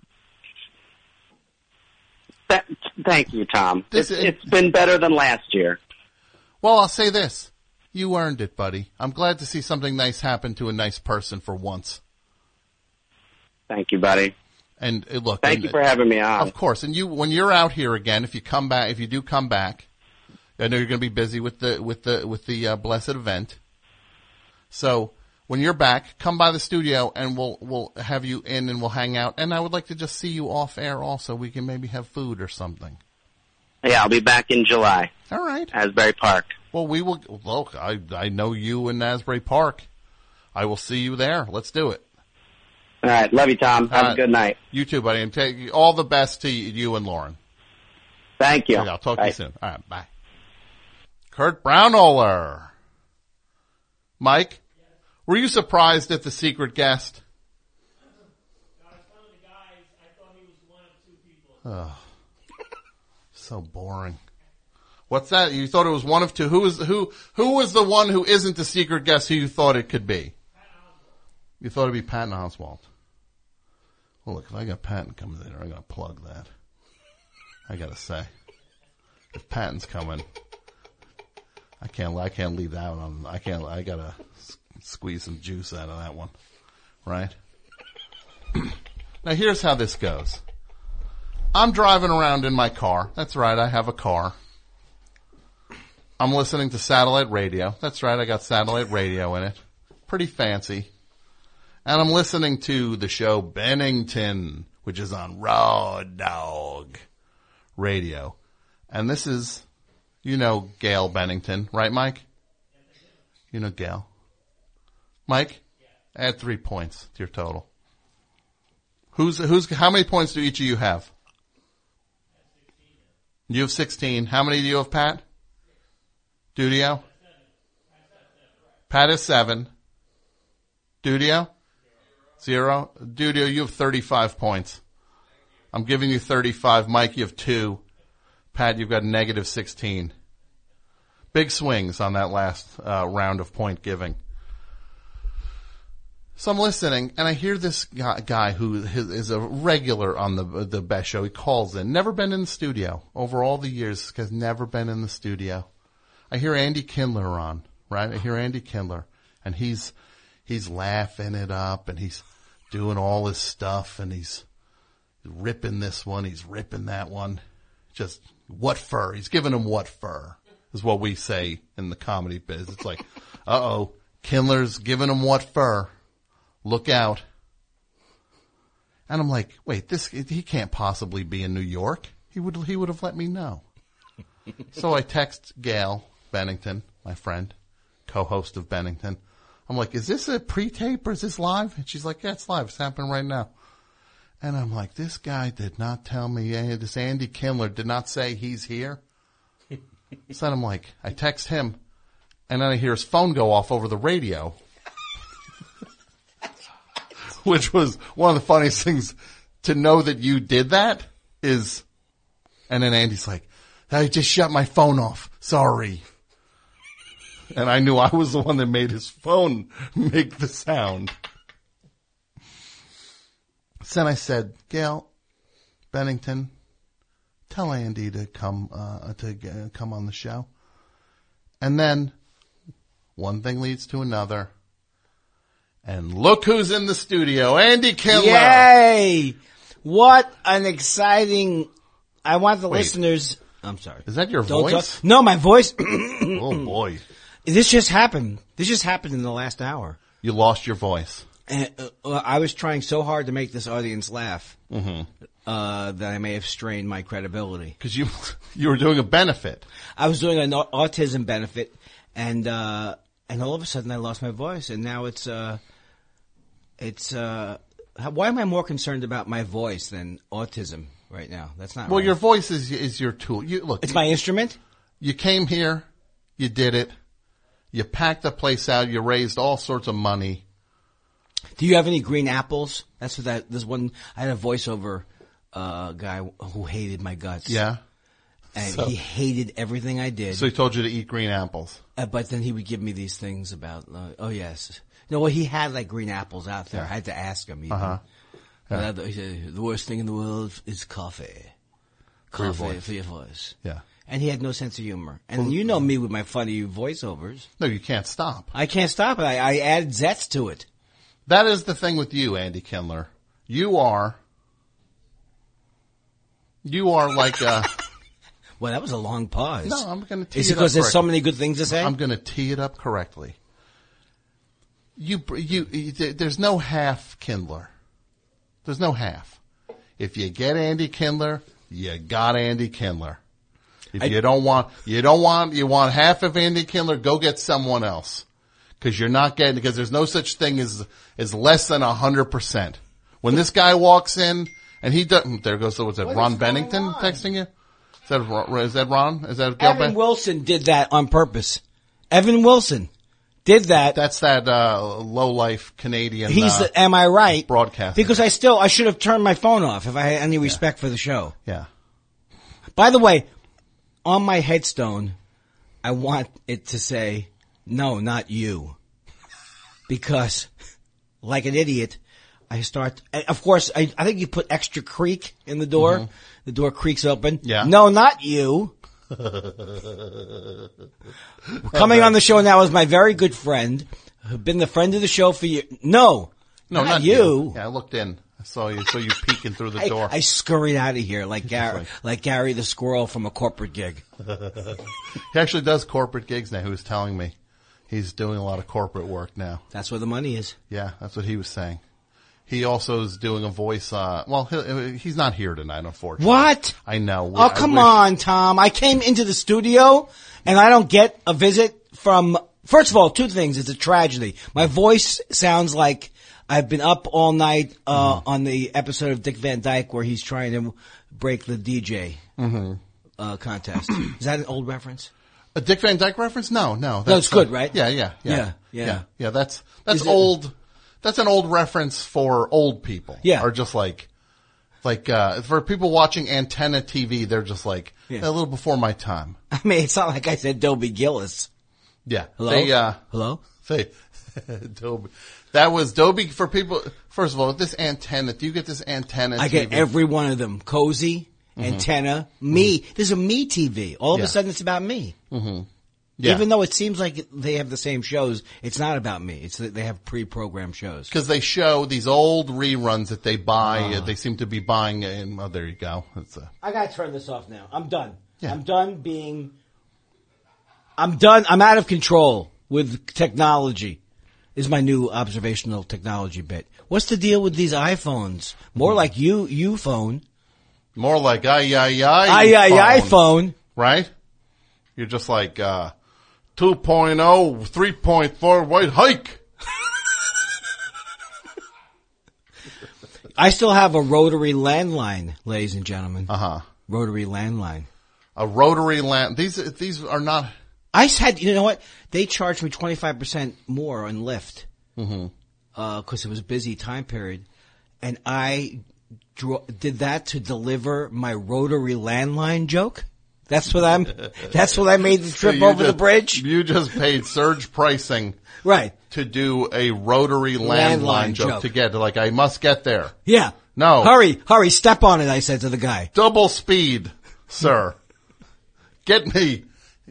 Th- thank you, Tom. This it's, is- it's been better than last year. Well, I'll say this. You earned it, buddy. I'm glad to see something nice happen to a nice person for once. Thank you, buddy. And uh, look, Thank and, you for having me on. Of course. And you, when you're out here again, if you come back, if you do come back, I know you're going to be busy with the with the with the uh, blessed event. So when you're back, come by the studio and we'll we'll have you in and we'll hang out. And I would like to just see you off air also. We can maybe have food or something. Yeah, I'll be back in July. All right. Asbury Park. Well, we will. Look, I I know you in Asbury Park. I will see you there. Let's do it. All right. Love you, Tom. Have Uh, a good night. You too, buddy. And take all the best to you and Lauren. Thank you. Okay, I'll talk to Bye. you soon. All right, bye. Kurt Braunohler. Mike, were you surprised at the secret guest? Oh, so boring. What's that? You thought it was one of two. Who was who? Who was the one who isn't the secret guest? Who you thought it could be? You thought it'd be Patton Oswalt. Well, look, if I got Patton coming in, I'm gonna plug that. I gotta say, if Patton's coming, I can't. I can't leave that on. I can't. I gotta s- squeeze some juice out of that one, right? Now here's how this goes. I'm driving around in my car. That's right, I have a car. I'm listening to satellite radio. That's right, I got satellite radio in it. Pretty fancy. And I'm listening to the show Bennington, which is on Raw Dog Radio. And this is, you know Gail Bennington, right, Mike? You know Gail. Mike, add three points to your total. Who's, who's, how many points do each of you have? You have sixteen. How many do you have, Pat? Dudio? Pat is seven. Dudio? Zero. Dudio, you have thirty-five points. I'm giving you thirty-five. Mike, you have two. Pat, you've got negative sixteen. Big swings on that last uh, round of point giving. So I'm listening, and I hear this guy, guy who is a regular on the the best show. He calls in. Never been in the studio. Over all the years, has never been in the studio. I hear Andy Kindler on, right? I hear Andy Kindler, and he's he's laughing it up, and he's doing all his stuff, and he's ripping this one, he's ripping that one. Just what fur? He's giving him what fur is what we say in the comedy biz. It's like, uh-oh, Kindler's giving him what fur. Look out. And I'm like, wait, this, he can't possibly be in New York. He would, he would have let me know. So I text Gail Bennington, my friend, co-host of Bennington. I'm like, is this a pre-tape or is this live? And she's like, yeah, it's live. It's happening right now. And I'm like, this guy did not tell me, this Andy Kindler did not say he's here. So I'm like, I text him, and then I hear his phone go off over the radio. Which was one of the funniest things to know that you did that is, and then Andy's like, I just shut my phone off. Sorry. And I knew I was the one that made his phone make the sound. So then I said, Gail Bennington, tell Andy to come, uh, to uh, come on the show. And then one thing leads to another. And look who's in the studio, Andy Kindler. Yay! What an exciting, I want the Wait. listeners, I'm sorry. Is that your Don't voice? talk- no, my voice. Oh boy. This just happened. This just happened in the last hour. You lost your voice. And, uh, I was trying so hard to make this audience laugh, Mm-hmm. uh, that I may have strained my credibility. Cause you, you were doing a benefit. I was doing an au- autism benefit, and, uh, and all of a sudden I lost my voice, and now it's, uh, it's, uh, how, why am I more concerned about my voice than autism right now? That's not Well, right. your voice is, is your tool. You look. It's my instrument? You came here. You did it. You packed the place out. You raised all sorts of money. Do you have any green apples? That's what that, this one, I had a voiceover, uh, guy who hated my guts. Yeah. And So- he hated everything I did. So he told you to eat green apples. Uh, but then he would give me these things about, uh, oh yes. No, well, he had like green apples out there. I had to ask him. He, Uh-huh. Yeah. he said, the worst thing in the world is coffee. For your Coffee voice. for your voice. Yeah. And he had no sense of humor. And Well, you know me with my funny voiceovers. No, you can't stop. I can't stop it. I, I added zets to it. That is the thing with you, Andy Kindler. You are, you are like a. Well, that was a long pause. No, I'm going to tee Is it it because up there's so correctly. many good things to say? I'm going to tee it up correctly. You, you, you, there's no half Kindler. There's no half. If you get Andy Kindler, you got Andy Kindler. If I- you don't want, you don't want, you want half of Andy Kindler, go get someone else. Cause you're not getting, because there's no such thing as, as less than a hundred percent. When this guy walks in and he doesn't, there goes, what's that, What Ron is going Bennington on? texting you? Is that, Ron- is that Ron? Is that Gail Evan Ben- Wilson did that on purpose. Evan Wilson did that. That's that, uh, low life Canadian, He's uh, the, am I right? broadcaster. Because I still, I should have turned my phone off if I had any respect for the show. Yeah. By the way, on my headstone, I want it to say, no, not you. Because, like an idiot, I start, of course, I, I think you put extra creak in the door. Mhm. The door creaks open. Yeah. No, not you. Coming on the show now is my very good friend, who's been the friend of the show for years. No, No, not, not you. you. Yeah, I looked in. I saw you, saw you peeking through the I, door. I scurried out of here like Gary, like Gary the squirrel from a corporate gig. He actually does corporate gigs now. He was telling me he's doing a lot of corporate work now. That's where the money is. Yeah, that's what he was saying. He also is doing a voice, uh, well, he, he's not here tonight, unfortunately. What? I know. Oh, I come wish- on, Tom. I came into the studio and I don't get a visit from, first of all, two things. It's a tragedy. My voice sounds like I've been up all night, uh, Mm-hmm. on the episode of Dick Van Dyke where he's trying to break the D J. Mm-hmm. uh, contest. Is that an old reference? A Dick Van Dyke reference? No, no. No, it's good, uh, right? Yeah, yeah, yeah, Yeah, yeah. yeah. yeah, that's that's Is it- old. That's an old reference for old people. Yeah. Or just like, like uh, for people watching Antenna T V, they're just like Yeah. a little before my time. I mean, it's not like I said Dobie Gillis. Yeah. Hello? They, uh, Hello? They, Dobie. That was Dobie for people. First of all, this antenna. Do you get this antenna? I T V? get every one of them. Cozy, Antenna, me. There's a me T V. All of Yeah. a sudden it's about me. Mm-hmm. Yeah. Even though it seems like they have the same shows, it's not about me. It's that they have pre-programmed shows. Because they show these old reruns that they buy. Ah. They seem to be buying. In, oh, there you go. It's a, I gotta turn this off now. I'm done. Yeah. I'm done being. I'm done. I'm out of control with technology. Is my new observational technology bit. What's the deal with these iPhones? More like you, you phone. more like ay ay ay. Ay, ay, iPhone. Right? You're just like uh, two point oh, three point four white hike. I still have a rotary landline, ladies and gentlemen. Uh huh. Rotary landline. A rotary land. These these are not. I had, you know what? They charged me twenty-five percent more on Lyft. Mm-hmm. Uh, cause it was a busy time period. And I dro- did that to deliver my rotary landline joke. That's what I'm, that's what I made the trip So you over the just- bridge. You just paid surge pricing. Right. To do a rotary landline, Landline joke, joke. to get like I must get there. Yeah. No. Hurry, hurry, step on it, I said to the guy. Double speed, sir. Get me,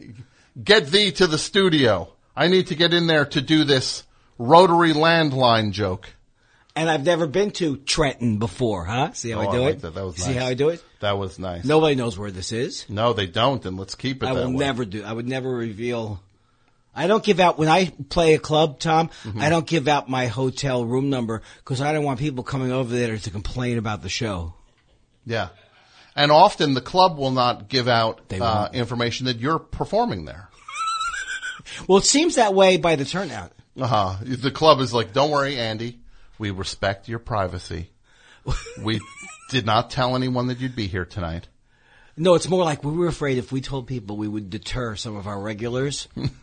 get thee to the studio. I need to get in there to do this rotary landline joke. And I've never been to Trenton before, huh? See how Oh, I do I it? like that. That was See nice. how I do it? That was nice. Nobody knows where this is. No, they don't, and let's keep it I that will way. never do. I would never reveal. I don't give out when I play a club, Tom. Mm-hmm. I don't give out my hotel room number because I don't want people coming over there to complain about the show. Yeah. And often the club will not give out They uh, won't. information that you're performing there. Well, it seems that way by the turnout. Uh-huh. The club is like, don't worry, Andy. We respect your privacy. We did not tell anyone that you'd be here tonight. No, it's more like we were afraid if we told people we would deter some of our regulars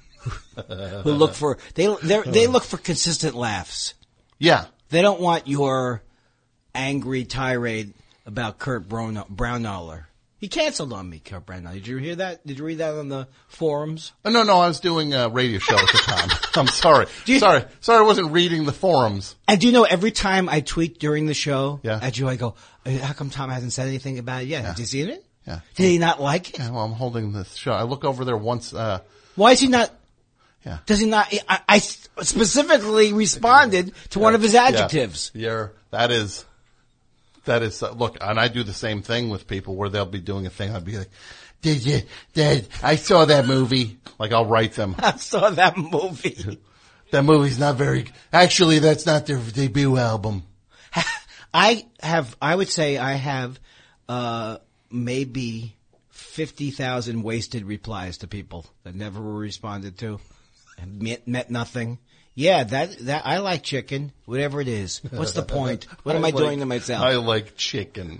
who look for they they they look for consistent laughs. Yeah. They don't want your angry tirade about Kurt Brown- Brownauer. He canceled on me, Kurt Brownauer. Did you hear that? Did you read that on the forums? Oh, no, no, I was doing a radio show at the time. I'm sorry. you- sorry. Sorry I wasn't reading the forums. And do you know every time I tweet during the show Yeah. at you, I go, how come Tom hasn't said anything about it yet? Yeah. Did you see it? Yeah. Did he not like it? Yeah, well, I'm holding this show. I look over there once. Uh, Why is he not? Yeah. Does he not? I, I specifically responded to one of his adjectives. Yeah. You're, that is, that is, uh, look, and I do the same thing with people where they'll be doing a thing. I'd be like, did you, did, I saw that movie. Like I'll write them. I saw that movie. That movie's not very, actually that's not their debut album. I have, I would say I have, uh, maybe fifty thousand wasted replies to people that never were responded to and met, met nothing. Yeah, that, that, I like chicken, whatever it is. What's the point? What am I, like- doing to myself? I like chicken.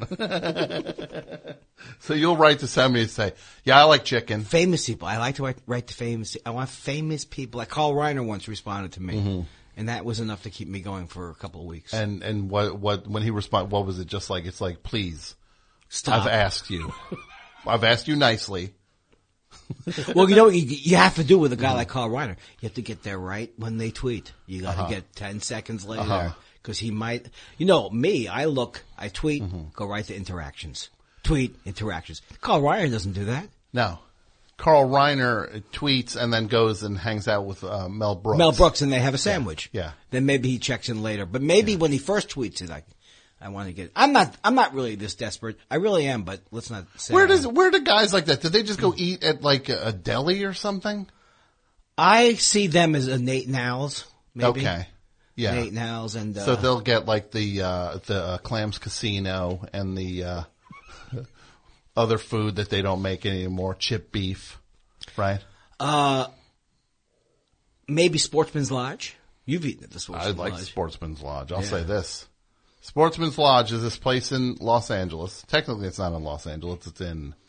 So you'll write to somebody and say, yeah, I like chicken. Famous people. I like to write, write to famous, I want famous people. Like Carl Reiner once responded to me. Mm-hmm. And that was enough to keep me going for a couple of weeks. And, and what, what, when he responded, what was it just like? It's like, please. Stop. I've asked you. I've asked you nicely. Well, you know what you, you have to do with a guy like Carl Reiner? You have to get there right when they tweet. You got to Uh-huh. get ten seconds later Uh-huh. because he might. You know, me, I look, I tweet, Mm-hmm. go right to interactions. Tweet, interactions. Carl Reiner doesn't do that. No. Carl Reiner tweets and then goes and hangs out with uh, Mel Brooks. Mel Brooks and they have a sandwich. Yeah. Then maybe he checks in later. But maybe when he first tweets it, I, I want to get. I'm not. I'm not really this desperate. I really am, but let's not say. Where I does am. where do guys like that? Do they just go eat at like a, a deli or something? I see them as a Nate Nowles. Maybe. Okay. Yeah. Nate Nowles and. Uh, So they'll get like the uh, the uh, Clams Casino and the uh, other food that they don't make anymore, chip beef, right? Uh, maybe Sportsman's Lodge. You've eaten at the I Sportsman's like Lodge. Sportsman's Lodge. I'll Yeah. say this. Sportsman's Lodge is this place in Los Angeles. Technically, it's not in Los Angeles. It's in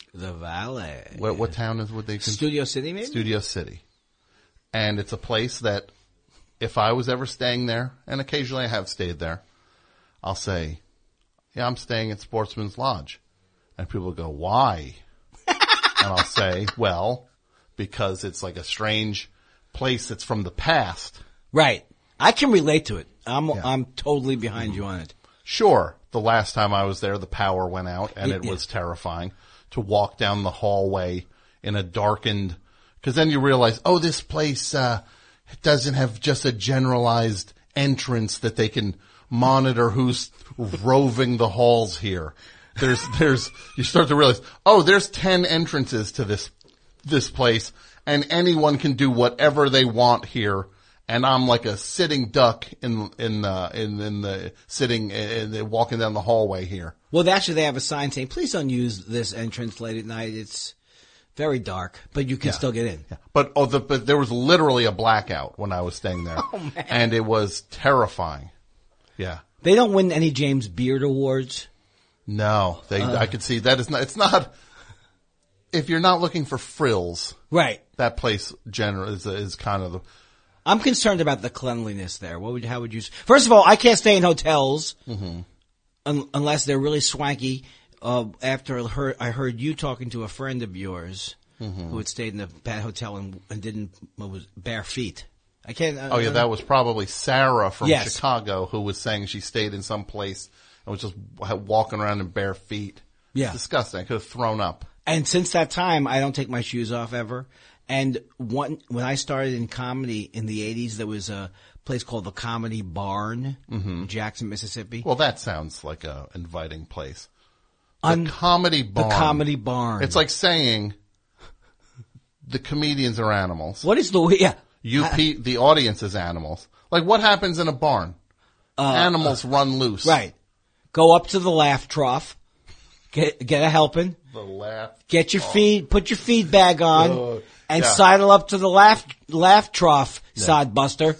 The Valley. What, what town is what they cons- Studio City, maybe? Studio City. And it's a place that if I was ever staying there, and occasionally I have stayed there, I'll say, yeah, I'm staying at Sportsman's Lodge. And people go, why? And I'll say, well, because it's like a strange place that's from the past. Right. I can relate to it. I'm yeah. I'm totally behind you on it. Sure. The last time I was there, the power went out, and Yeah, it yeah. was terrifying to walk down the hallway in a darkened, because then you realize, oh, this place uh, doesn't have just a generalized entrance that they can monitor who's roving the halls here. There's, there's, you start to realize, oh, there's ten entrances to this, this place, and anyone can do whatever they want here. And I'm like a sitting duck in, in, uh, in, in the, sitting, in, in, walking down the hallway here. Well, actually, they have a sign saying, please don't use this entrance late at night. It's very dark, but you can Yeah. still get in. Yeah. But, oh, the, but there was literally a blackout when I was staying there. Oh, man. And it was terrifying. Yeah. They don't win any James Beard Awards. No, they, Uh. I could see that is not, it's not, if you're not looking for frills. Right. That place generally is, is kind of the, I'm concerned about the cleanliness there. What would, how would you, first of all, I can't stay in hotels Mhm. un, unless they're really swanky. Uh, after I heard, I heard you talking to a friend of yours Mhm. who had stayed in a bad hotel and, and didn't, what was bare feet. I can't. Uh, oh yeah, that was probably Sarah from Yes. Chicago who was saying she stayed in some place and was just w- walking around in bare feet. Yeah. It's disgusting. I could have thrown up. And since that time, I don't take my shoes off ever. And one, when I started in comedy in the eighties, there was a place called the Comedy Barn in Jackson, Mississippi. Well, that sounds like a inviting place. The Un- Comedy Barn. The Comedy Barn. It's like saying the comedians are animals. What is the, yeah. You, pe- the audience is animals. Like what happens in a barn? Uh, Animals run loose. Right. Go up to the laugh trough. Get, get a helping. The laugh. Get your feed, put your feed bag on, Uh, and yeah. sidle up to the laugh, laugh trough, sod buster.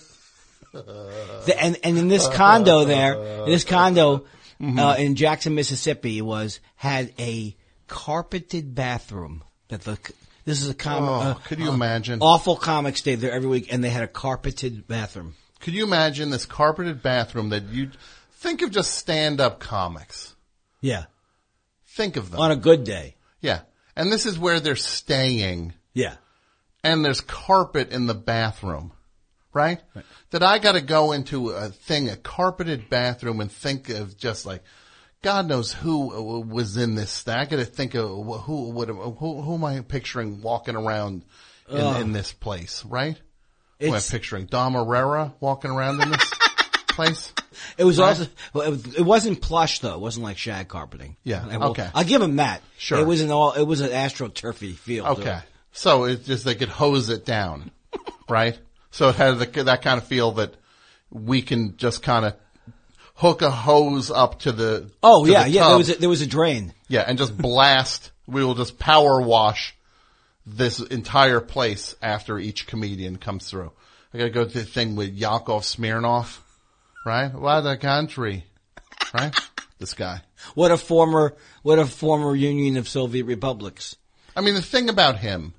The, and, and in this condo there, in this condo, Mm-hmm. uh, in Jackson, Mississippi, was, had a carpeted bathroom that the, this is a comic, Oh, uh, could you uh, imagine? Awful comics stayed there every week, and they had a carpeted bathroom. Could you imagine this carpeted bathroom that you think of just stand-up comics? Yeah. Think of them. On a good day. Yeah. And this is where they're staying. Yeah. And there's carpet in the bathroom. Right? right. That I got to go into a thing, a carpeted bathroom, and think of just like, God knows who was in this thing. I got to think of who, what, who, who am I picturing walking around in, Ugh. in this place, right? Who am I It's- picturing? Dom Herrera walking around in this place? It was Right? also, well, it, was, it wasn't plush though. It wasn't like shag carpeting. Yeah, I will- okay. I'll give him that. Sure. It was an all, it was an astroturfy field. Okay. So it's just they could hose it down, right? So it had the, that kind of feel that we can just kind of hook a hose up to the Oh to yeah, the yeah. tub. There was a, there was a drain. Yeah, and just blast. We will just power wash this entire place after each comedian comes through. I gotta go to the thing with Yakov Smirnoff, right? What a country, right? This guy. What a former, what a former Union of Soviet Republics. I mean, the thing about him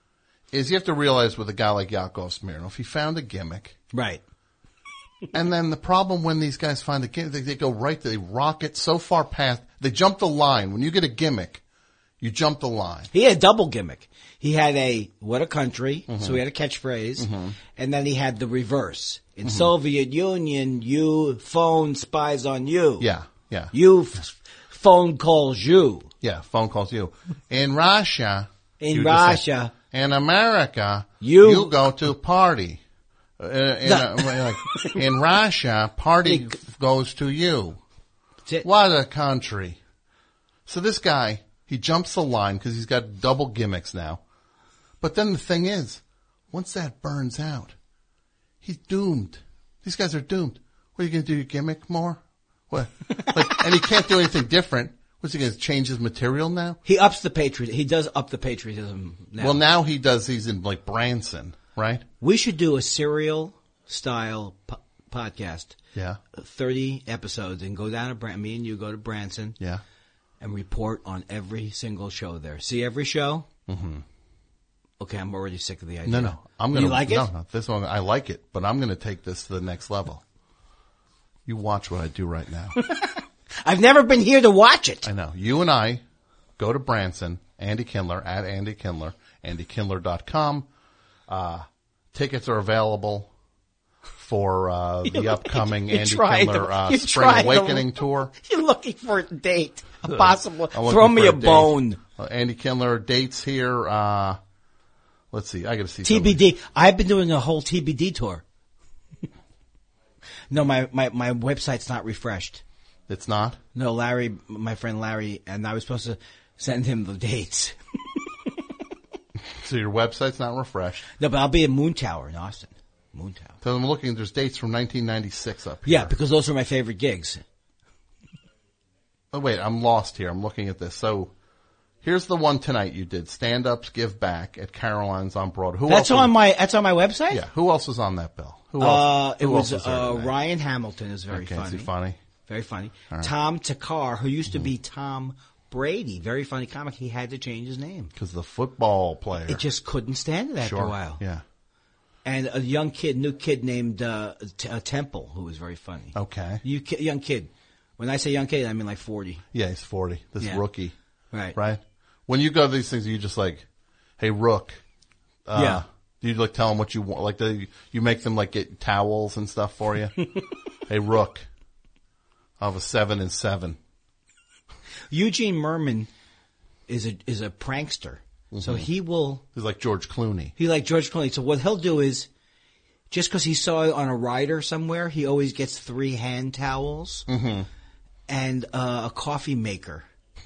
is you have to realize with a guy like Yakov Smirnoff, he found a gimmick. Right. And then the problem when these guys find a gimmick, they, they go right, they rocket so far past, they jump the line. When you get a gimmick, you jump the line. He had a double gimmick. He had a, what a country, Mhm. so he had a catchphrase, Mhm. and then he had the reverse. In Mhm. Soviet Union, you phone spies on you. Yeah, yeah. You f- phone calls you. Yeah, phone calls you. In Russia. In you just Russia. say, in America, You- you go to party. Uh, in, uh, like, in Russia, party goes to you. What a country. So this guy, he jumps the line because he's got double gimmicks now. But then the thing is, once that burns out, he's doomed. These guys are doomed. What are you going to do, your gimmick more? What? Like, and he can't do anything different. What's he going to change his material now? He ups the patriot. He does up the patriotism now. Well, now he does these in like Branson, right? We should do a serial style po- podcast. Yeah. thirty episodes and go down to Bran- me and you go to Branson. Yeah. and report on every single show there. See every show? Mm-hmm. Okay, I'm already sick of the idea. No, no. I'm gonna You like it? No, no. This one, I like it, but I'm going to take this to the next level. You watch what I do right now. I've never been here to watch it. I know. You and I go to Branson, Andy Kindler, at Andy Kindler, andy kindler dot com. Uh, tickets are available for uh, the upcoming You Andy tried Kindler to- uh, you Spring tried to- Awakening tour. You're looking for a date, a possible. I'm looking Throw me for a, date. bone. Uh, Andy Kindler dates here. Uh, let's see. I got to see T B D. I've been doing a whole T B D tour. No, my, my, my website's not refreshed. It's not? No, Larry, my friend Larry, and I was supposed to send him the dates. So your website's not refreshed. No, but I'll be at Moon Tower in Austin. Moon Tower. So I'm looking. There's dates from nineteen ninety-six up here. Yeah, because those are my favorite gigs. Oh wait, I'm lost here. I'm looking at this. So here's the one tonight you did. Stand Ups Give Back at Caroline's on Broadway. Who That's else on was, my that's on my website? Yeah. Who else was on that bill? Who Uh, else? it who was else there uh, tonight? Ryan Hamilton is very Okay, funny. is he funny? Very funny. All right. Tom Takar, who used to be Tom Brady, very funny comic. He had to change his name. Because the football player. It just couldn't stand it after Sure. a while. Yeah. And a young kid, new kid named uh, T- uh, Temple, who was very funny. Okay. You ki- young kid. When I say young kid, I mean like forty. Yeah, he's forty. This Yeah. rookie. Right. Right? When you go to these things, you just like, hey, Rook. Uh, Yeah. Do you like tell them what you want? Like, the, you make them like get towels and stuff for you? Hey, Rook. I'll have a seven and seven. Eugene Merman is a is a prankster. So Mhm. he will. He's like George Clooney. He like George Clooney. So what he'll do is, just because he saw it on a rider somewhere, he always gets three hand towels Mm-hmm. and uh, a coffee maker,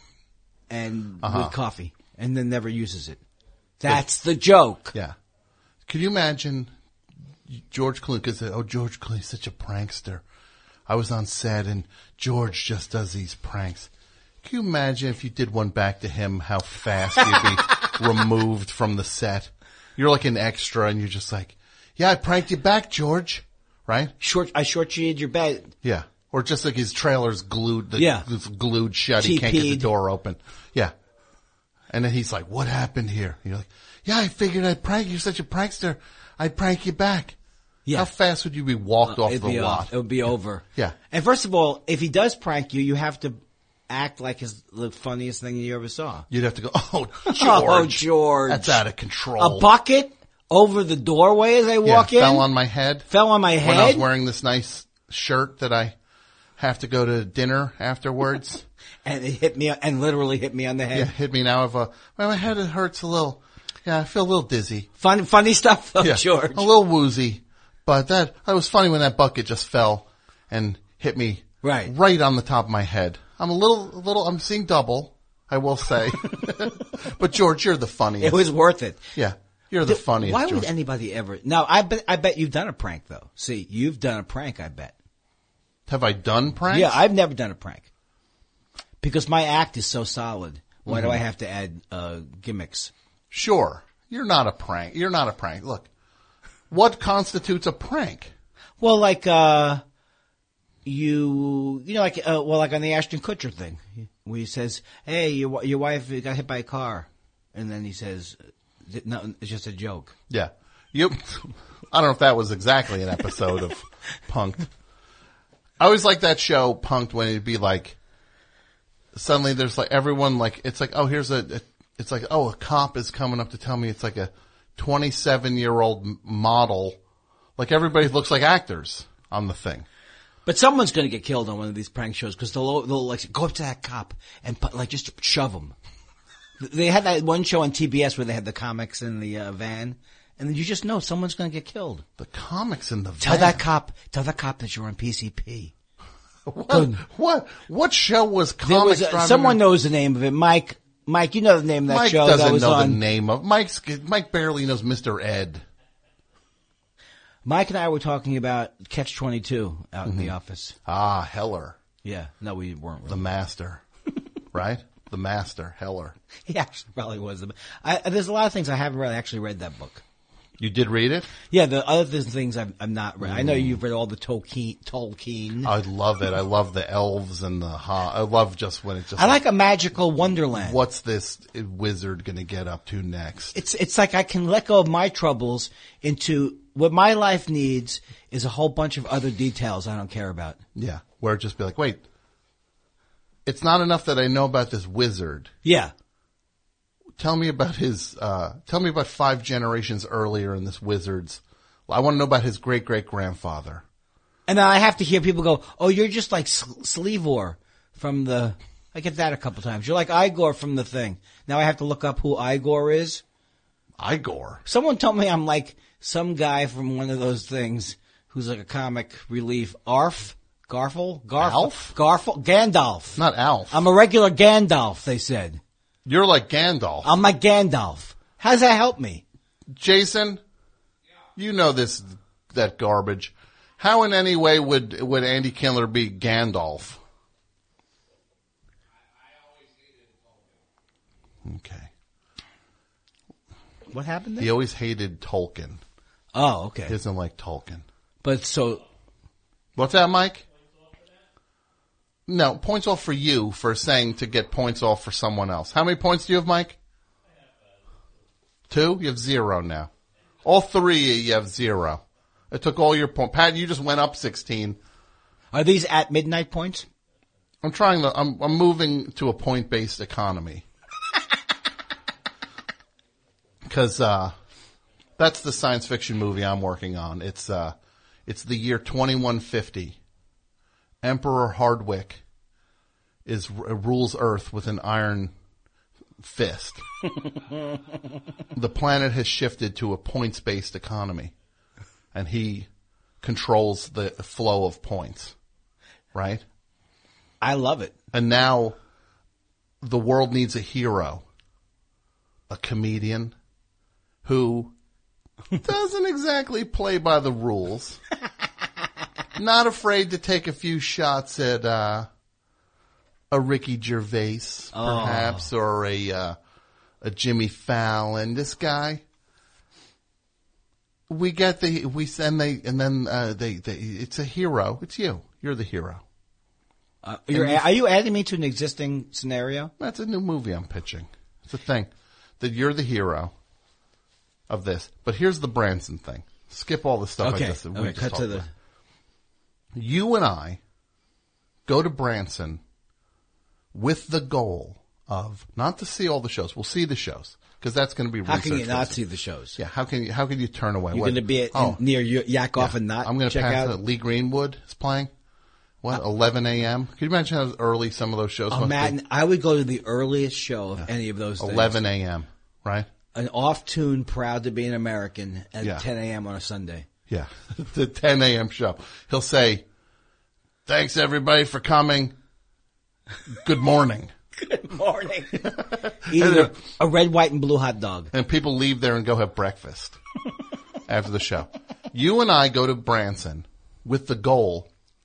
and Uh-huh. with coffee, and then never uses it. That's the joke. Yeah. Could you imagine George Clooney? Because oh, George Clooney's such a prankster. I was on set and George just does these pranks. Can you imagine if you did one back to him? How fast you'd be removed from the set. You're like an extra, and you're just like, "Yeah, I pranked you back, George." Right? Short. I short-cheated your bed. Yeah. Or just like his trailer's glued. The, Yeah. it's glued shut. He can't get the T P'd. door open. Yeah. And then he's like, "What happened here?" And you're like, "Yeah, I figured I'd prank you. You're such a prankster. I'd prank you back." Yeah. How fast would you be walked Uh, off it'd the be lot? off. It would be over. Yeah. And first of all, if he does prank you, you have to act like it's the funniest thing you ever saw. You'd have to go, "Oh, George. Oh, George. That's out of control." A bucket over the doorway as I yeah, walk in. fell on my head. Fell on my When I was head. wearing this nice shirt that I have to go to dinner afterwards. And it hit me, and literally hit me on the head. Yeah, hit me now. Of a, well, my head hurts a little. Yeah, I feel a little dizzy. Fun, funny stuff, though, Yeah, George. a little woozy. But that, that was funny when that bucket just fell and hit me Right. right on the top of my head. I'm a little, a little, I'm seeing double, I will say. But George, you're the funniest. It was worth it. Yeah, you're the Th- funniest. Why George. would anybody ever? Now, I bet, I bet you've done a prank, though. See, you've done a prank, I bet. Have I done pranks? Yeah, I've never done a prank. Because my act is so solid. Why do Mhm. I have to add uh, gimmicks? Sure. You're not a prank. You're not a prank. Look, what constitutes a prank? Well, like, uh, you, you know, like, uh, well, like on the Ashton Kutcher thing, where he says, hey, your, wi- your wife got hit by a car. And then he says, no, it's just a joke. Yeah. You, I don't know if that was exactly an episode of Punked. I always like that show, Punked, when it'd be like, suddenly there's like, everyone like, it's like, oh, here's a, a it's like, oh, a cop is coming up to tell me it's like a twenty-seven year old model. Like everybody looks like actors on the thing. But someone's going to get killed on one of these prank shows because they'll, they'll like go up to that cop and put, like just shove him. They had that one show on T B S where they had the comics in the uh, van, and then you just know someone's going to get killed. The comics in the Tell van? that cop, tell that cop that you're on P C P. What, what, what show was There comics was a- driving someone in- knows the name of it. Mike, Mike, you know the name of that Mike show doesn't that was know on. the name of Mike's. Mike barely knows Mister Ed. Mike and I were talking about Catch twenty-two out in the office. Ah, Heller. Yeah, no, we weren't. Really. The master, right? The master, Heller. He actually probably was. The, I, there's a lot of things I haven't really actually read that book. You did read it? Yeah, the other things I've, I'm not read. I know you've read all the Tolkien. Tolkien. I love it. I love the elves and the ha. I love just when it just. I like a magical wonderland. What's this wizard going to get up to next? It's it's like I can let go of my troubles into what my life needs is a whole bunch of other details I don't care about. Yeah, where it just be like, wait, it's not enough that I know about this wizard. Yeah. Tell me about his, uh, tell me about five generations earlier in this wizard's. I want to know about his great great grandfather. And I have to hear people go, oh, you're just like Slevor from the, I get that a couple times. You're like Igor from the thing. Now I have to look up who Igor is. Igor? Someone told me I'm like some guy from one of those things who's like a comic relief. Arf? Garfel? Garf? Alf? Garfel? Gandalf. Not Alf. I'm a regular Gandalf, they said. You're like Gandalf. I'm like Gandalf. How does that help me? Jason, you know this, that garbage. How in any way would, would Andy Kindler be Gandalf? Okay. What happened there? He always hated Tolkien. Oh, okay. He doesn't like Tolkien. But so. What's that, Mike? No, points off for you for saying to get points off for someone else. How many points do you have, Mike? Two? You have zero now. All three, you have zero. It took all your points. Pat, you just went up sixteen. Are these at midnight points? I'm trying to, I'm, I'm moving to a point-based economy. Cause, uh, that's the science fiction movie I'm working on. It's, uh, it's the year twenty-one fifty. Emperor Hardwick is rules Earth with an iron fist. The planet has shifted to a points-based economy, and he controls the flow of points. Right? I love it. And now the world needs a hero, a comedian who doesn't exactly play by the rules. Not afraid to take a few shots at uh, a Ricky Gervais, perhaps, oh. or a uh, a Jimmy Fallon. This guy, we get the we send they and then uh, they, they it's a hero. It's you. You're the hero. Uh, you're, you, are you adding me to an existing scenario? That's a new movie I'm pitching. It's a thing that you're the hero of this. But here's the Branson thing. Skip all the stuff okay. I just we okay, just cut talked to the. about. You and I go to Branson with the goal of not to see all the shows. We'll see the shows because that's going to be. How can you not based. see the shows? Yeah, how can you? How can you turn away? You're going to be at, oh, in, near Yakov yeah. and not. I'm going to check pass out. Lee Greenwood is playing. What, eleven a.m.? Can you imagine how early some of those shows Oh, must Matt, be? I would go to the earliest show of yeah. any of those things. eleven a.m., right? An off-tune, proud to be an American at yeah. ten a.m. on a Sunday. Yeah, the ten a.m. show. He'll say, thanks, everybody, for coming. Good morning. Good morning. Either a red, white, and blue hot dog. And people leave there and go have breakfast after the show. You and I go to Branson with the goal,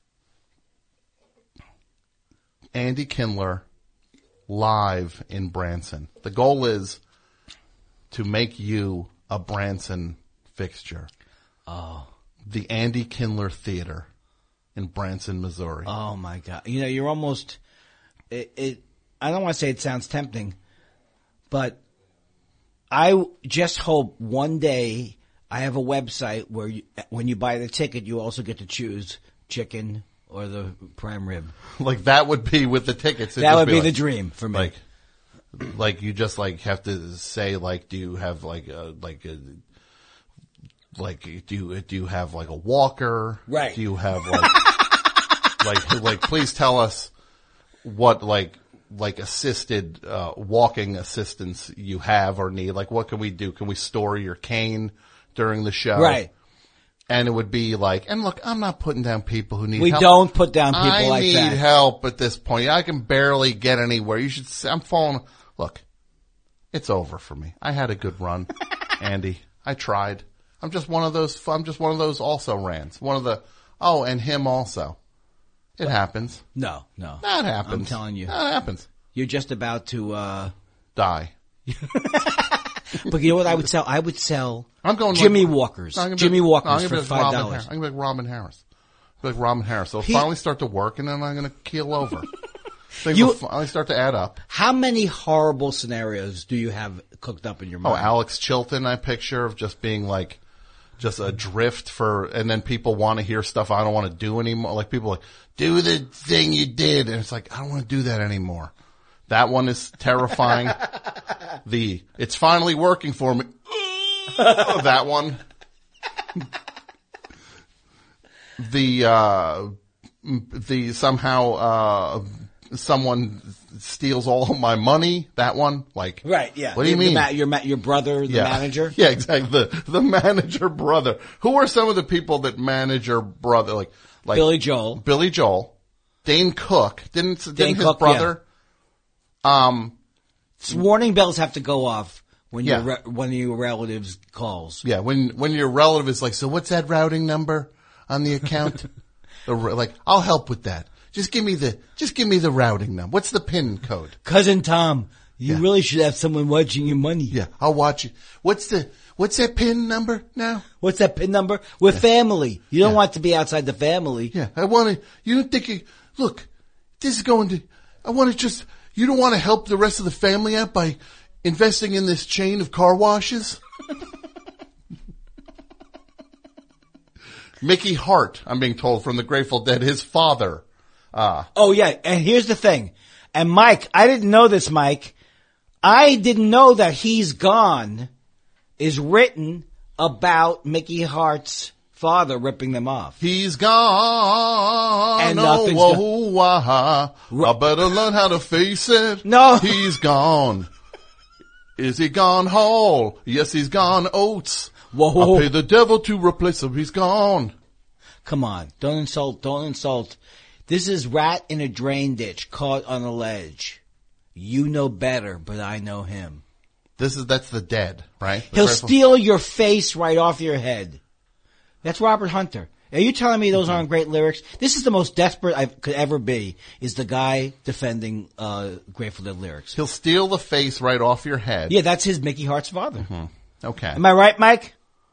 Andy Kindler live in Branson. The goal is to make you a Branson fixture. Oh. The Andy Kindler Theater in Branson, Missouri. Oh, my God. You know, you're almost, it, it I don't want to say it sounds tempting, but I just hope one day I have a website where you, when you buy the ticket, you also get to choose chicken or the prime rib. Like that would be with the tickets. That would be, be like, the dream for me. Like, like you just like have to say like, do you have like a, like a, like do you, do you have like a walker? Right. Do you have like, like, like please tell us what like, like assisted, uh, walking assistance you have or need. Like what can we do? Can we store your cane during the show? Right. And it would be like, and look, I'm not putting down people who need we help. We don't put down people I like that. I need help at this point. I can barely get anywhere. You should say, I'm falling. Look, it's over for me. I had a good run, Andy. I tried. I'm just one of those, I'm just one of those also rans. One of the, oh, and him also. It but, happens. No, no. That happens. I'm telling you. That happens. You're just about to, uh. Die. But you know what I would sell? I would sell I'm going Jimmy like, Walkers. I'm gonna be- Jimmy no, I'm Walkers gonna for be like five Robin dollars. Harris. I'm gonna be like Robin Harris. Be like Robin Harris. They'll He- finally start to work, and then I'm gonna keel over. Things You- will finally start to add up. How many horrible scenarios do you have cooked up in your Oh, mind? Alex Chilton, I picture of just being like, just adrift for, and then people want to hear stuff I don't want to do anymore. Like people are like, do the thing you did. And it's like, I don't want to do that anymore. That one is terrifying. the, it's finally working for me. That one. The, uh, the somehow, uh, someone steals all of my money. That one, like, Right, yeah. What do you The mean? ma- your, ma- your brother, the yeah. manager? Yeah, exactly. The the manager brother. Who are some of the people that manage your brother? Like, like Billy Joel. Billy Joel, Dane Cook. Didn't didn't Dane his Cook, brother? Um, Warning bells have to go off when Yeah. your re- one of your relatives calls. yeah. When when your relative is like, so what's that routing number on the account? The re- like, I'll help with that. Just give me the just give me the routing number. What's the PIN code? Cousin Tom, you Yeah. really should have someone watching your money. Yeah, I'll watch it. What's the what's that PIN number now? What's that PIN number? We're family. You don't want to be outside the family. Yeah, I want to. You don't think? You, look, this is going to. I want to just. You don't want to help the rest of the family out by investing in this chain of car washes? Mickey Hart, I'm being told from the Grateful Dead, his father. Uh, Oh yeah, and here's the thing. And Mike, I didn't know this, Mike. I didn't know that He's Gone is written about Mickey Hart's father ripping them off. He's gone. And oh, nothing's whoa, wah, I better learn how to face it. No. He's gone. Is he gone whole? Yes, he's gone oats. Whoa. I pay the devil to replace him. He's gone. Come on, don't insult, don't insult. This is rat in a drain ditch caught on a ledge. You know better, but I know him. This is, that's the dead, right? The He'll Grateful- steal your face right off your head. That's Robert Hunter. Are you telling me those aren't great lyrics? This is the most desperate I could ever be, is the guy defending uh, Grateful Dead lyrics. He'll steal the face right off your head. Yeah, that's his Mickey Hart's father. Okay. Am I right, Mike?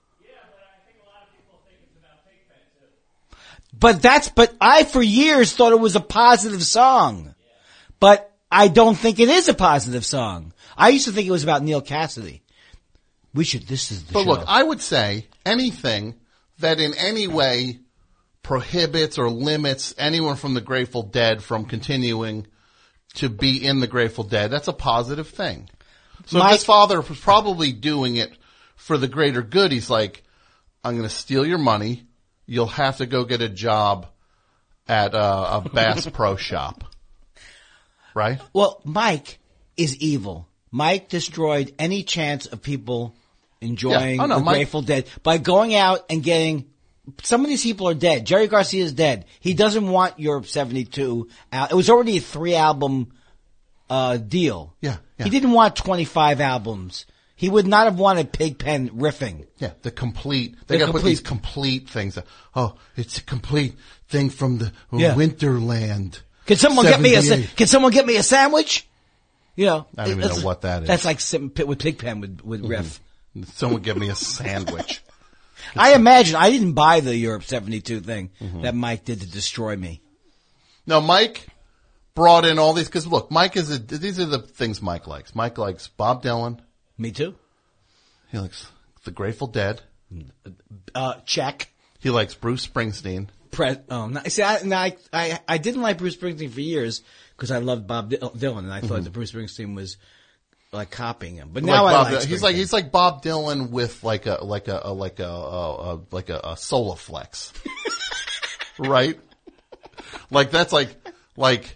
But that's, but I for years thought it was a positive song. But I don't think it is a positive song. I used to think it was about Neil Cassidy. We should, this is the But show. look, I would say anything that in any way prohibits or limits anyone from the Grateful Dead from continuing to be in the Grateful Dead, that's a positive thing. So Mike- if his father was probably doing it for the greater good, he's like, I'm going to steal your money. You'll have to go get a job at uh, a Bass Pro Shop. Right? Well, Mike is evil. Mike destroyed any chance of people enjoying Yeah. Oh, no, the Mike- Grateful Dead by going out and getting. Some of these people are dead. Jerry Garcia is dead. He doesn't want Europe seventy-two out. It was already a three album uh, deal. Yeah, yeah. He didn't want twenty-five albums. He would not have wanted Pigpen riffing. Yeah, the complete. They The got to put complete- these complete things. Oh, it's a complete thing from the Yeah. Winterland. Can someone get me a? sa- seventy-eight. Can someone get me a sandwich? You know, I don't even that's- know what that is. That's like sitting pit with Pigpen would would riff. Someone give me a sandwich. I imagine I didn't buy the Europe seventy-two thing Mm-hmm. that Mike did to destroy me. No, Mike brought in all these because look, Mike is a. These are the things Mike likes. Mike likes Bob Dylan. Me too. He likes the Grateful Dead. Uh, check. He likes Bruce Springsteen. Pre- oh, no, see, I, no, I, I, I didn't like Bruce Springsteen for years because I loved Bob Dy- Dylan, and I thought Mhm. that Bruce Springsteen was like copying him. But Like now I Bob like Dylan. He's Springsteen. like he's like Bob Dylan with like a like a, a like a, a, a like a, a Solaflex, right? Like that's like like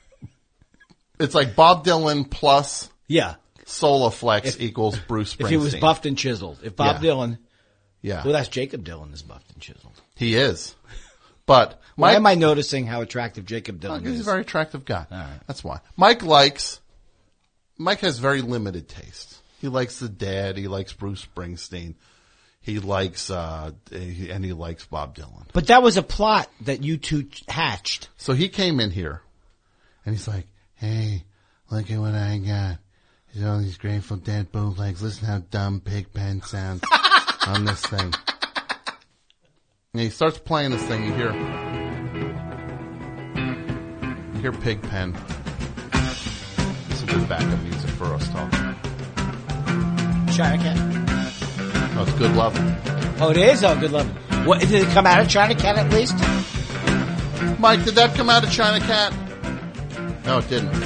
it's like Bob Dylan plus yeah Solaflex If- equals Bruce Springsteen. if he was buffed and chiseled. If Bob Yeah. Dylan, Yeah. well, that's Jacob Dylan is buffed and chiseled. He is, but Why Mike- am I noticing how attractive Jacob Oh, Dylan he's is? a very attractive guy. All right. That's why. Mike likes, Mike has very limited taste. He likes the Dead. He likes Bruce Springsteen. He likes, uh, he- and he likes Bob Dylan. But that was a plot that you two hatched. So he came in here and he's like, hey, look at what I got. all these Grateful Dead bootlegs. Listen how dumb Pigpen sounds on this thing. And he starts playing this thing. You hear, you hear Pigpen. This is good backup music for us talking. China Cat. Oh, it's Good Love. Oh, it is? Oh, Good Love. What, did it come out of China Cat at least? Mike, did that come out of China Cat? No, it didn't.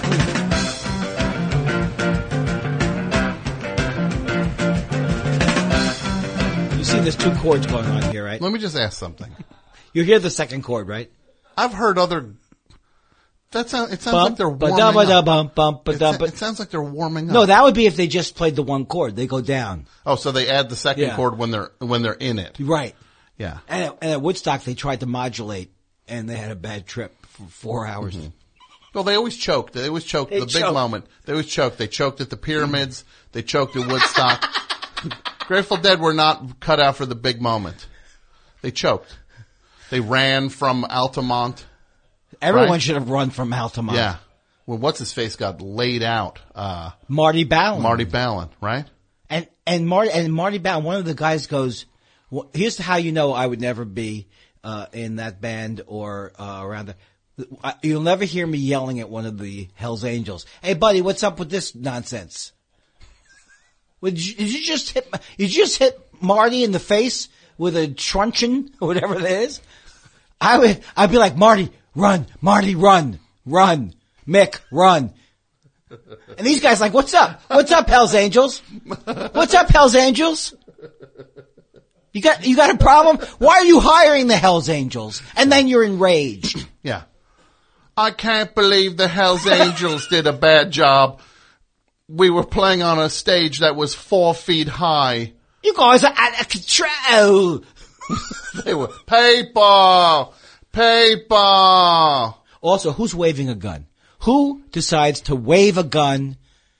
You see there's two chords going on here, right? Let me just ask something. You hear the second chord, right? I've heard other... That sound, it sounds Bump, like they're ba-da, warming ba-da, up. bump, bump, It, ba-da, sa- ba- it sounds like they're warming up. No, that would be if they just played the one chord. They go down. Oh, so they add the second Yeah. chord when they're when they're in it. Right. Yeah. And at, and at Woodstock, they tried to modulate, and they had a bad trip for four hours. Mm-hmm. Well, they always choked. They always choked. They the big choked. moment. They always choked. They choked at the pyramids. They choked at Woodstock. Grateful Dead were not cut out for the big moment. They choked. They ran from Altamont. Everyone right? should have run from Altamont. Yeah. Well, what's his face got laid out? Uh, Marty Ballin. Marty Ballin, right? And and Marty and Marty Ballin. One of the guys goes, well, "Here's how you know I would never be uh, in that band or uh, around there. I- You'll never hear me yelling at one of the Hell's Angels. Hey, buddy, what's up with this nonsense? Would you, did you just hit? You just hit Marty in the face with a truncheon or whatever it is? I would. I'd be like, Marty, run, Marty, run, run, Mick, run. And these guys like, what's up? What's up, Hell's Angels? What's up, Hell's Angels? You got you got a problem? Why are you hiring the Hell's Angels? And then you're enraged. Yeah. I can't believe the Hells Angels did a bad job. We were playing on a stage that was four feet high. You guys are out of control. They were paper, paper. Also, who's waving a gun? Who decides to wave a gun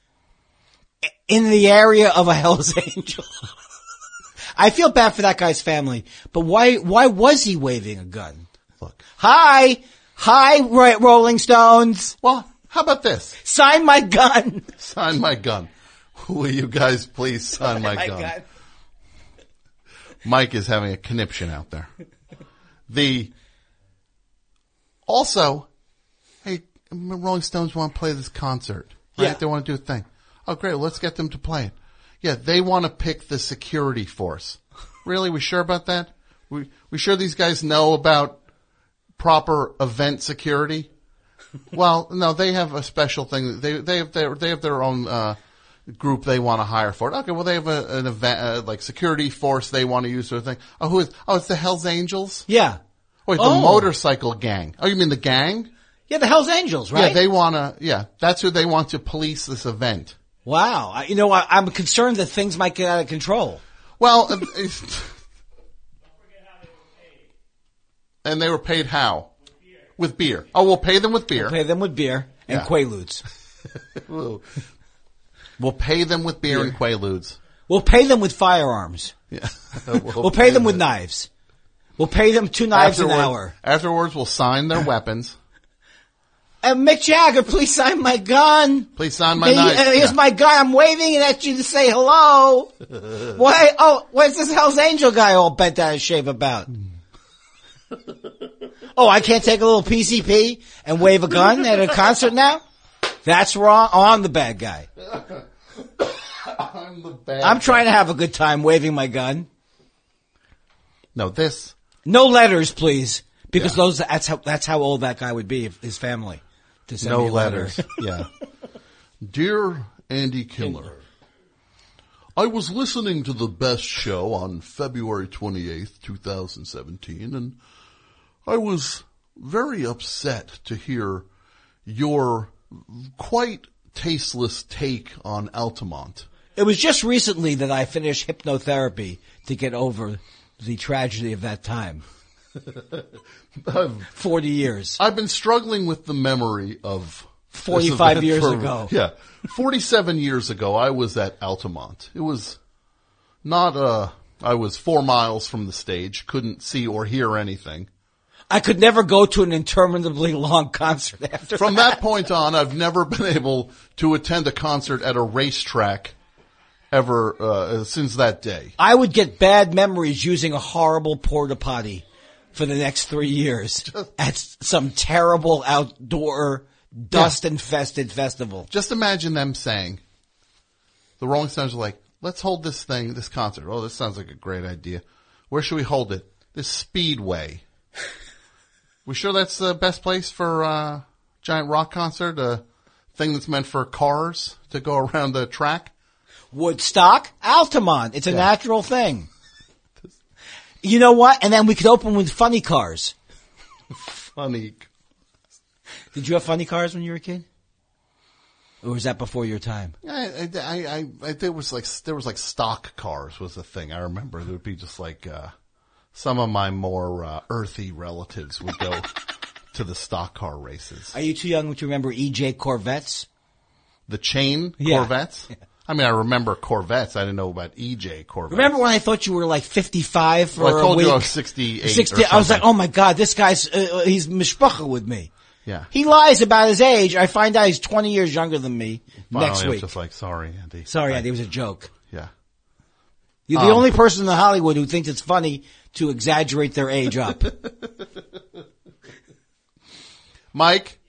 in the area of a Hell's Angel? I feel bad for that guy's family, but why, why was he waving a gun? Look. Hi, hi, Ro- Rolling Stones. Well, how about this? Sign my gun. Sign my gun. Will you guys please sign my, gun? Mike is having a conniption out there. The, also, hey, Rolling Stones want to play this concert, right? Yeah. They want to do a thing. Oh, great. Let's get them to play it. Yeah, they want to pick the security force. Really? We sure about that? We, we sure these guys know about proper event security? Well, no, they have a special thing. They, they have their, they have their own, uh, group they want to hire for it. Okay, well, they have a, an event, uh, like security force they want to use for a thing. Oh, who is, oh, it's the Hells Angels? Yeah. Wait, the Oh. motorcycle gang. Oh, you mean the gang? Yeah, the Hell's Angels, right? Yeah, they want to, yeah, that's who they want to police this event. Wow. I- You know, I, I'm concerned that things might get out of control. Well, uh, it's- and they were paid how? With beer. Oh, we'll pay them with beer. We'll pay them with beer and Yeah. Quaaludes. we'll, we'll pay them with beer and Quaaludes. We'll pay them with firearms. Yeah. We'll pay them with knives. We'll pay them two knives an hour. Afterwards, we'll sign their weapons. And Mick Jagger, please sign my gun. Please sign my Hey, knife. uh, here's Yeah. my gun. I'm waving it at you to say hello. Why? Oh, what's this Hell's Angel guy all bent out of shape about? Oh, I can't take a little P C P and wave a gun at a concert now? That's wrong. Oh, I'm the bad guy. I'm the bad I'm trying to have a good time waving my gun. No, this. No letters, please. Because Yeah. those, that's how, that's how old that guy would be, if his family. To send No me letters. letters. Yeah. Dear Andy Killer, I was listening to the Best Show on February twenty-eighth, twenty seventeen, and I was very upset to hear your quite tasteless take on Altamont. It was just recently that I finished hypnotherapy to get over the tragedy of that time. Forty years. I've been struggling with the memory of this Forty-five event years for- ago. Yeah, forty-seven years ago, I was at Altamont. It was not uh I was four miles from the stage, couldn't see or hear anything. I could never go to an interminably long concert after From that. that point on, I've never been able to attend a concert at a racetrack ever uh, since that day. I would get bad memories using a horrible porta potty for the next three years at some terrible outdoor dust-infested festival. Just imagine them saying, the Rolling Stones are like, let's hold this thing, this concert. Oh, this sounds like a great idea. Where should we hold it? This Speedway. We sure that's the best place for a giant rock concert? A thing that's meant for cars to go around the track? Woodstock, Altamont. It's a Yeah. natural thing. You know what? And then we could open with funny cars. Funny. Did you have funny cars when you were a kid? Or was that before your time? I, I, I, I, there was like, there was like stock cars was the thing. I remember there would be just like, uh, some of my more, uh, earthy relatives would go to the stock car races. Are you too young to remember E J Corvettes? The chain Yeah. Corvettes? I mean, I remember Corvettes. I didn't know about E J Corvettes. Remember when I thought you were like fifty-five for Well, I a told week? you I was sixty-eight sixty, or I was like, something. oh my God, this guy's, uh, he's mishpacha with me. Yeah. He lies about his age. I find out he's twenty years younger than me Finally, next I was week. just like, sorry, Andy. Sorry, I- Andy, it was a joke. Yeah. You're the Um, only person in Hollywood who thinks it's funny to exaggerate their age up. Mike,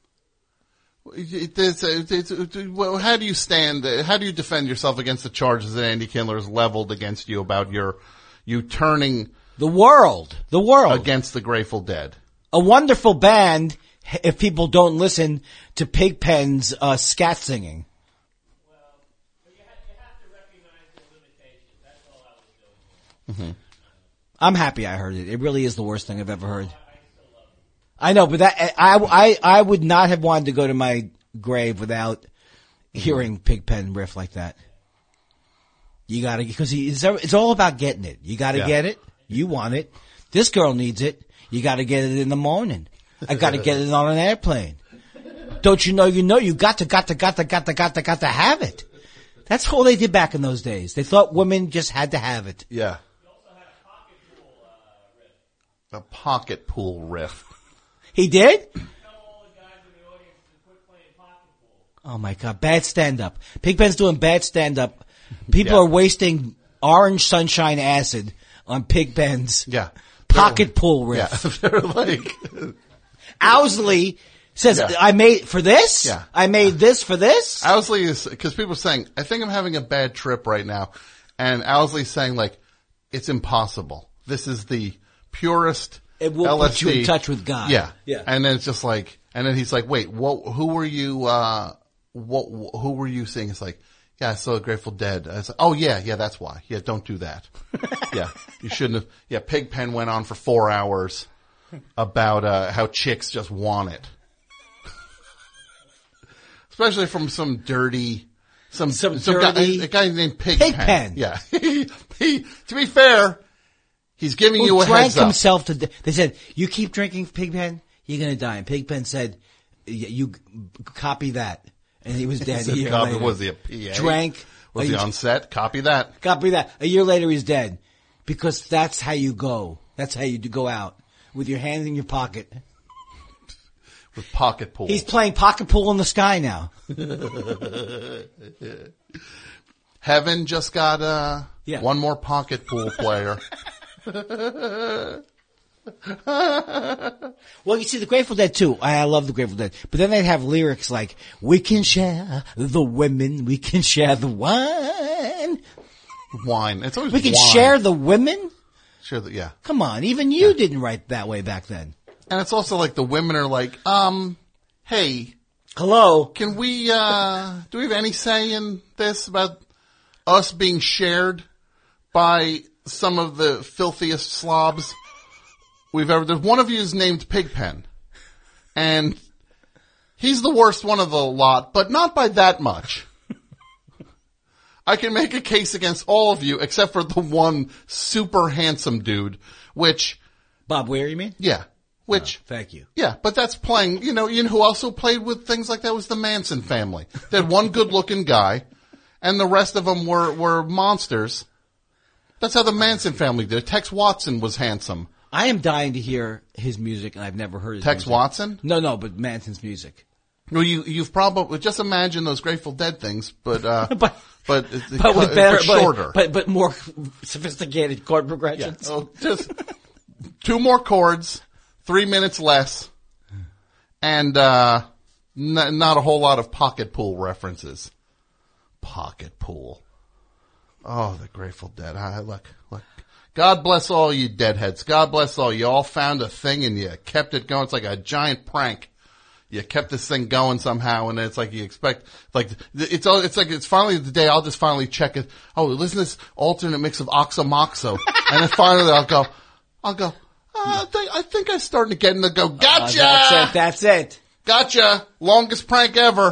it's, it's, it's, well, how do you stand? How do you defend yourself against the charges that Andy Kindler has leveled against you about your you turning the world, the world against the Grateful Dead? A wonderful band. If people don't listen to Pigpen's uh, scat singing. Mm-hmm. I'm happy I heard it. It really is the worst thing I've ever heard. I know, but that I, I, I would not have wanted to go to my grave without hearing Pigpen riff like that. You gotta, because he, it's, it's all about getting it. You gotta Yeah. get it. You want it. This girl needs it. You gotta get it in the morning. I gotta get it on an airplane. Don't you know you know? You got to, got to, got to, got to, got to, got to have it. That's all they did back in those days. They thought women just had to have it. Yeah. A pocket pool riff. He did? Oh my God, bad stand-up. Pigpen's doing bad stand-up. People Yeah. are wasting orange sunshine acid on Pigpen's Yeah. pocket pool riff. Yeah. They're like, Owsley says, Yeah. I made, for this? Yeah. I made this for this? Owsley is, because people are saying, I think I'm having a bad trip right now. And Owsley's saying like, it's impossible. This is the purest It will L S D. put you in touch with God. Yeah. Yeah. And then it's just like, and then he's like, wait, what, who were you, uh, what, who were you seeing? It's like, yeah, I saw Grateful Dead. I was like, oh yeah, yeah, that's why. Yeah, don't do that. Yeah. You shouldn't have, yeah, Pigpen went on for four hours about, uh, how chicks just want it. Especially from some dirty, some, Some some dirty- guy, a guy named Pigpen. Pigpen. Yeah. he, he, to be fair, he's giving you Who a drank heads up. himself to death. They said, you keep drinking Pigpen, you're gonna die. And Pigpen said, y- you copy that. And he was dead a Said year copy- later. Was he a P A? Drank. Was a- he on set? Copy that. Copy that. A year later, he's dead. Because that's how you go. That's how you do go out. With your hand in your pocket. With pocket pool. He's playing pocket pool in the sky now. Heaven just got, uh, Yeah. one more pocket pool player. Well, you see, the Grateful Dead too. I, I love the Grateful Dead. But then they'd have lyrics like, we can share the women, we can share the wine. Wine. It's always We can wine. share the women? Share the, yeah. Come on, even you didn't write that way back then. And it's also like the women are like, um, hey. Hello? Can we, uh, do we have any say in this about us being shared by some of the filthiest slobs we've ever, there's one of you is named Pigpen. And he's the worst one of the lot, but not by that much. I can make a case against all of you except for the one super handsome dude, which... Bob Weir, you mean? Yeah. Which... Thank you. Yeah, but that's playing, you know, you know who also played with things like that was the Manson family. They had one good looking guy, and the rest of them were, were monsters. That's how the Manson family did it. Tex Watson was handsome. I am dying to hear his music, and I've never heard his Tex music. Watson? No, no, but Manson's music. Well, you, you've probably, just imagine those Grateful Dead things, but, uh, but, but, but with better, but shorter. But, but, but more sophisticated chord progressions. Yeah. Oh, just two more chords, three minutes less, and, uh, n- not a whole lot of pocket pool references. Pocket pool. Oh, the Grateful Dead. I, look, look. God bless all you deadheads. God bless all you all found a thing and you kept it going. It's like a giant prank. You kept this thing going somehow, and it's like you expect, like, it's all, it's like, it's finally the day I'll just finally check it. Oh, listen to this alternate mix of Oxomoxo. And then finally I'll go, I'll go, oh, I think, I think I'm starting to get in the go, gotcha! Uh, that's it, that's it. Gotcha! Longest prank ever.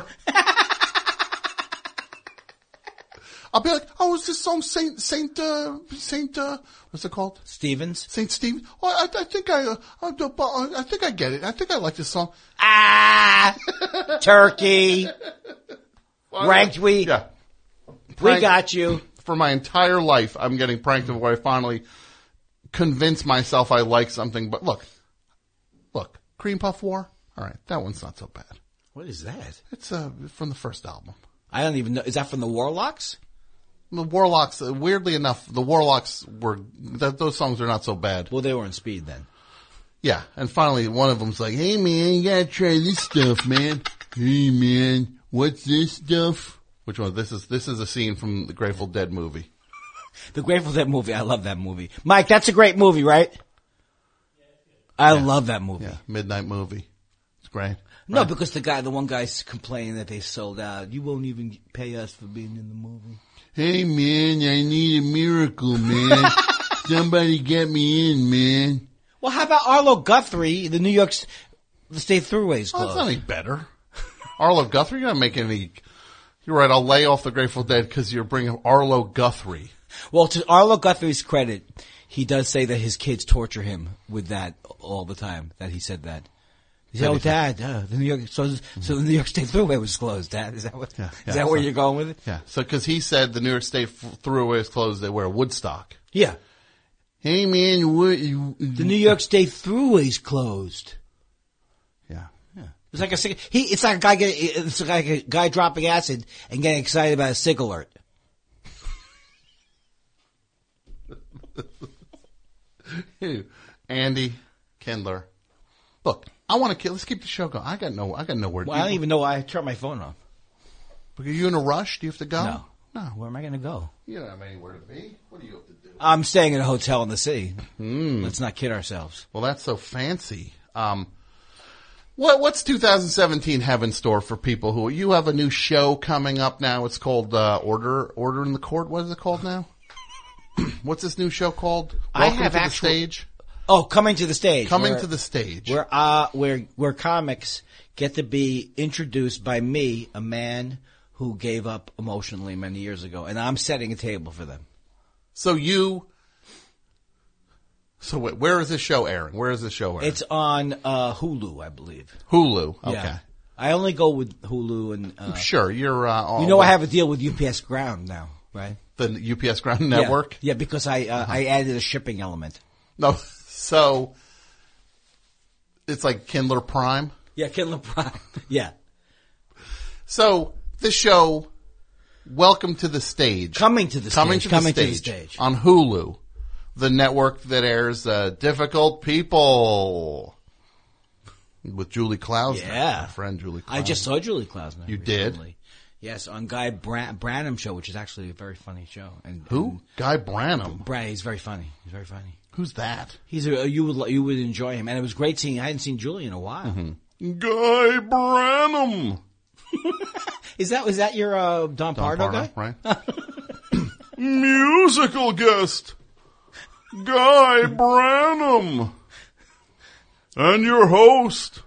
I'll be like, oh, is this song Saint, Saint, uh, Saint, uh, what's it called? Stevens? Saint Stephen? Oh, I, I think I, uh, I, I think I get it. I think I like this song. Ah! Turkey. Ranked we. Yeah. We got you. For my entire life, I'm getting pranked where I finally convince myself I like something. But look, look, Cream Puff War? All right, that one's not so bad. What is that? It's, uh, from the first album. I don't even know. Is that from the Warlocks? The Warlocks, uh, weirdly enough, the Warlocks were, th- those songs are not so bad. Well, they were in Speed then. Yeah, and finally one of them's like, hey man, you gotta try this stuff, man. Hey man, what's this stuff? Which one? This is, this is a scene from the Grateful Dead movie. The Grateful Dead movie, I love that movie. Mike, that's a great movie, right? I Yeah. love that movie. Yeah, midnight movie. It's great. No, Right. because the guy, the one guy's complaining that they sold out. You won't even pay us for being in the movie. Hey man, I need a miracle, man. Somebody get me in, man. Well, how about Arlo Guthrie, the New York S- the State Thruway's Oh, closed? that's not any better. Arlo Guthrie, you're not making any, you're right, I'll lay off the Grateful Dead because you're bringing Arlo Guthrie. Well, to Arlo Guthrie's credit, he does say that his kids torture him with that all the time, that he said that. He said, oh, Dad, uh, the New York, so, so the New York State Thruway was closed, Dad. Is that what, Yeah, is yeah, that where so- you're going with it? Yeah, so because he said the New York State f- Thruway is closed, they wear Woodstock. Yeah. Hey man, what, you, The New York State Thruway's closed. Yeah. It's like a cig- he. It's like a guy getting. It's like a guy dropping acid and getting excited about a cig alert. Andy Kindler. Look, I want to. Let's keep the show going. I got no. I got nowhere. Well, I don't even know why I turned my phone off. Are you in a rush? Do you have to go? No. No. Where am I going to go? You don't have anywhere to be. What do you have to do? I'm staying in a hotel in the city. Mm. Let's not kid ourselves. Well, that's so fancy. Um, what what's two thousand seventeen have in store for people who you have a new show coming up now? It's called uh, Order Order in the Court. What is it called now? What's this new show called? I Welcome have to actual- the stage. Oh, coming to the stage. Coming where- to the stage. Where uh, where where comics get to be introduced by me, a man who gave up emotionally many years ago, and I'm setting a table for them. So you. So wait, where is this show airing? Where is this show airing? It's on uh, Hulu, I believe. Hulu. Okay. Yeah. I only go with Hulu and. Uh, Sure, you're. Uh, all you know, I have a deal with U P S Ground now, right? the U P S Ground Network. Yeah, yeah because I uh, I added a shipping element. No, so it's like Kindler Prime. Yeah, Kindler Prime. Yeah. So this show, Welcome to the Stage, Coming to the coming stage. to Coming the to the stage, stage. on Hulu, the network that airs uh, Difficult People with Julie Klausner, Yeah. my friend Julie Klausner. I just saw Julie Klausner. You did? recently. Yes, on Guy Bran- Branum show, which is actually a very funny show. And Who? and Guy Branum. Bran, he's very funny. He's very funny. Who's that? He's a, you would you would enjoy him, and it was great seeing. I hadn't seen Julie in a while. Mm-hmm. Guy Branum. Is that is that your uh, Don, Don Pardo Pardo, guy? right? Musical guest, Guy Branum. And your host,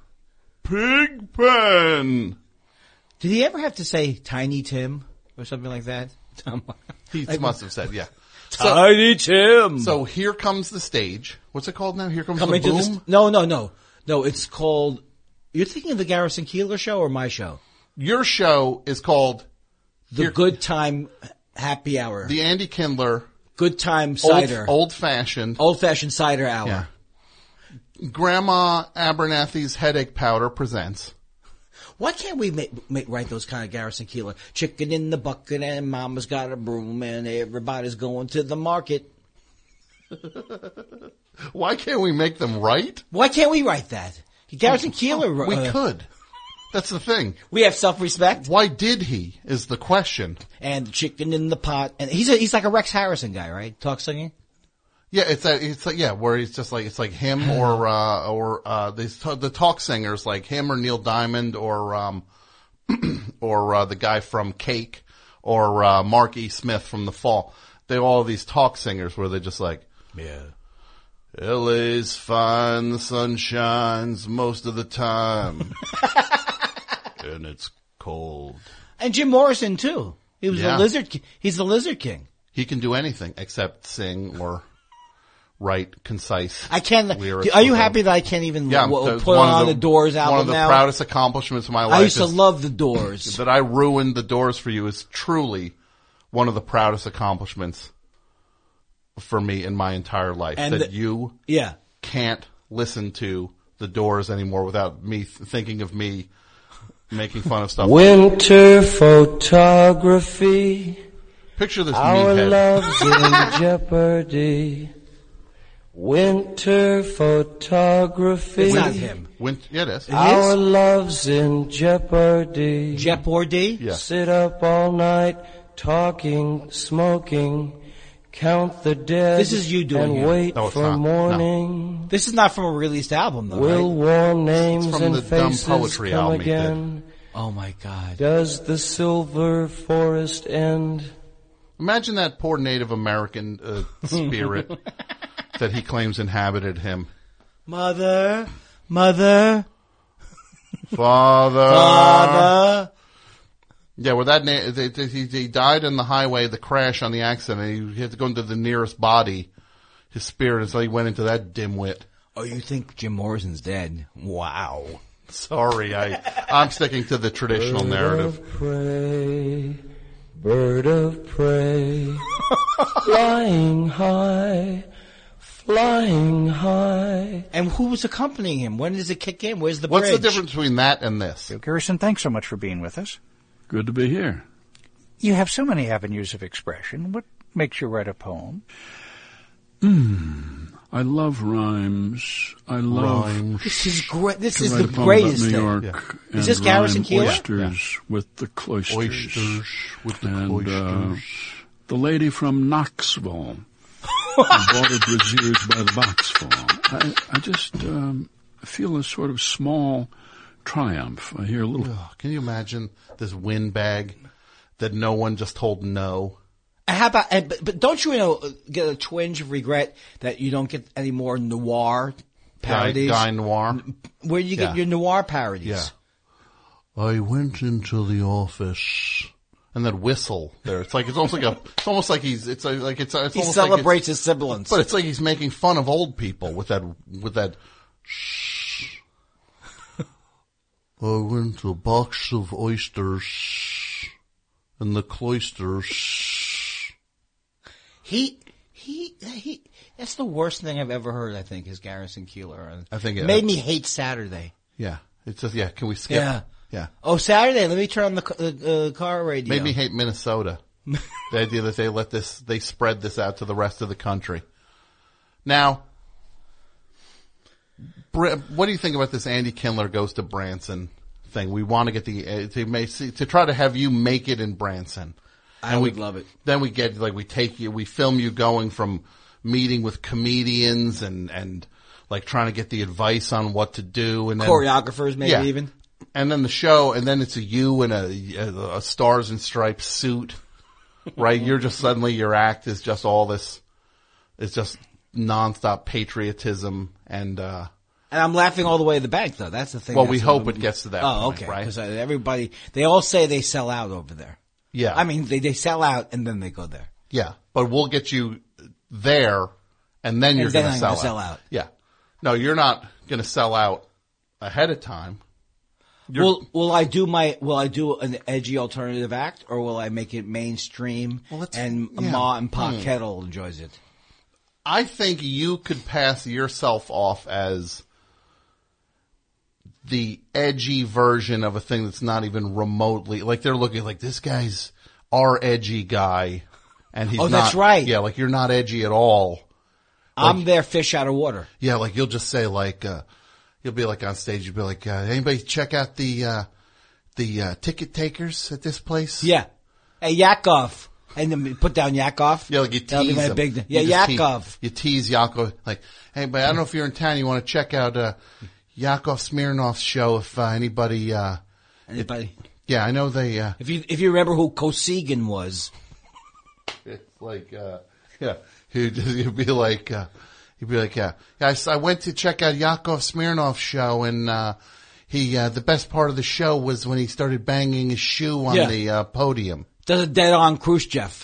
Pigpen. Did he ever have to say Tiny Tim or something like that? He Like- must have said, yeah. Tiny Tim. So here comes the stage. What's it called now? Here comes Coming the to boom. the st- no, no, no, no. It's called. You're thinking of the Garrison Keillor show or my show? Your show is called The Here- Good Time Happy Hour. the Andy Kindler Good Time old, Cider. old fashioned. Old fashioned cider hour. Yeah. Grandma Abernathy's headache powder presents. Why can't we make, make write those kind of Garrison Keillor? Chicken in the bucket and mama's got a broom and everybody's going to the market. Why can't we make them right? Why can't we write that? Garrison Keillor. We uh, could. That's the thing. We have self-respect. Why did he is the question. And the chicken in the pot. And he's a, he's like a Rex Harrison guy, right? Talk singing? Yeah, it's a, it's like, yeah, where he's just like, it's like him or, uh, or, uh, these, the talk singers, like him or Neil Diamond or, um, or, uh, the guy from Cake or, uh, Mark E. Smith from The Fall. They're all these talk singers where they're just like, yeah, L A's fine, the sun shines most of the time. And it's cold. And Jim Morrison too. He was Yeah. the lizard, ki- he's the lizard king. He can do anything except sing or write concise. I can't. lyrics Are you with happy them. that I can't even Yeah, w- that's put one on of the, Doors album One of the now? proudest accomplishments of my life. I used to is love the Doors. That I ruined the Doors for you is truly one of the proudest accomplishments for me in my entire life. And that the- you yeah. can't listen to the Doors anymore without me th- thinking of me making fun of stuff. Winter photography. Picture this Our meathead. love's in jeopardy. Winter photography. It's not him. Win- yeah, it is. Our love's in jeopardy. Jeopardy? Yeah. Sit up all night, talking, smoking, count the dead. This is you doing and it. wait No, it's for not. morning. This is not from a released album, though, Will right? warm names It's from and the Dumb faces Poetry come album he did. again? Oh my God! Does the silver forest end? Imagine that poor Native American uh, spirit that he claims inhabited him. Mother, mother, Father. father. Yeah, well, that na- they, they, he, he died in the highway, the crash on the accident. He had to go into the nearest body. His spirit, and so he went into that dimwit. Oh, you think Jim Morrison's dead? Wow. Sorry, I I'm sticking to the traditional Bird narrative. of prey, bird of prey, flying high, flying high. And who was accompanying him? When does it kick in? Where's the What's bridge? the difference between that and this? Garrison, thanks so much for being with us. Good to be here. You have so many avenues of expression. What makes you write a poem? Hmm. I love rhymes. I love Rhymes. This is great. This to is write the a poem greatest about New thing. York Yeah. and Is this Garrison rhyme Keillor? Oysters with the cloisters. Oysters with the and, cloisters. Uh, the lady from Knoxville. I bought her brassieres by the boxful. I, I just um, feel a sort of small triumph. I hear a little... Ugh, can you imagine this windbag that no one just told no? And how about? And, but, but don't you, you know, get a twinge of regret that you don't get any more noir parodies? Guy, guy Noir. Where do you get Yeah. your noir parodies? Yeah. I went into the office. And that whistle there. It's like, it's almost like a, it's almost like he's, it's like, like it's, it's He almost celebrates like his siblings. But it's like he's making fun of old people with that, with that, shh. I went to a box of oysters in the cloisters. He, he, he, that's the worst thing I've ever heard, I think, is Garrison Keillor. I think it made me hate Saturday. Yeah. It's just, yeah, can we skip? Yeah. Yeah. Oh, Saturday, let me turn on the ca- uh, uh, car radio. Made me hate Minnesota. The idea that they let this, they spread this out to the rest of the country. Now, Br- what do you think about this Andy Kindler goes to Branson thing? We want to get the, uh, to make, to try to have you make it in Branson. I And would we, love it. Then we get, like, we take you, we film you going from meeting with comedians and, and, like, trying to get the advice on what to do. And then, Choreographers, maybe yeah. even. And then the show, and then it's a you in a, a, a Stars and Stripes suit, right? You're just suddenly, your act is just all this, it's just nonstop patriotism and, uh, And I'm laughing all the way to the bank, though. That's the thing. well, that's we the- hope it gets to that Oh, point, okay. right? Because everybody, they all say they sell out over there. Yeah. I mean, they, they sell out and then they go there. Yeah. But we'll get you there and then you're And then going to I'm sell, gonna sell out. Yeah. No, you're not going to sell out ahead of time. You're- Will Will I do my Will I do an edgy alternative act, or will I make it mainstream and yeah. Ma and Pa Hmm. Kettle enjoys it? I think you could pass yourself off as the edgy version of a thing that's not even remotely, like they're looking like this guy's our edgy guy. And he's Oh, not, that's right. Yeah, like you're not edgy at all. I'm Like- their fish out of water. Yeah, like you'll just say like, uh, you'll be like on stage, you'll be like, uh, anybody check out the, uh, the, uh, ticket takers at this place? Yeah. Hey, Yakov. And then put down Yakov. Yeah, like you That'll be tease my him. big, You yeah, just Yakov. Tease, you tease Yakov, like, hey, but I don't know if you're in town, you want to check out, uh, Yakov Smirnoff's show if, uh, anybody, uh, Anybody? It, yeah, I know they, uh, If you, if you remember who Kosygin was. It's like, uh, yeah, he'd, he'd be like, uh, he'd be like, yeah, yeah I, s- I went to check out Yakov Smirnoff's show and, uh, he, uh, the best part of the show was when he started banging his shoe on Yeah. the, uh, podium. Does a dead on Khrushchev.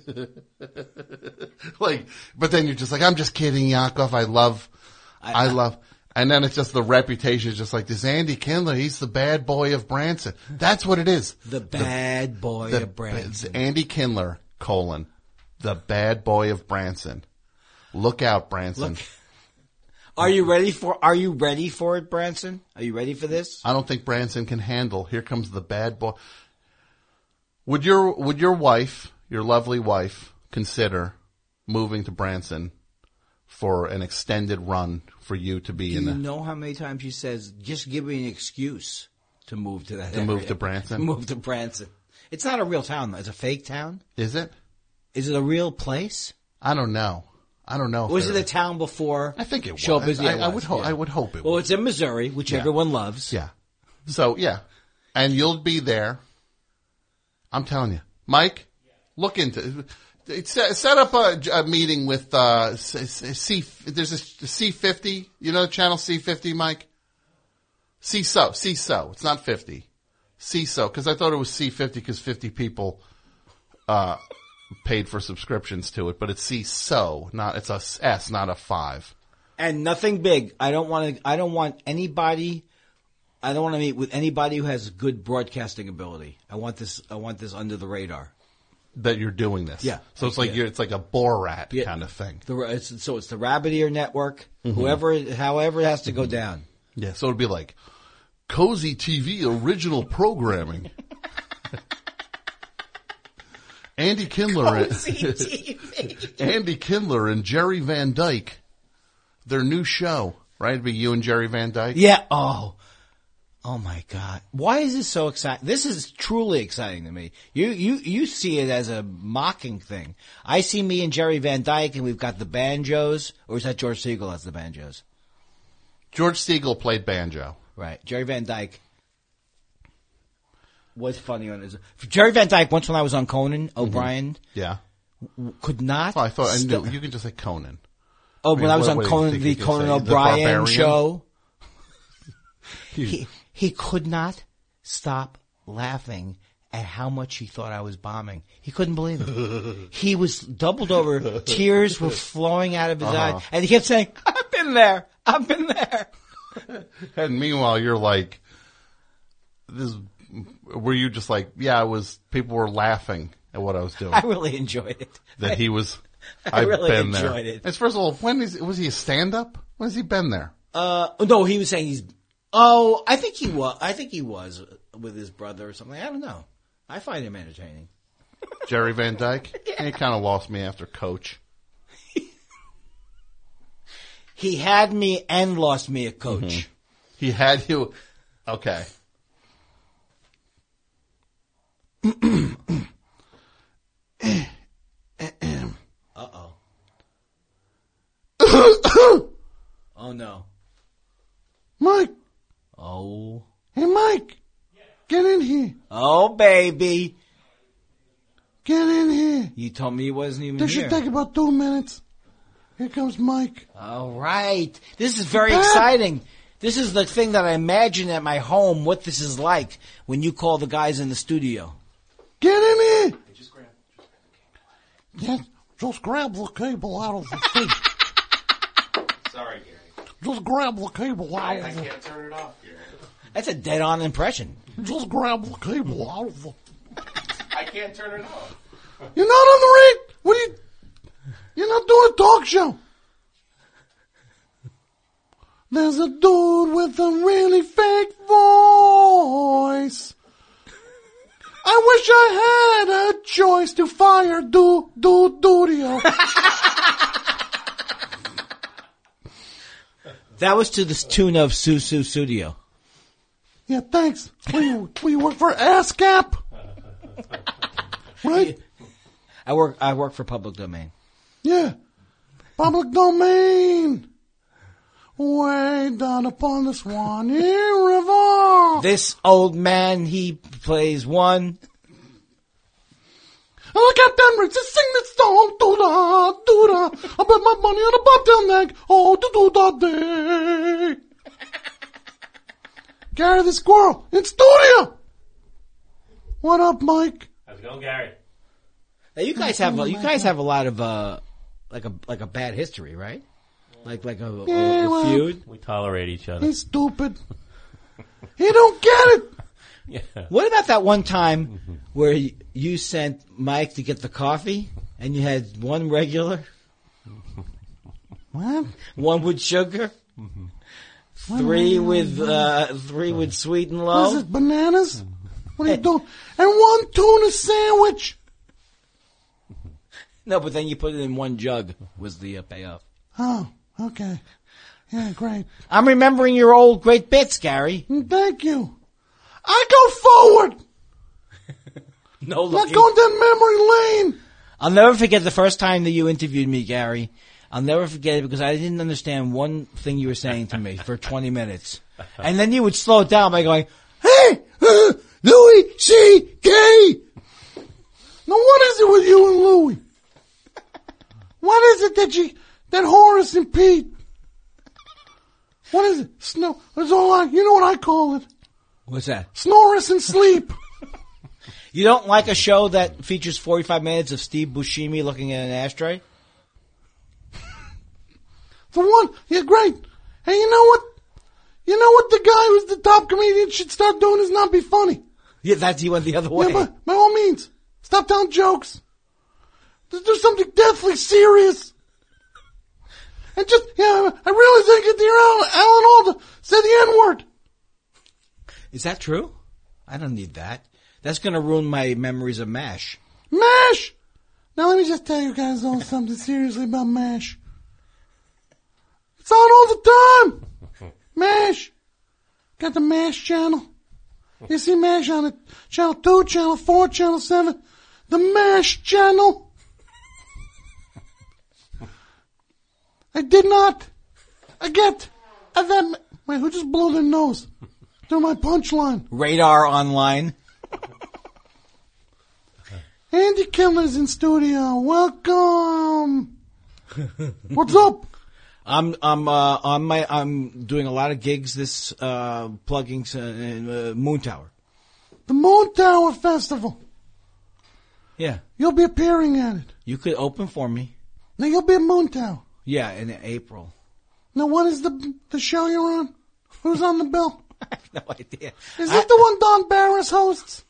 Like, but then you're just like, I'm just kidding, Yakov. I love, I, I- love, and then it's just the reputation is just like this Andy Kindler. He's the bad boy of Branson. That's what it is. The bad boy the- of Branson. it's Andy Kindler, colon, the bad boy of Branson. Look out, Branson. Look. Are you ready for, are you ready for it, Branson? Are you ready for this? I don't think Branson can handle. Here comes the bad boy. Would your, would your wife, your lovely wife, consider moving to Branson for an extended run for you to be Do in you the, know how many times she says, just give me an excuse to move to that To move area. to Branson? To move to Branson. It's not a real town, though. It's a fake town. is it? Is it a real place? I don't know. I don't know. if Or was it there- a town before? I think it Show was. Busy? I, It I was, would hope. yeah. I would hope it Well, was. it's in Missouri, which Yeah. everyone loves. Yeah. So yeah, and you'll be there. I'm telling you, Mike. Look into it. Set, set up a, a meeting with uh, C. C- There's a C fifty. You know the channel C fifty, Mike. C S O. C S O. It's not fifty. C S O. Because I thought it was C fifty because fifty people uh, paid for subscriptions to it, but it's C S O. Not it's a S, not a five. And nothing big. I don't want to. I don't want anybody. I don't want to meet with anybody who has good broadcasting ability. I want this. I want this under the radar. That you're doing this. Yeah. So it's like Yeah. you're, it's like a Borat Yeah. kind of thing. The, it's, so it's the Rabbit Ear Network. Mhm. Whoever, however, it has to go down. Yeah. So it'd be like Cozy T V original programming. Andy Kindler, Cozy T V. Andy Kindler and Jerry Van Dyke, their new show, right? It'd be you and Jerry Van Dyke. Yeah. Oh. Oh my God. Why is this so exciting? This is truly exciting to me. You, you, you see it as a mocking thing. I see me and Jerry Van Dyke and we've got the banjos, or is that George Siegel has the banjos? George Siegel played banjo. Right. Jerry Van Dyke was funny on his, Jerry Van Dyke, once when I was on Conan O'Brien, Yeah. w- could not. Oh, I thought I knew st- you could just say Conan. Oh, I mean, when I was what- on what do you Conan, think the you could Conan say? The O'Brien Barbarian? show, he, he could not stop laughing at how much he thought I was bombing. He couldn't believe it. He was doubled over. Tears were flowing out of his Uh-huh. eyes. And he kept saying, I've been there. I've been there. And meanwhile, you're like, this. Were you just like, yeah, I was. People were laughing at what I was doing. I really enjoyed it. that he was. I I've really been enjoyed there. it. As first of all, when is was he a stand up? When has he been there? Uh, no, he was saying he's, oh, I think he was, I think he was with his brother or something. I don't know. I find him entertaining. Jerry Van Dyke. Yeah. He kind of lost me after Coach. He had me and lost me at Coach. Mm-hmm. He had you. Okay. Uh-oh. Oh, no. Mike. Oh. Hey, Mike. Get in here. Oh, baby. Get in here. You told me he wasn't even This here. should take about two minutes. Here comes Mike. All right. This is very Pat. exciting. This is the thing that I imagine at my home, what this is like when you call the guys in the studio. Get in here. Yeah, just grab the cable out of the thing. Sorry, Gary. Just grab the cable out I, of I the... can't turn it off, Gary. That's a dead-on impression. Just grab the cable out of the... I can't turn it off. You're not on the radio. What are you... You're not doing a talk show. There's a dude with a really fake voice. I wish I had a choice to fire Du Du Dudio. That was to the tune of Su Su Studio. Yeah, thanks. Will you, will you work for ASCAP? Right? I work. I work for Public Domain. Yeah. Public domain. Way down upon the Swanee River. This old man, he plays one. I look at them rings and sing this song. Do-da, do-da. I bet my money on a bottleneck. Oh, do-do-da-day. Gary the Squirrel in studio. What up, Mike? How's it going, Gary? Now you guys have a, you guys have a lot of uh, like a like a bad history, right? Like like a, Yeah, a, a well, feud. We tolerate each other. He's stupid. He don't get it. Yeah. What about that one time where y- you sent Mike to get the coffee and you had one regular, What? one with sugar, three with uh, three with sweet and What low? is it, bananas? What are you doing? And one tuna sandwich. No, but then you put it in one jug was the uh, payoff. Oh, okay. Yeah, great. I'm remembering your old great bits, Gary. Mm, Thank you. I go forward. No Not looking. going down memory lane. I'll never forget the first time that you interviewed me, Gary. I'll never forget it because I didn't understand one thing you were saying to me for twenty minutes. And then you would slow it down by going, Hey, uh, Louis C K. Now what is it with you and Louis? What is it that you, that Horace and Pete? What is it? Snow. It's all I, you know what I call it? what's that? Snorris and sleep. You don't like a show that features forty-five minutes of Steve Buscemi looking at an ashtray? The one, yeah, great. Hey, you know what? You know what the guy who's the top comedian should start doing is not be funny. Yeah, that's, he went the other way. Yeah, but by all means, stop telling jokes. Just do something deathly serious. And just, yeah, I really think that dear Alan, Alan Alda said the N-word. Is that true? I don't need that. That's going to ruin my memories of MASH. MASH! Now let me just tell you guys all something seriously about MASH. It's on all the time. MASH. Got the MASH channel. You see MASH on it. Channel two, channel four, channel seven. The MASH channel. I did not. I get. I that. Wait, who just blew their nose? Through my punchline. Radar Online. Andy Killer's in studio. Welcome. What's up? I'm I'm uh, on my I'm doing a lot of gigs this uh, plugging uh, in uh, Moon Tower. The Moon Tower Festival. Yeah, You'll be appearing at it. you could open for me. Now you'll be at Moon Tower. Yeah, in April. Now what is the the show you're on? Who's on the bill? I have no idea. Is this the one Don Barris hosts?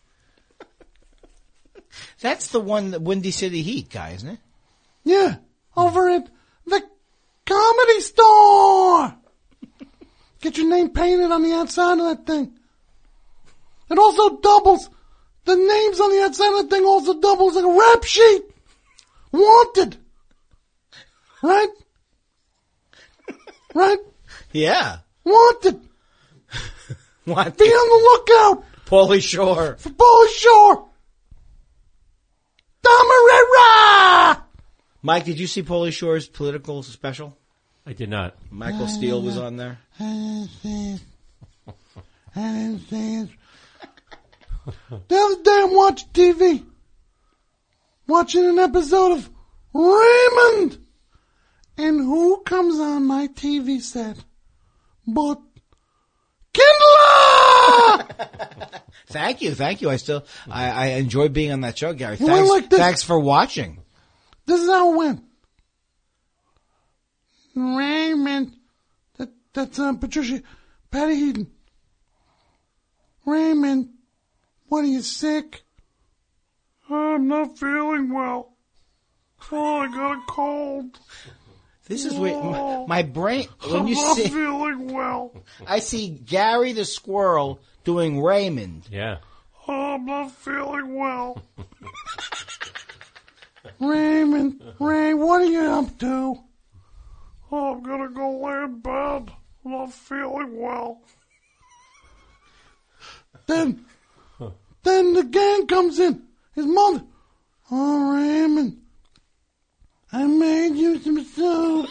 That's the one, that Windy City Heat guy, isn't it? Yeah, over at the Comedy Store. Get your name painted on the outside of that thing. It also doubles. The names on the outside of that thing also doubles like a rap sheet. Wanted. Right? Right? Yeah. Wanted. What? Be on the lookout Pauly Shore. for Pauly Shore. Damarera! Mike, did you see Pauly Shore's political special? I did not. Michael Steele was on there. I didn't see it. I didn't see it. The other day I'm watching T V. Watching an episode of Raymond. And who comes on my T V set but Kindler! Thank you, thank you. I still, I, I enjoy being on that show, Gary. It went Thanks, like this. thanks for watching. This is how it went. Raymond. That, that's uh, Patricia. Patty Heaton. Raymond. What, are you sick? I'm not feeling well. Oh, I got a cold. This is what my, my brain. When you I'm not see, feeling well. I see Gary the squirrel doing Raymond. Yeah. I'm not feeling well. Raymond, Ray, what are you up to? Oh, I'm gonna go lay in bed. I'm not feeling well. Then, then the gang comes in. His mother. Oh, Raymond, I made you some soup.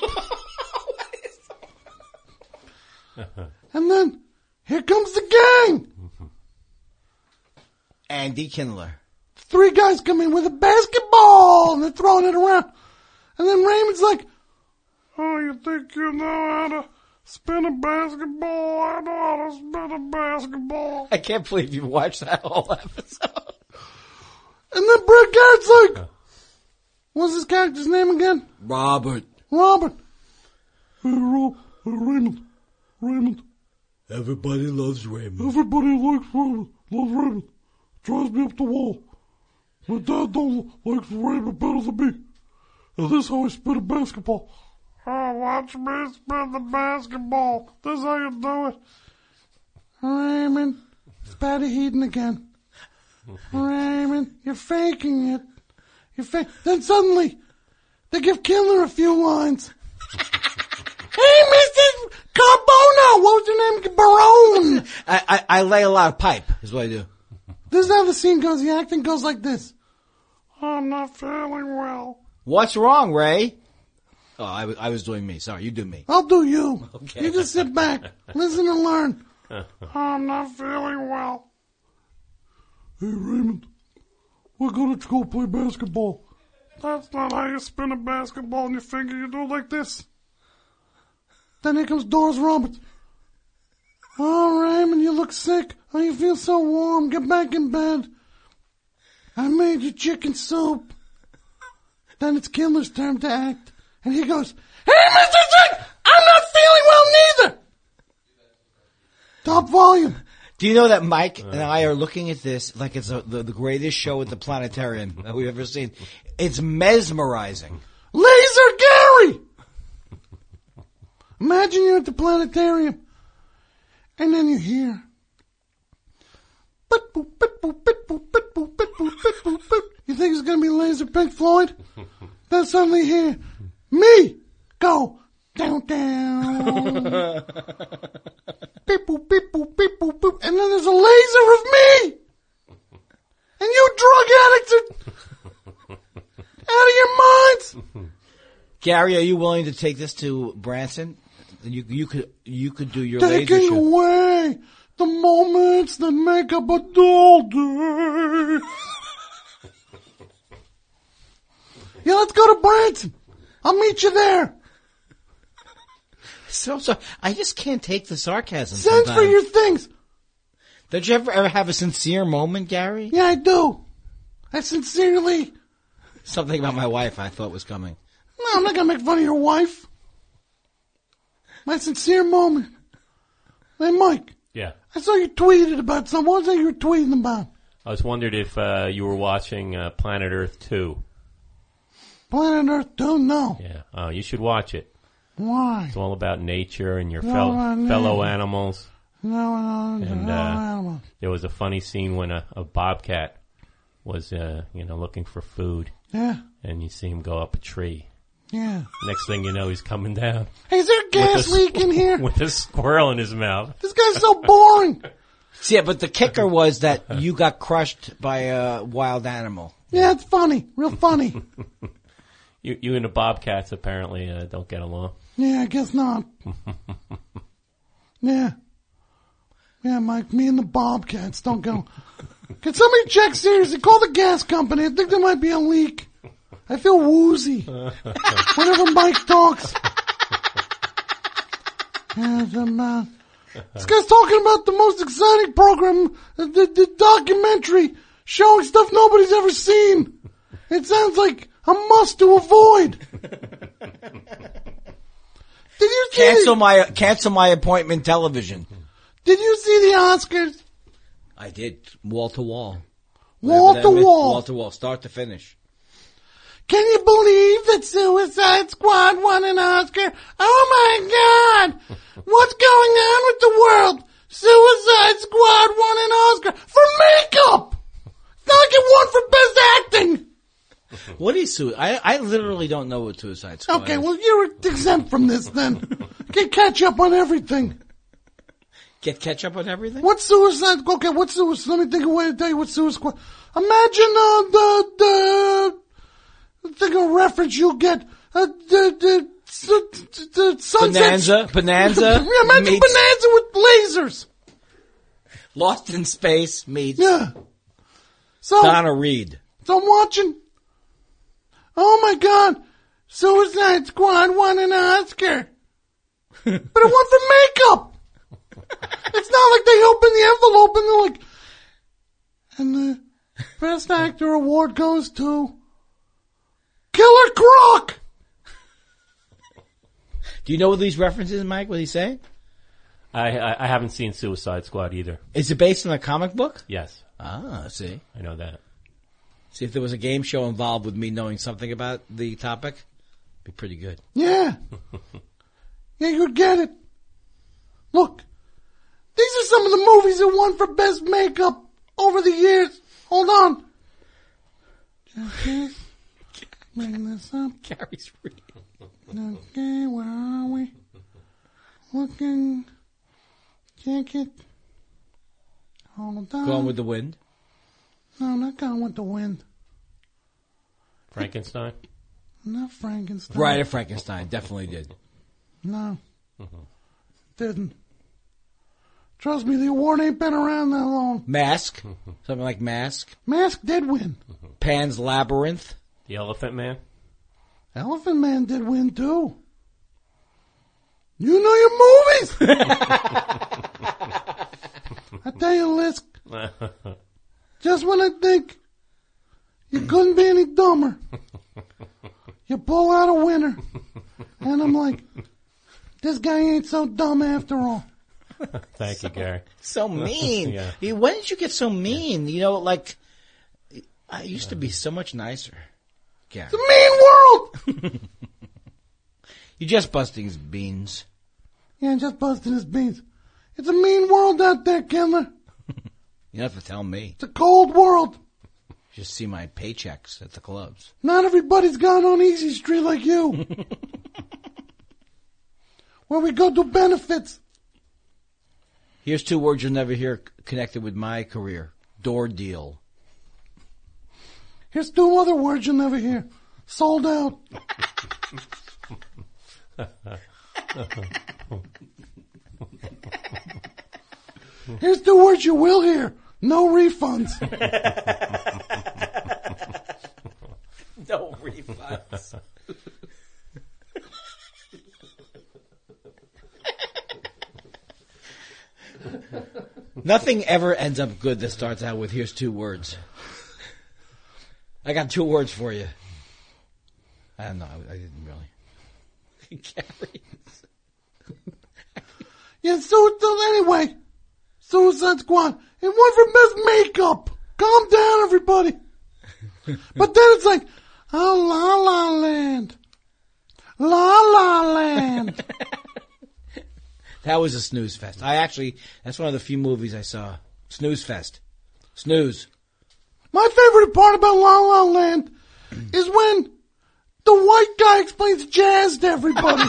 And then, here comes the gang. Andy Kindler. Three guys come in with a basketball and they're throwing it around. And then Raymond's like, oh, you think you know how to spin a basketball? I know how to spin a basketball. I can't believe you watched that whole episode. And then Brett Garrett's like, what's his character's name again? Robert. Robert. Hey, Rob, hey, Raymond. Raymond. Everybody loves Raymond. Everybody likes Raymond. Loves Raymond. Drives me up the wall. My dad don't likes Raymond better than me. And this is how I spin a basketball. Oh, watch me spin the basketball. This is how you do it. Raymond, it's Patty Heaton again. Raymond, you're faking it. You're fa- Then suddenly, they give Kindler a few lines. Hey, Mister Carbona, what was your name? Barone. I, I, I lay a lot of pipe, is what I do. This is how the scene goes. The acting goes like this. I'm not feeling well. What's wrong, Ray? Oh, I, w- I was doing me. Sorry, you do me. I'll do you. Okay. You just sit back, listen and learn. I'm not feeling well. Hey, Raymond, we're gonna go play basketball. That's not how you spin a basketball on your finger. You do it like this. Then here comes Doris Roberts. Oh, Raymond, you look sick. Oh, you feel so warm. Get back in bed. I made you chicken soup. Then it's Kindler's turn to act. And he goes, hey, Mister Chick, I'm not feeling well neither. Top volume. Do you know that Mike and I are looking at this like it's a, the, the greatest show at the planetarium that we've ever seen? It's mesmerizing. Laser Gary! Imagine you're at the planetarium. And then you hear. Bit boop, bit boop, bit boop, bit boop, bit boop, bit boop, bit. You think it's going to be Laser Pink Floyd? Then suddenly you hear me go down, down. Beep boop, beep boop, beep boop, boop. And then there's a laser of me. And you drug addicts are out of your minds. Gary, are you willing to take this to Branson? You you could you could do your laser Taking show. away the moments that make up a dull day. Yeah, let's go to Branson. I'll meet you there. So, so I just can't take the sarcasm. Send for sometimes. your things. Did you ever, ever have a sincere moment, Gary? Yeah, I do. I sincerely. Something about my wife I thought was coming. No, I'm not going to make fun of your wife. My sincere moment. Hey, Mike. Yeah. I saw you tweeted about something. What was that you were tweeting about? I was wondered if uh, you were watching uh, Planet Earth two. Planet Earth two? No. Yeah. Oh, you should watch it. Why? It's all about nature and your No, fel- uh, no. fellow animals. No, no, no, And no uh, animals. there was a funny scene when a, a bobcat was, uh, you know, looking for food. Yeah. And you see him go up a tree. Yeah. Next thing you know, he's coming down. Hey, is there a gas with a, leak in here? With a squirrel in his mouth. This guy's so boring. See, yeah, but the kicker was that you got crushed by a wild animal. Yeah, it's funny. Real funny. You, you and the bobcats apparently uh, don't get along. Yeah, I guess not. Yeah. Yeah, Mike, me and the Bobcats don't go. Can somebody check seriously? Call the gas company. I think there might be a leak. I feel woozy whenever Mike talks. Yeah, the, uh, this guy's talking about the most exciting program, the, the documentary showing stuff nobody's ever seen. It sounds like a must to avoid. Did you see Cancel the, my cancel my appointment television. Did you see the Oscars? I did wall to wall. Wall Whatever to that meant. wall. Wall to wall, start to finish. Can you believe that Suicide Squad won an Oscar? Oh my God! What's going on with the world? Suicide Squad won an Oscar for makeup! It's not like it won for best acting! What is suicide? I, I literally don't know what Suicide Squad Okay, is. well, you're exempt from this then. Get catch up on everything. Get ketchup on everything? What's Suicide? Okay, what's Suicide? Let me think of a way to tell you what Suicide Squad. Imagine uh, the the think of a reference you'll get. Uh, the the the, the sunset. Bonanza, Bonanza. Yeah, imagine meets Bonanza with lasers. Lost in Space meets Yeah. So Donna Reed. So I'm watching. Oh my God! Suicide Squad won an Oscar, but it won for makeup. It's not like they open the envelope and they're like, and the Best Actor award goes to Killer Croc. Do you know what these references, Mike? What he's saying? I, I I haven't seen Suicide Squad either. Is it based on a comic book? Yes. Ah, see. I know that. See, if there was a game show involved with me knowing something about the topic, it'd be pretty good. Yeah, yeah, you get it. Look, these are some of the movies that won for best makeup over the years. Hold on. Just bring this up. Gary's reading. Okay, where are we? Looking. Jacket. Hold on. Going with the Wind. No, not Gone with the Wind. Frankenstein? Not Frankenstein. Bride of Frankenstein. Definitely did. No. Didn't. Trust me, the award ain't been around that long. Mask. Something like Mask. Mask did win. Pan's Labyrinth. The Elephant Man? Elephant Man did win too. You know your movies! I tell you, Lisk, just when I think you couldn't be any dumber, you pull out a winner. And I'm like, this guy ain't so dumb after all. Thank you, Gary. So mean. Yeah. You- When did you get so mean? You know, like, I used to be so much nicer. Gary. It's a mean world! You're just busting his beans. Yeah, just busting his beans. It's a mean world out there, Kindler. You don't have to tell me. It's a cold world. Just see my paychecks at the clubs. Not everybody's gone on Easy Street like you. Where we go do benefits. Here's two words you'll never hear c- connected with my career. Door deal. Here's two other words you'll never hear. Sold out. Here's two words you will hear. No refunds. No refunds. Nothing ever ends up good that starts out with here's two words. I got two words for you. I don't know. I, I didn't really. Gary. Yeah, so, so anyway. Suicide Squad. It won for best makeup. Calm down, everybody. But then it's like, oh, La La Land. La La Land. That was a snooze fest. I actually, that's one of the few movies I saw. Snooze fest. Snooze. My favorite part about La La Land is when the white guy explains jazz to everybody.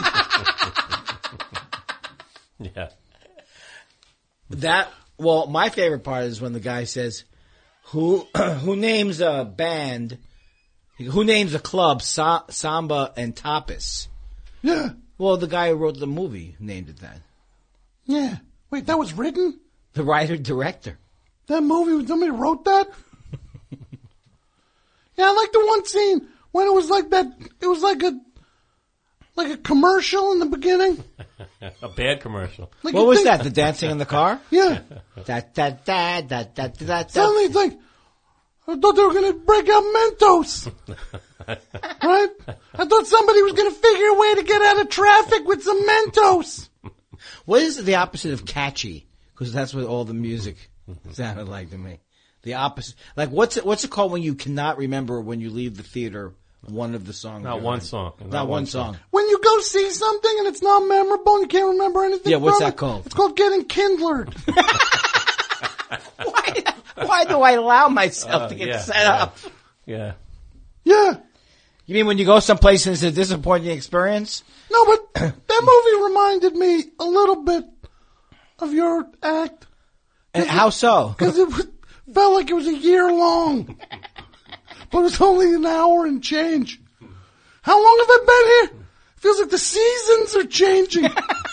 Yeah. That, well, my favorite part is when the guy says, who, who names a band, who names a club, Sa- Samba and Tapas? Yeah. Well, the guy who wrote the movie named it that. Yeah. Wait, that was written? The writer-director. That movie, somebody wrote that? Yeah, I like the one scene when it was like that, it was like a, like a commercial in the beginning. A bad commercial. Like What you was think- that, the dancing in the car? Yeah. Da, da, da, da, da, da, da. Suddenly it's like, I thought they were going to break out Mentos. Right? I thought somebody was going to figure a way to get out of traffic with some Mentos. What is the opposite of catchy? Because that's what all the music sounded like to me. The opposite. Like, what's it, what's it called when you cannot remember when you leave the theater one of the songs. Not you're one on. song. Not, Not one one song. When you go see something and it's not memorable and you can't remember anything Yeah, what's from that it, called? It's called getting kindlered. Why do I allow myself Uh, to get yeah, set yeah. up? Yeah. Yeah. You mean when you go someplace and it's a disappointing experience? No, but that movie reminded me a little bit of your act. And how so? Because it was, felt like it was a year long. But it was only an hour and change. How long have I been here? Feels like the seasons are changing.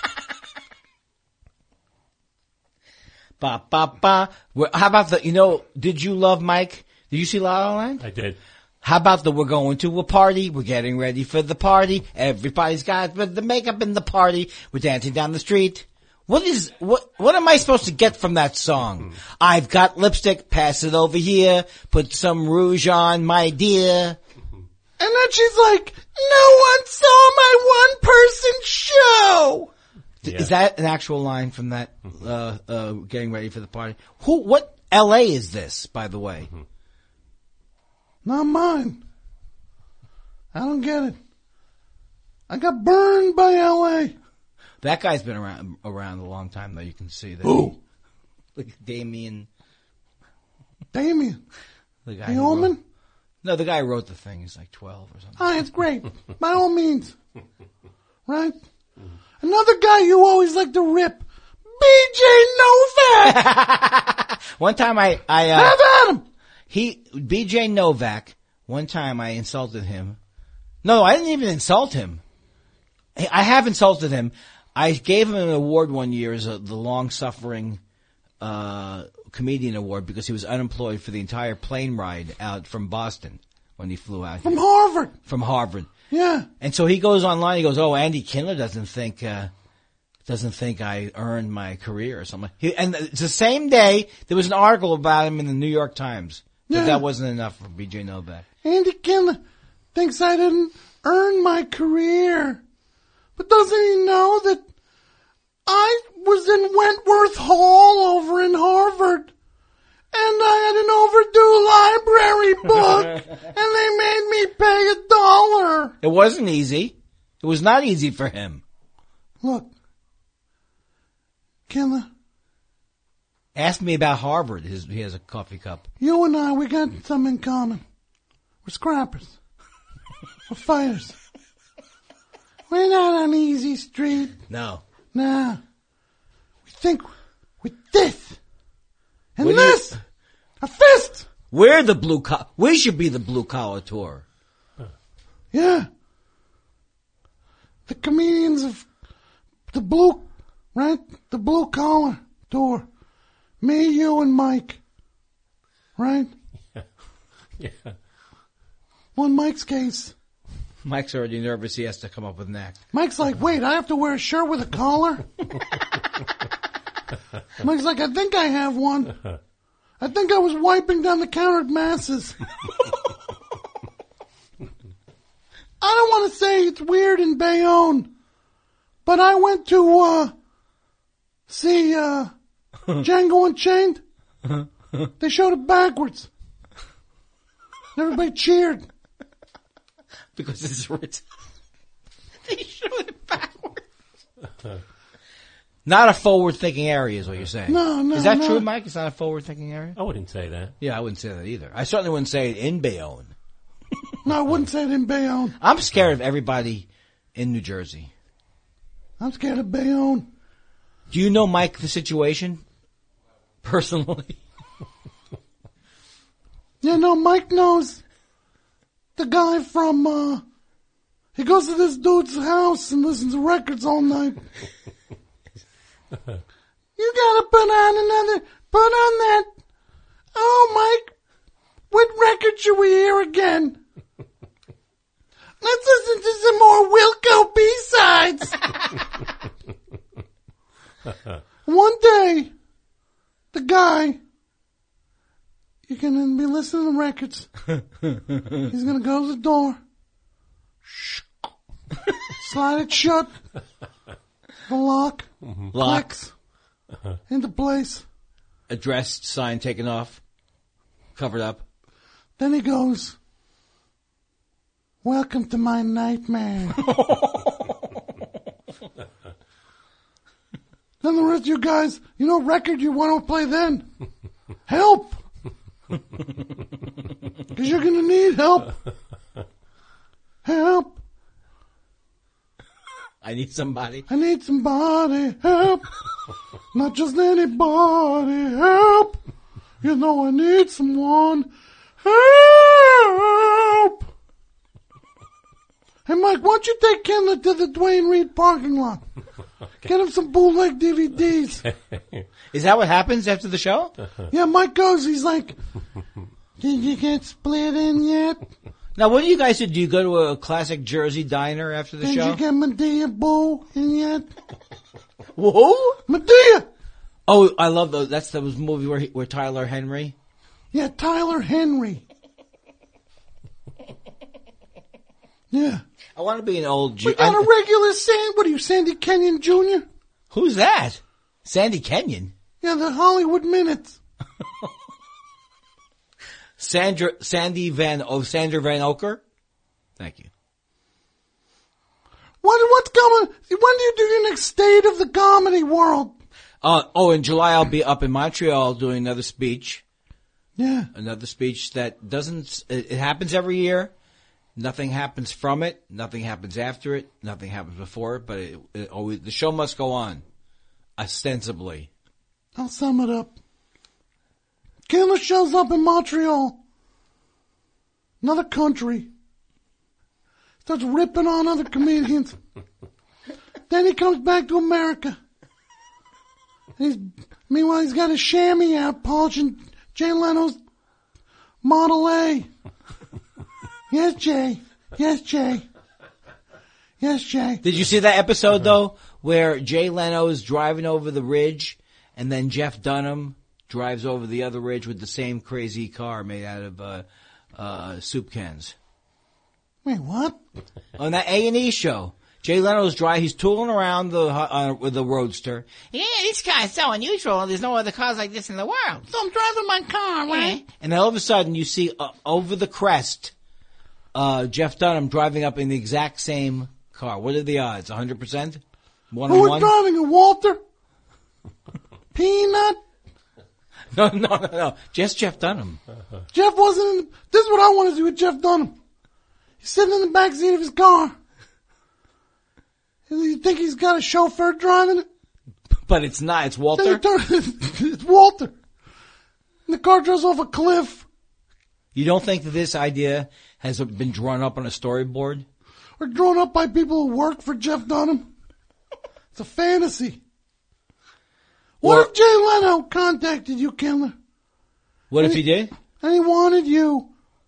Ba ba ba. Well, how about the? You know, did you love Mike? Did you see La La Land? I did. How about the? We're going to a party. We're getting ready for the party. Everybody's got the makeup in the party. We're dancing down the street. What is what? What am I supposed to get from that song? I've got lipstick. Pass it over here. Put some rouge on, my dear. And then she's like, no one saw my one person show. Yeah. Is that an actual line from that, uh, uh, getting ready for the party? Who, what L A is this, by the way? Mm-hmm. Not mine. I don't get it. I got burned by L A. That guy's been around, around a long time though, you can see that. Who? Like Damien. Damien. The guy The who wrote- Omen? No, the guy who wrote the thing. He's like twelve or something. Ah, it's great. By all means. Right? Another guy you always like to rip. B J Novak! One time I, I, uh. Have at him! He, B J Novak, one time I insulted him. No, I didn't even insult him. I have insulted him. I gave him an award one year as a, the long-suffering, uh, comedian award because he was unemployed for the entire plane ride out from Boston when he flew out From here. Harvard. From Harvard. Yeah. And so he goes online, he goes, oh, Andy Kindler doesn't think, uh, doesn't think I earned my career or something. He, and it's the same day, there was an article about him in the New York Times. But Yeah. that wasn't enough for B J Novak. Andy Kindler thinks I didn't earn my career. But doesn't he know that I was in Wentworth Hall over in Harvard, and I had an overdue library book, and they made me pay a dollar. It wasn't easy. It was not easy for him. Look, Kindler, Ask me about Harvard. His, he has a coffee cup. you and I, we got something in common. We're scrappers. We're fighters. We're not on easy street. No. Nah. We think with this. And What do you- this. A fist. We're the blue collar. We should be the blue collar tour. Yeah. The comedians of the blue, right? The blue collar tour. Me, you, and Mike. Right? Yeah. Well, in Mike's case, Mike's already nervous. He has to come up with an act. Mike's like, wait, I have to wear a shirt with a collar? Mike's like, I think I have one. I think I was wiping down the counter at Masses. I don't want to say it's weird in Bayonne, but I went to, uh, see, uh, Django Unchained. They showed it backwards. Everybody cheered. Because it's written. They showed it backwards. Not a forward-thinking area is what you're saying. No, no, Is that no. true, Mike? It's not a forward-thinking area? I wouldn't say that. Yeah, I wouldn't say that either. I certainly wouldn't say it in Bayonne. No, I wouldn't say it in Bayonne. I'm scared of everybody in New Jersey. I'm scared of Bayonne. Do you know Mike the situation? Personally? Yeah, no, Mike knows the guy from, uh, he goes to this dude's house and listens to records all night. You gotta put on another, put on that. Oh, Mike, what record should we hear again? Let's listen to some more Wilco B-sides. One day, the guy, you're gonna be listening to records. He's gonna go to the door. Slide it shut. The lock. Lock. Clicks. Into place. Addressed, sign taken off, covered up. Then he goes, Welcome to my nightmare. Then the rest of you guys, you know what record you want to play then? Help! Because you're going to need help. Help. I need somebody. I need somebody. Help. Not just anybody. Help. You know I need someone. Help. Hey, Mike, why don't you take Kendall to the Dwayne Reed parking lot? Get him some bootleg D V Ds. Is that what happens after the show? Yeah, Mike goes, he's like, did you get split in yet? Now, what do you guys do? Do you go to a classic Jersey diner after the Did show? you get Medea Boo in yet? Whoa! Medea! Oh, I love those. That's the movie where he, where Tyler Henry. Yeah, Tyler Henry. Yeah. I want to be an old Jew. We got a regular Sandy. What are you, Sandy Kenyon Junior? Who's that? Sandy Kenyon. Yeah, the Hollywood Minutes. Sandra, Sandy Van, oh, Sandra Van Oker. Thank you. What, what's coming? When do you do your next State of the Comedy World? Uh, oh, in July I'll be up in Montreal doing another speech. Yeah. Another speech that doesn't, it, it happens every year. Nothing happens from it. Nothing happens after it. Nothing happens before it. But it, it always, the show must go on. Ostensibly. I'll sum it up. Killer shows up in Montreal. Another country. Starts ripping on other comedians. Then he comes back to America. He's, meanwhile, he's got a chamois out polishing Jay Leno's Model A. Yes, Jay. Yes, Jay. Yes, Jay. Did you see that episode, though, where Jay Leno is driving over the ridge and then Jeff Dunham drives over the other ridge with the same crazy car made out of uh, uh, soup cans? Wait, what? On that A and E show. Jay Leno's driving, he's tooling around the uh, with the Roadster. Yeah, this car is so unusual. There's no other cars like this in the world. So I'm driving my car, right? And then all of a sudden you see uh, over the crest uh, Jeff Dunham driving up in the exact same car. What are the odds? one hundred percent? One Who on was one? driving it, Walter? Peanut? No, no, no, no. Just Jeff Dunham. Jeff wasn't in the, this is what I want to do with Jeff Dunham. He's sitting in the back seat of his car. You think he's got a chauffeur driving it? But it's not. It's Walter. It's Walter. And the car drives off a cliff. You don't think that this idea has been drawn up on a storyboard? Or drawn up by people who work for Jeff Dunham? It's a fantasy. What Or- if Jay Leno contacted you, Kindler? What if And he did? And he wanted you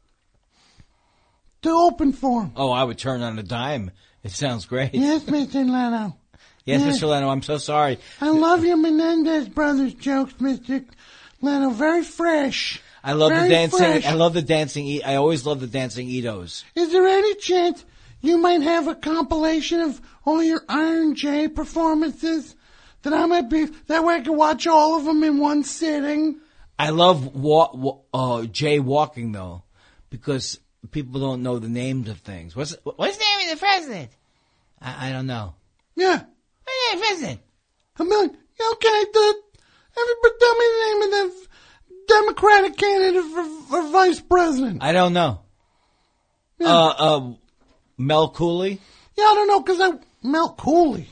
to open for him. Oh, I would turn on a dime. It sounds great. Yes, Mister Leno. Yes, Yes. Mister Leno, I'm so sorry. I love your Menendez brothers jokes, Mister Leno. Very fresh. I love Very the dancing. fresh. I love the dancing. E- I always love the dancing Itos. Is there any chance you might have a compilation of all your Iron J performances that I might be, that way I can watch all of them in one sitting? I love wa- wa- uh, Jay walking though, because people don't know the names of things. What's What's the name of the president? I, I don't know. Yeah. What's the name of the president? I'm like, okay, the, everybody tell me the name of the Democratic candidate for, for vice president. I don't know. Yeah. Uh, uh, Mel Cooley. Yeah, I don't know, because I, Mel Cooley.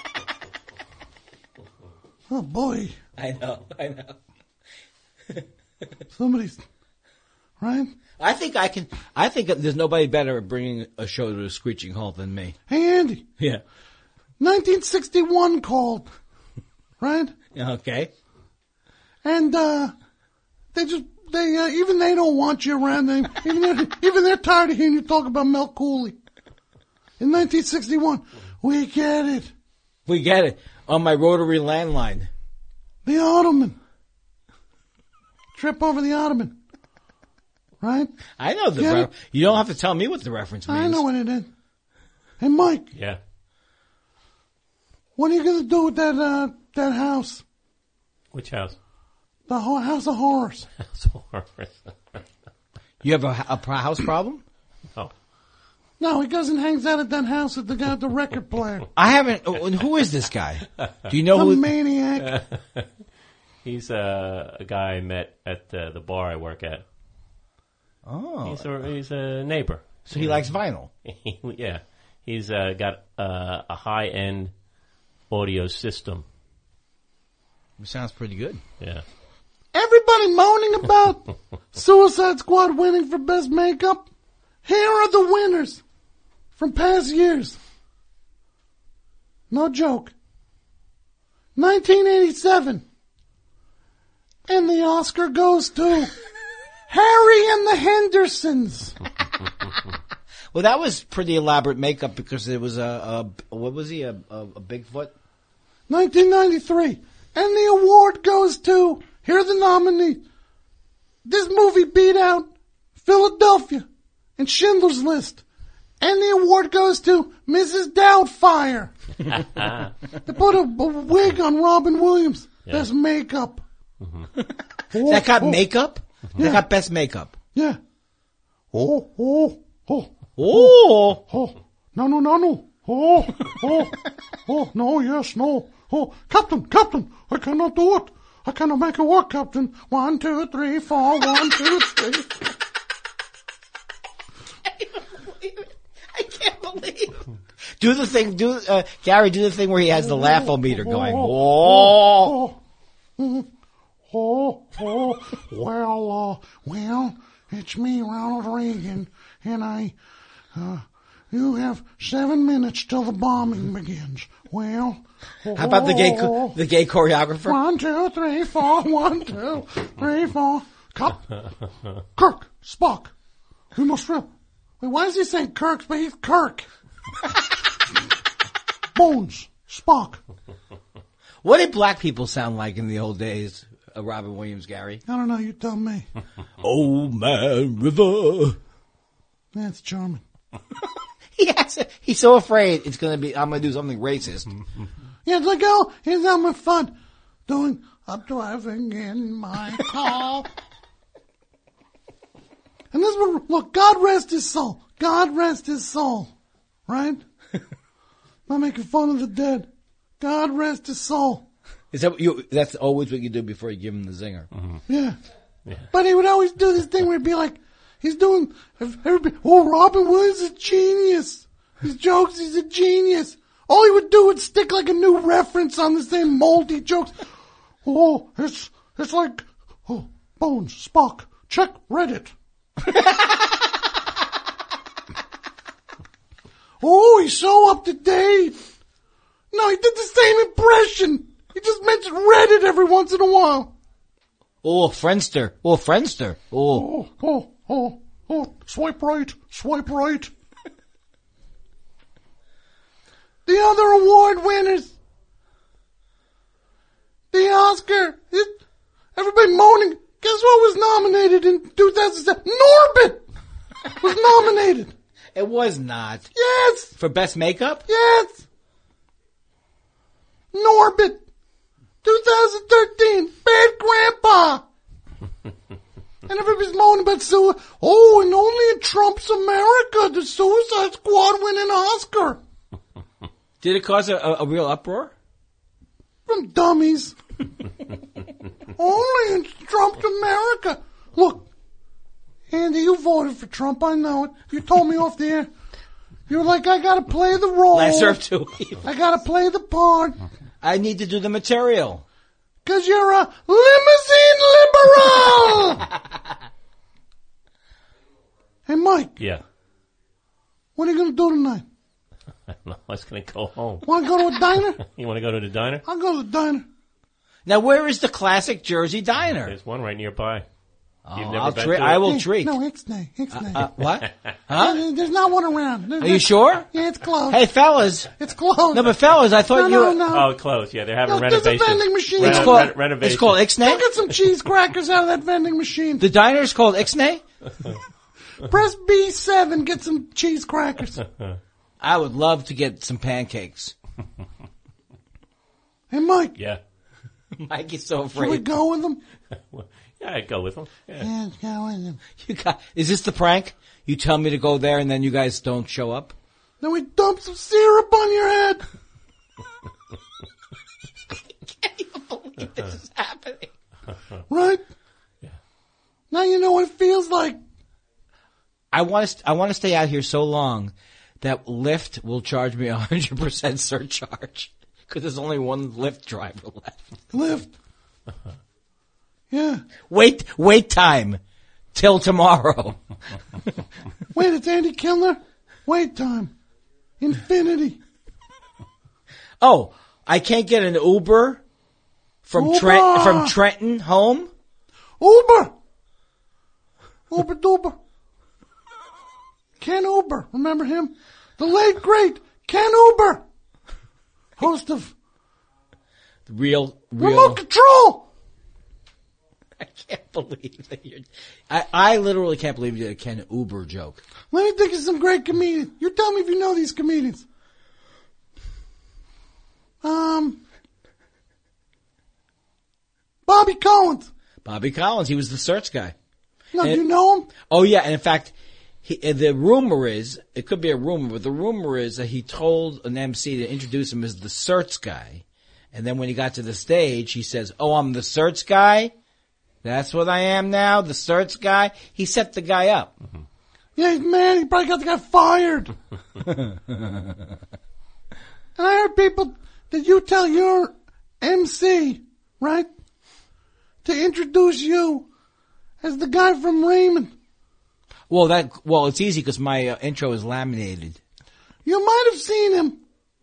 Oh boy. I know. I know. Somebody's, right? I think I can. I think there's nobody better at bringing a show to a screeching halt than me. Hey Andy, Yeah. nineteen sixty-one called, right? Okay. And, uh, they just, they, uh, even they don't want you around. They, even they're, even they're tired of hearing you talk about Mel Cooley. In nineteen sixty-one, we get it. We get it. On my rotary landline. The Ottoman. Trip over the Ottoman. Right? I know the Get re- it? You don't have to tell me what the reference means. I know what it is. Hey Mike, Yeah. what are you gonna do with that, uh, that house? Which house? The ho- House of Horrors. House of Horrors. You have a, a pro- house problem? Oh. No, he goes and hangs out at that house with the guy with the record player. I haven't. oh, and Who is this guy? Do you know The who? maniac. He's uh, a guy I met at uh, the bar I work at. Oh, He's a, he's a neighbor. so he likes vinyl. Yeah. He's uh, got uh, a high-end audio system. It sounds pretty good. Yeah. Everybody moaning about Suicide Squad winning for best makeup. Here are the winners from past years. No joke. nineteen eighty-seven. And the Oscar goes to Harry and the Hendersons. Well, that was pretty elaborate makeup because it was a, a what was he a, a, a Bigfoot? nineteen ninety-three. And the award goes to, here are the nominees. This movie beat out Philadelphia and Schindler's List. And the award goes to Missus Doubtfire. They put a, a wig on Robin Williams. Yeah. Best makeup. Oh, that got oh. makeup? Yeah. That got best makeup. Yeah. Oh, oh, oh. Oh. Oh. No, no, no, no. Oh, oh, oh, no, yes, no. Oh, Captain, Captain, I cannot do it. I cannot make it work, Captain. One, two, three, four, one, two, three. I can't believe. Do the thing, do uh, Gary, do the thing where he has the laugh-o-meter going. Oh. Oh, oh, oh, well, uh, well, it's me, Ronald Reagan, and I, uh, you have seven minutes till the bombing begins. Well, How about the gay, cho- the gay choreographer? One, two, three, four, one, two, three, four. Cut. Kirk, Spock. We must rip. Wait, why is he saying Kirk, but he's Kirk? Bones, Spock. What did black people sound like in the old days, uh, Robin Williams, Gary? I don't know, you tell me. Old Man River. That's German. He has it. He's so afraid it's going to be, I'm going to do something racist. Yeah, it's like, oh, here's how much fun doing, I'm driving in my car. And this one, look, God rest his soul. God rest his soul. Right? Not making fun of the dead. God rest his soul. Is that what you, that's always what you do before you give him the zinger. Yeah. yeah. But he would always do this thing where he'd be like, he's doing, everybody, oh, Robin Williams is a genius. His jokes, he's a genius. All he would do would stick like a new reference on the same moldy jokes. Oh, it's, it's like, oh, Bones, Spock, check Reddit. Oh, he's so up to date. No, he did the same impression. He just mentioned Reddit every once in a while. Oh, Friendster. Oh, Friendster. Oh. Oh, oh, oh, oh, swipe right, swipe right. The other award winners. The Oscar. It, everybody moaning. Guess what was nominated in two thousand seven? Norbit was nominated. It was not. Yes. For best makeup? Yes. Norbit. twenty thirteen. Bad Grandpa. And everybody's moaning about suicide. Oh, and only in Trump's America does Suicide Squad win an Oscar. Did it cause a, a, a real uproar? From dummies. Only in Trump's America. Look, Andy, you voted for Trump. I know it. You told me off the air. You were like, I gotta play the role. Lesser to evil. I gotta play the part. I need to do the material. Cause you're a limousine liberal! Hey, Mike. Yeah. What are you gonna do tonight? I don't know. I was going to go home. Wanna go to a diner? You want to go to the diner? I'll go to the diner. Now, where is the classic Jersey diner? There's one right nearby. Oh, You've never I'll been tre- to I it? will Hey, treat. No, Ixnay. Ixnay. Uh, uh, what? Huh? Huh? There's not one around. There's Are you not- sure? Yeah, it's closed. Hey, fellas. It's closed. No, but fellas, I thought No, you no, were... no. Oh, close. Yeah, they're having No, there's a renovation. vending machine. It's Reno- called, re- renovation. it's called Go Ixnay? get some cheese crackers out of that vending machine. The diner's called Ixnay? Press B seven, get some cheese crackers. I would love to get some pancakes. Hey, Mike. Yeah. Mike is so Should we afraid. go with them? Yeah, Yeah, I'd go with him. Yeah. Yeah, go with him. You got, is this the prank? You tell me to go there and then you guys don't show up? Then we dump some syrup on your head. I can't even believe this is happening. Right? Yeah. Now you know what it feels like. I want to. I want to stay out here so long that Lyft will charge me a hundred percent surcharge because there's only one Lyft driver left. Lyft. Yeah. Wait. Wait time till tomorrow. Wait, it's Andy Kindler. Wait time. Infinity. Oh, I can't get an Uber from Uber. Trent from Trenton home. Uber. Uber Duber. Ken Uber. Remember him? The late great Ken Uber. Host of Real, real. Remote Control. I can't believe that you're. I, I literally can't believe you did a Ken Uber joke. Let me think of some great comedians. You tell me if you know these comedians. Um, Bobby Collins. Bobby Collins. He was the search guy. No, And- do you know him? Oh yeah, and in fact, he, uh, the rumor is it could be a rumor, but the rumor is that he told an M C to introduce him as the search guy, and then when he got to the stage, he says, "Oh, I'm the search guy. That's what I am now, the search guy." He set the guy up. Yeah, he's mad. He probably got the guy fired. And I heard people that you tell your M C, right, to introduce you as the guy from Raymond. Well, that well, it's easy because my uh, intro is laminated. You might have seen him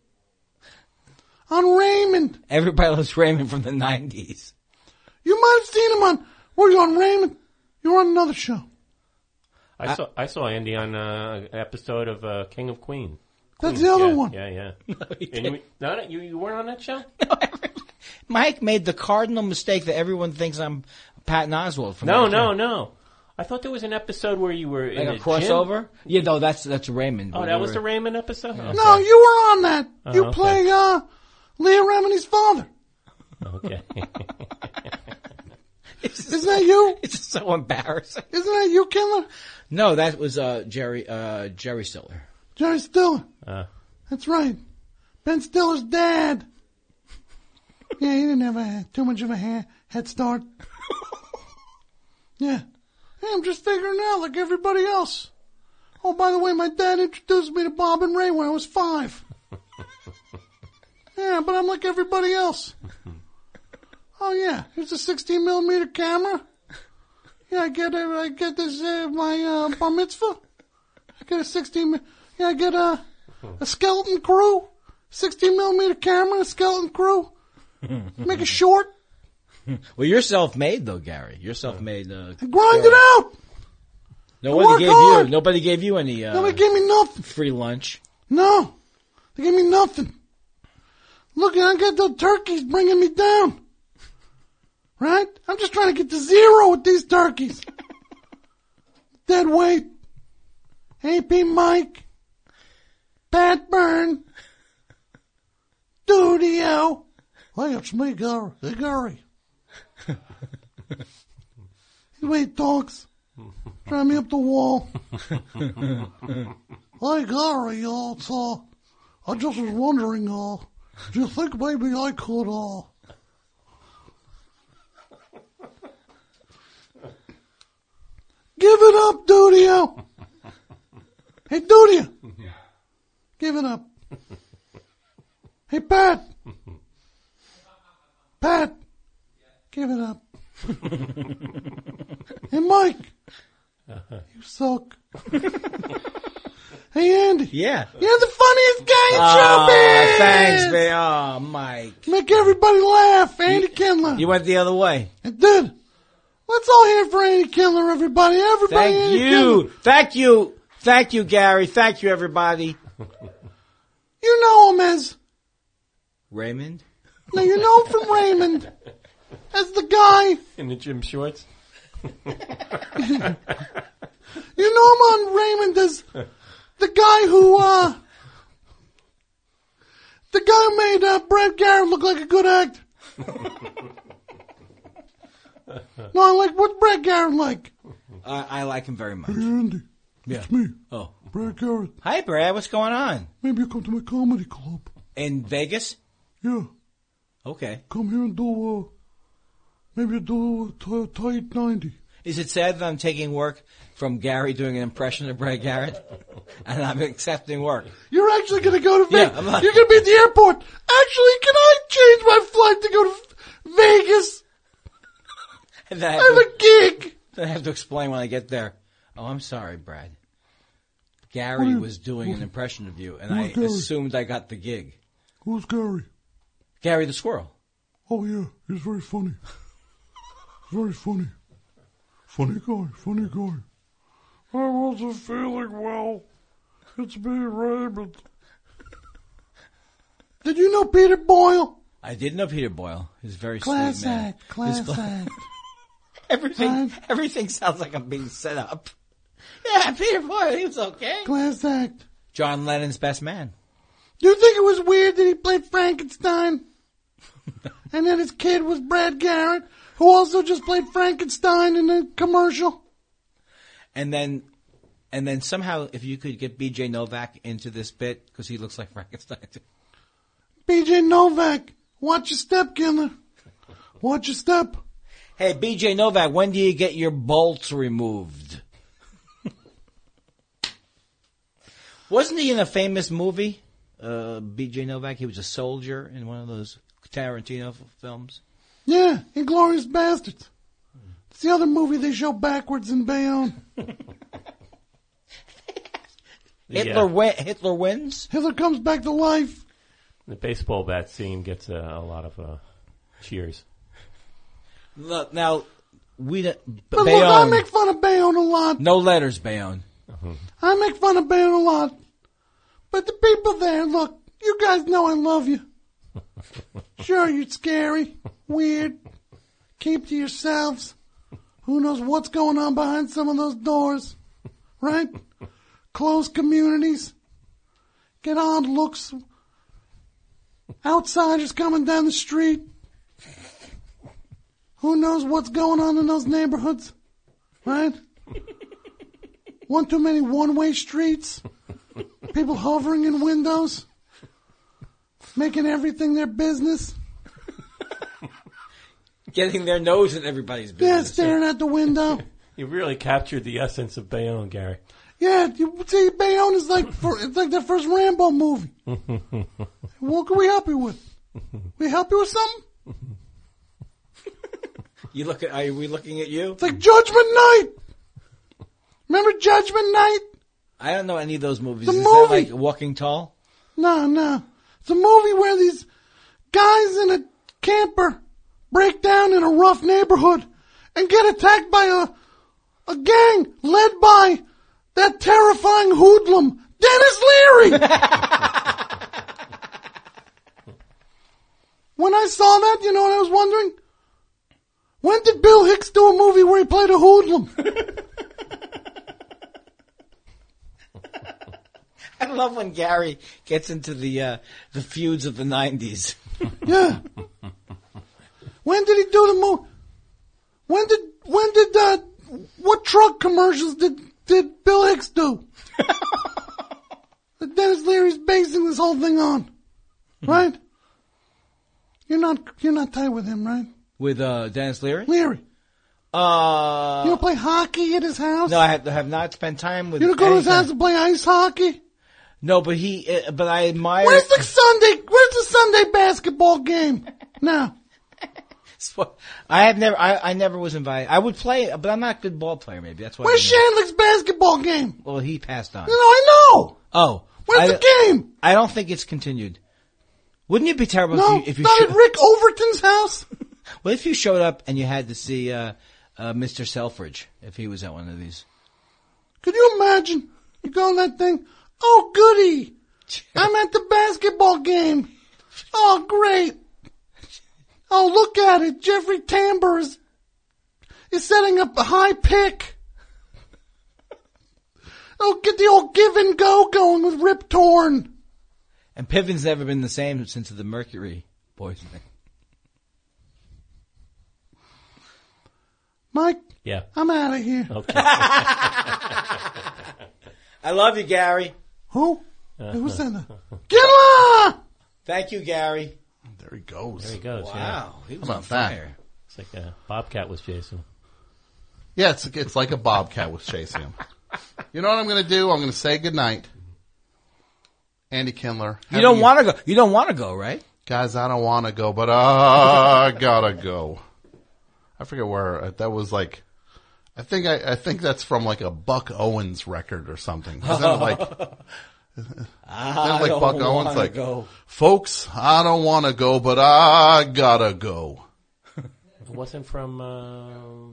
on Raymond. Everybody loves Raymond from the nineties. You might have seen him on, were you on Raymond? You were on another show. I saw I saw Andy on uh, an episode of uh, King of Queen. That's Queens, the other yeah, one. Yeah, yeah. No, he And you, no, no, you you weren't on that show. Mike made the cardinal mistake that everyone thinks I'm Patton Oswalt from No, that no, show. no. I thought there was an episode where you were in Like a gym. crossover? Yeah, no, that's that's Raymond. Oh, We that was were- the Raymond episode. Okay. No, you were on that. Oh, you okay. play uh, Leah Remini's father. Okay. Isn't that you? It's so embarrassing. Isn't that you, Kindler? No, that was uh, Jerry uh, Jerry Stiller. Jerry Stiller. Uh, That's right. Ben Stiller's dad. Yeah, he didn't have a, too much of a ha- head start. Yeah. Hey, I'm just figuring it out like everybody else. Oh, by the way, my dad introduced me to Bob and Ray when I was five. Yeah, but I'm like everybody else. Oh yeah, here's a sixteen millimeter camera. Yeah, I get a, I get this uh, my uh, bar mitzvah. I get a sixteen. mi- Yeah, I get a a skeleton crew, sixteen millimeter camera, a skeleton crew. Make it short. Well, you're self-made though, Gary. You're self-made. Uh, Grind it out. nobody work gave hard. you. Nobody gave you any uh, Nobody gave me nothing. free lunch. No, they gave me nothing. Look, I got the turkeys bringing me down. Right? I'm just trying to get to zero with these turkeys. Dead weight. A P Mike. Pat Byrne. Dudio. Hey, it's me, Gary. Hey, Gary. The way he talks. Drive me up the wall. Hey, Gary, uh, it's, uh, I just was wondering, uh, do you think maybe I could, uh, give it up, Dudio. Hey, Dudio. Give it up. Hey, Pat. Pat. Give it up. Hey, Mike. You suck. Hey, Andy. Yeah. You're the funniest guy in Oh, showbiz. thanks, man. Oh, Mike. Make everybody laugh. Andy Kindler. You went the other way. It did. Let's all hear for Andy Kindler, everybody. Everybody. Thank Andy you. Kindler. Thank you. Thank you, Gary. Thank you, everybody. You know him as. Raymond? Now you know him from Raymond as the guy. in the gym shorts. You know him on Raymond as the guy who, uh, the guy who made uh, Brad Garrett look like a good actor. No, I like, what's Brad Garrett like? Uh, I like him very much. Hey, Andy. Yeah. It's me. Oh. Brad Garrett. Hi, Brad. What's going on? Maybe you come to my comedy club. In Vegas? Yeah. Okay. Come here and do, uh, maybe do a t- tight ninety. Is it sad that I'm taking work from Gary doing an impression of Brad Garrett? And I'm accepting work. You're actually going to go to Vegas? Yeah, I'm not- You're going to be at the airport. Actually, can I change my flight to go to Vegas? And then I I have, have to, a gig. then I have to explain when I get there. Oh, I'm sorry, Brad. What Gary do you- was doing what- an impression of you, and who's I Gary? assumed I got the gig. Who's Gary? Gary the squirrel. Oh, yeah. He's very funny. Very funny. Funny guy. Funny guy. I wasn't feeling well. It's me, Raymond. Did you know Peter Boyle? I did know Peter Boyle. He's a very Class sweet man. act. Class He's cla- act. everything, everything sounds like I'm being set up. Yeah, Peter Boyle, he was okay. Class act. John Lennon's best man. Do you think it was weird that he played Frankenstein? And then his kid was Brad Garrett, who also just played Frankenstein in a commercial? And then, and then somehow, if you could get B J Novak into this bit, because he looks like Frankenstein. B J Novak, watch your step, Killer. Watch your step. Hey, B J Novak, when do you get your bolts removed? Wasn't he in a famous movie? Uh, B J Novak, he was a soldier in one of those Tarantino f- films. Yeah, Inglourious Bastards. It's the other movie they show backwards in Bayonne. Hitler, wi- Hitler wins? Hitler comes back to life. The baseball bat scene gets uh, a lot of uh, cheers. Look, now, we don't... But look, I make fun of Bayonne a lot. No letters, Bayonne. I make fun of Bayonne a lot. But the people there, look, you guys know I love you. Sure, you're scary, weird, keep to yourselves. Who knows what's going on behind some of those doors, right? Closed communities, get odd looks, outsiders coming down the street. Who knows what's going on in those neighborhoods, right? One too many one-way streets, people hovering in windows. Making everything their business. Getting their nose in everybody's Yeah, business. staring at the window. You really captured the essence of Bayonne, Gary. Yeah, you see, Bayonne is like for, it's like their first Rambo movie. What can we help you with? We help you with something? You look at? Are we looking at you? It's like Judgment Night. Remember Judgment Night? I don't know any of those movies. The Is movie. that like Walking Tall? No, no. It's a movie where these guys in a camper break down in a rough neighborhood and get attacked by a a gang led by that terrifying hoodlum, Dennis Leary. When I saw that, you know what I was wondering? When did Bill Hicks do a movie where he played a hoodlum? I love when Gary gets into the uh, the feuds of the nineties. Yeah. When did he do the movie? When did when did uh, what truck commercials did did Bill Hicks do? That Dennis Leary's basing this whole thing on, right? You're not you're not tight with him, right? With uh, Dennis Leary? Leary. Uh, You don't play hockey at his house? no, I have, have not spent time with. You don't go to his anything. house to play ice hockey? No, but he. Uh, but I admire. Where's the Sunday? Where's the Sunday basketball game? Now. I have never. I, I never was invited. I would play, but I'm not a good ball player. Maybe that's why. Where's I didn't- Shandlick's basketball game? Well, he passed on. No, I know. Oh, Where's I, the game? I don't think it's continued. Wouldn't it be terrible No, if you, if you not sho- at Rick Overton's house. Well, if you showed up and you had to see uh, uh, Mister Selfridge, if he was at one of these. Could you imagine? You go on that thing. Oh, goody! I'm at the basketball game. Oh, great! Oh, look at it. Jeffrey Tambor is, is setting up a high pick. Oh, get the old give and go going with Rip Torn. And Piven's never been the same since the Mercury poisoning. Mike, Yeah. I'm out of here. Okay. I love you, Gary. Who? Hey, who's that? Gilla! Thank you, Gary. There he goes. There he goes. Wow, Yeah. he was How on about that? fire. It's like a bobcat was chasing. Yeah, it's, it's like a bobcat was chasing him. You know what I'm going to do? I'm going to say goodnight. Andy Kindler. You don't want to go. You don't want to go, right? Guys, I don't want to go, but I gotta go. I forget where uh, that was. Like, I think I, I think that's from like a Buck Owens record or something. Isn't it like, isn't it I like don't Buck Owens? wanna Like, go. folks, I don't want to go, but I gotta go. It wasn't from. Uh,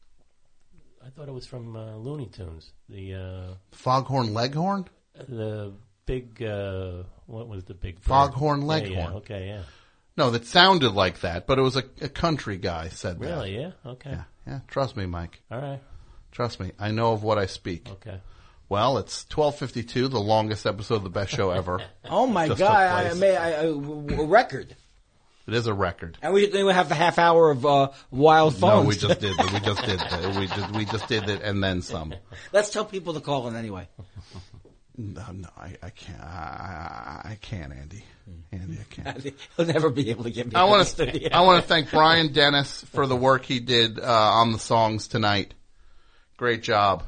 I thought it was from uh, Looney Tunes. The uh, Foghorn Leghorn. the big. Uh, what was the big bird? Foghorn Yeah, Leghorn. Yeah, okay, yeah. No, that sounded like that, but it was a, a country guy said that. Really? Yeah. Okay. Yeah, yeah. Trust me, Mike. All right. Trust me. I know of what I speak. Okay. Well, it's twelve fifty-two, the longest episode of the best show ever. Oh my Just God! took I place. made I, a, a record, It is a record. and we then we have the half hour of uh, wild phones. No, we just did. We just did. We just we just did it, and then some. Let's tell people to call in anyway. No, no, I, I can't. I, I, I can't, Andy. Andy, I can't. He'll never be able to get me. I out want of the to. studio. I want to thank Brian Dennis for the work he did uh, on the songs tonight. Great job.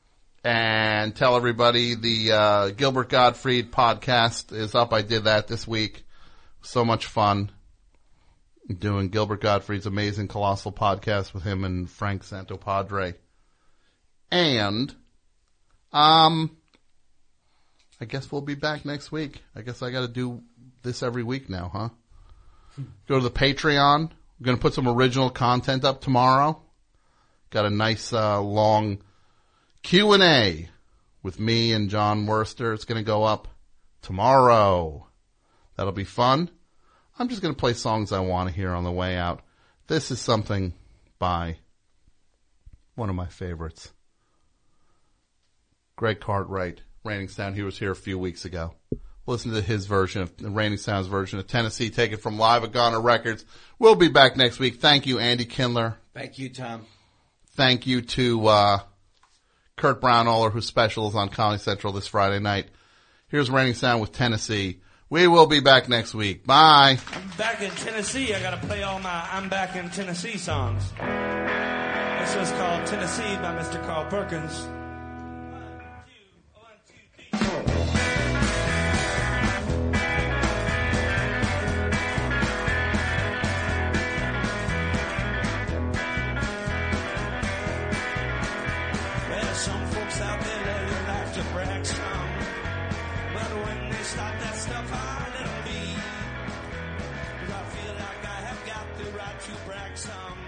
And tell everybody the uh, Gilbert Gottfried podcast is up. I did that this week. So much fun doing Gilbert Gottfried's amazing Colossal podcast with him and Frank Santopadre. And um, I guess we'll be back next week. I guess I got to do this every week now, huh? Go to the Patreon. I'm going to put some original content up tomorrow. Got a nice uh, long Q and A with me and John Worster. It's going to go up tomorrow. That'll be fun. I'm just going to play songs I want to hear on the way out. This is something by one of my favorites, Greg Cartwright, Raining Sound. He was here a few weeks ago. Listen to his version of the Raining Sound's version of Tennessee. Take it from Live at Goner Records. We'll be back next week. Thank you, Andy Kindler. Thank you, Tom. Thank you to uh, Kurt Brownoller, whose special is on Comedy Central this Friday night. Here's Raining Sound with Tennessee. We will be back next week. Bye. I'm back in Tennessee. I got to play all my I'm Back in Tennessee songs. This was called Tennessee by Mister Carl Perkins. There's some folks out there that like to brag some, but when they start that stuff hard at me, 'cause I feel like I have got the right to brag some.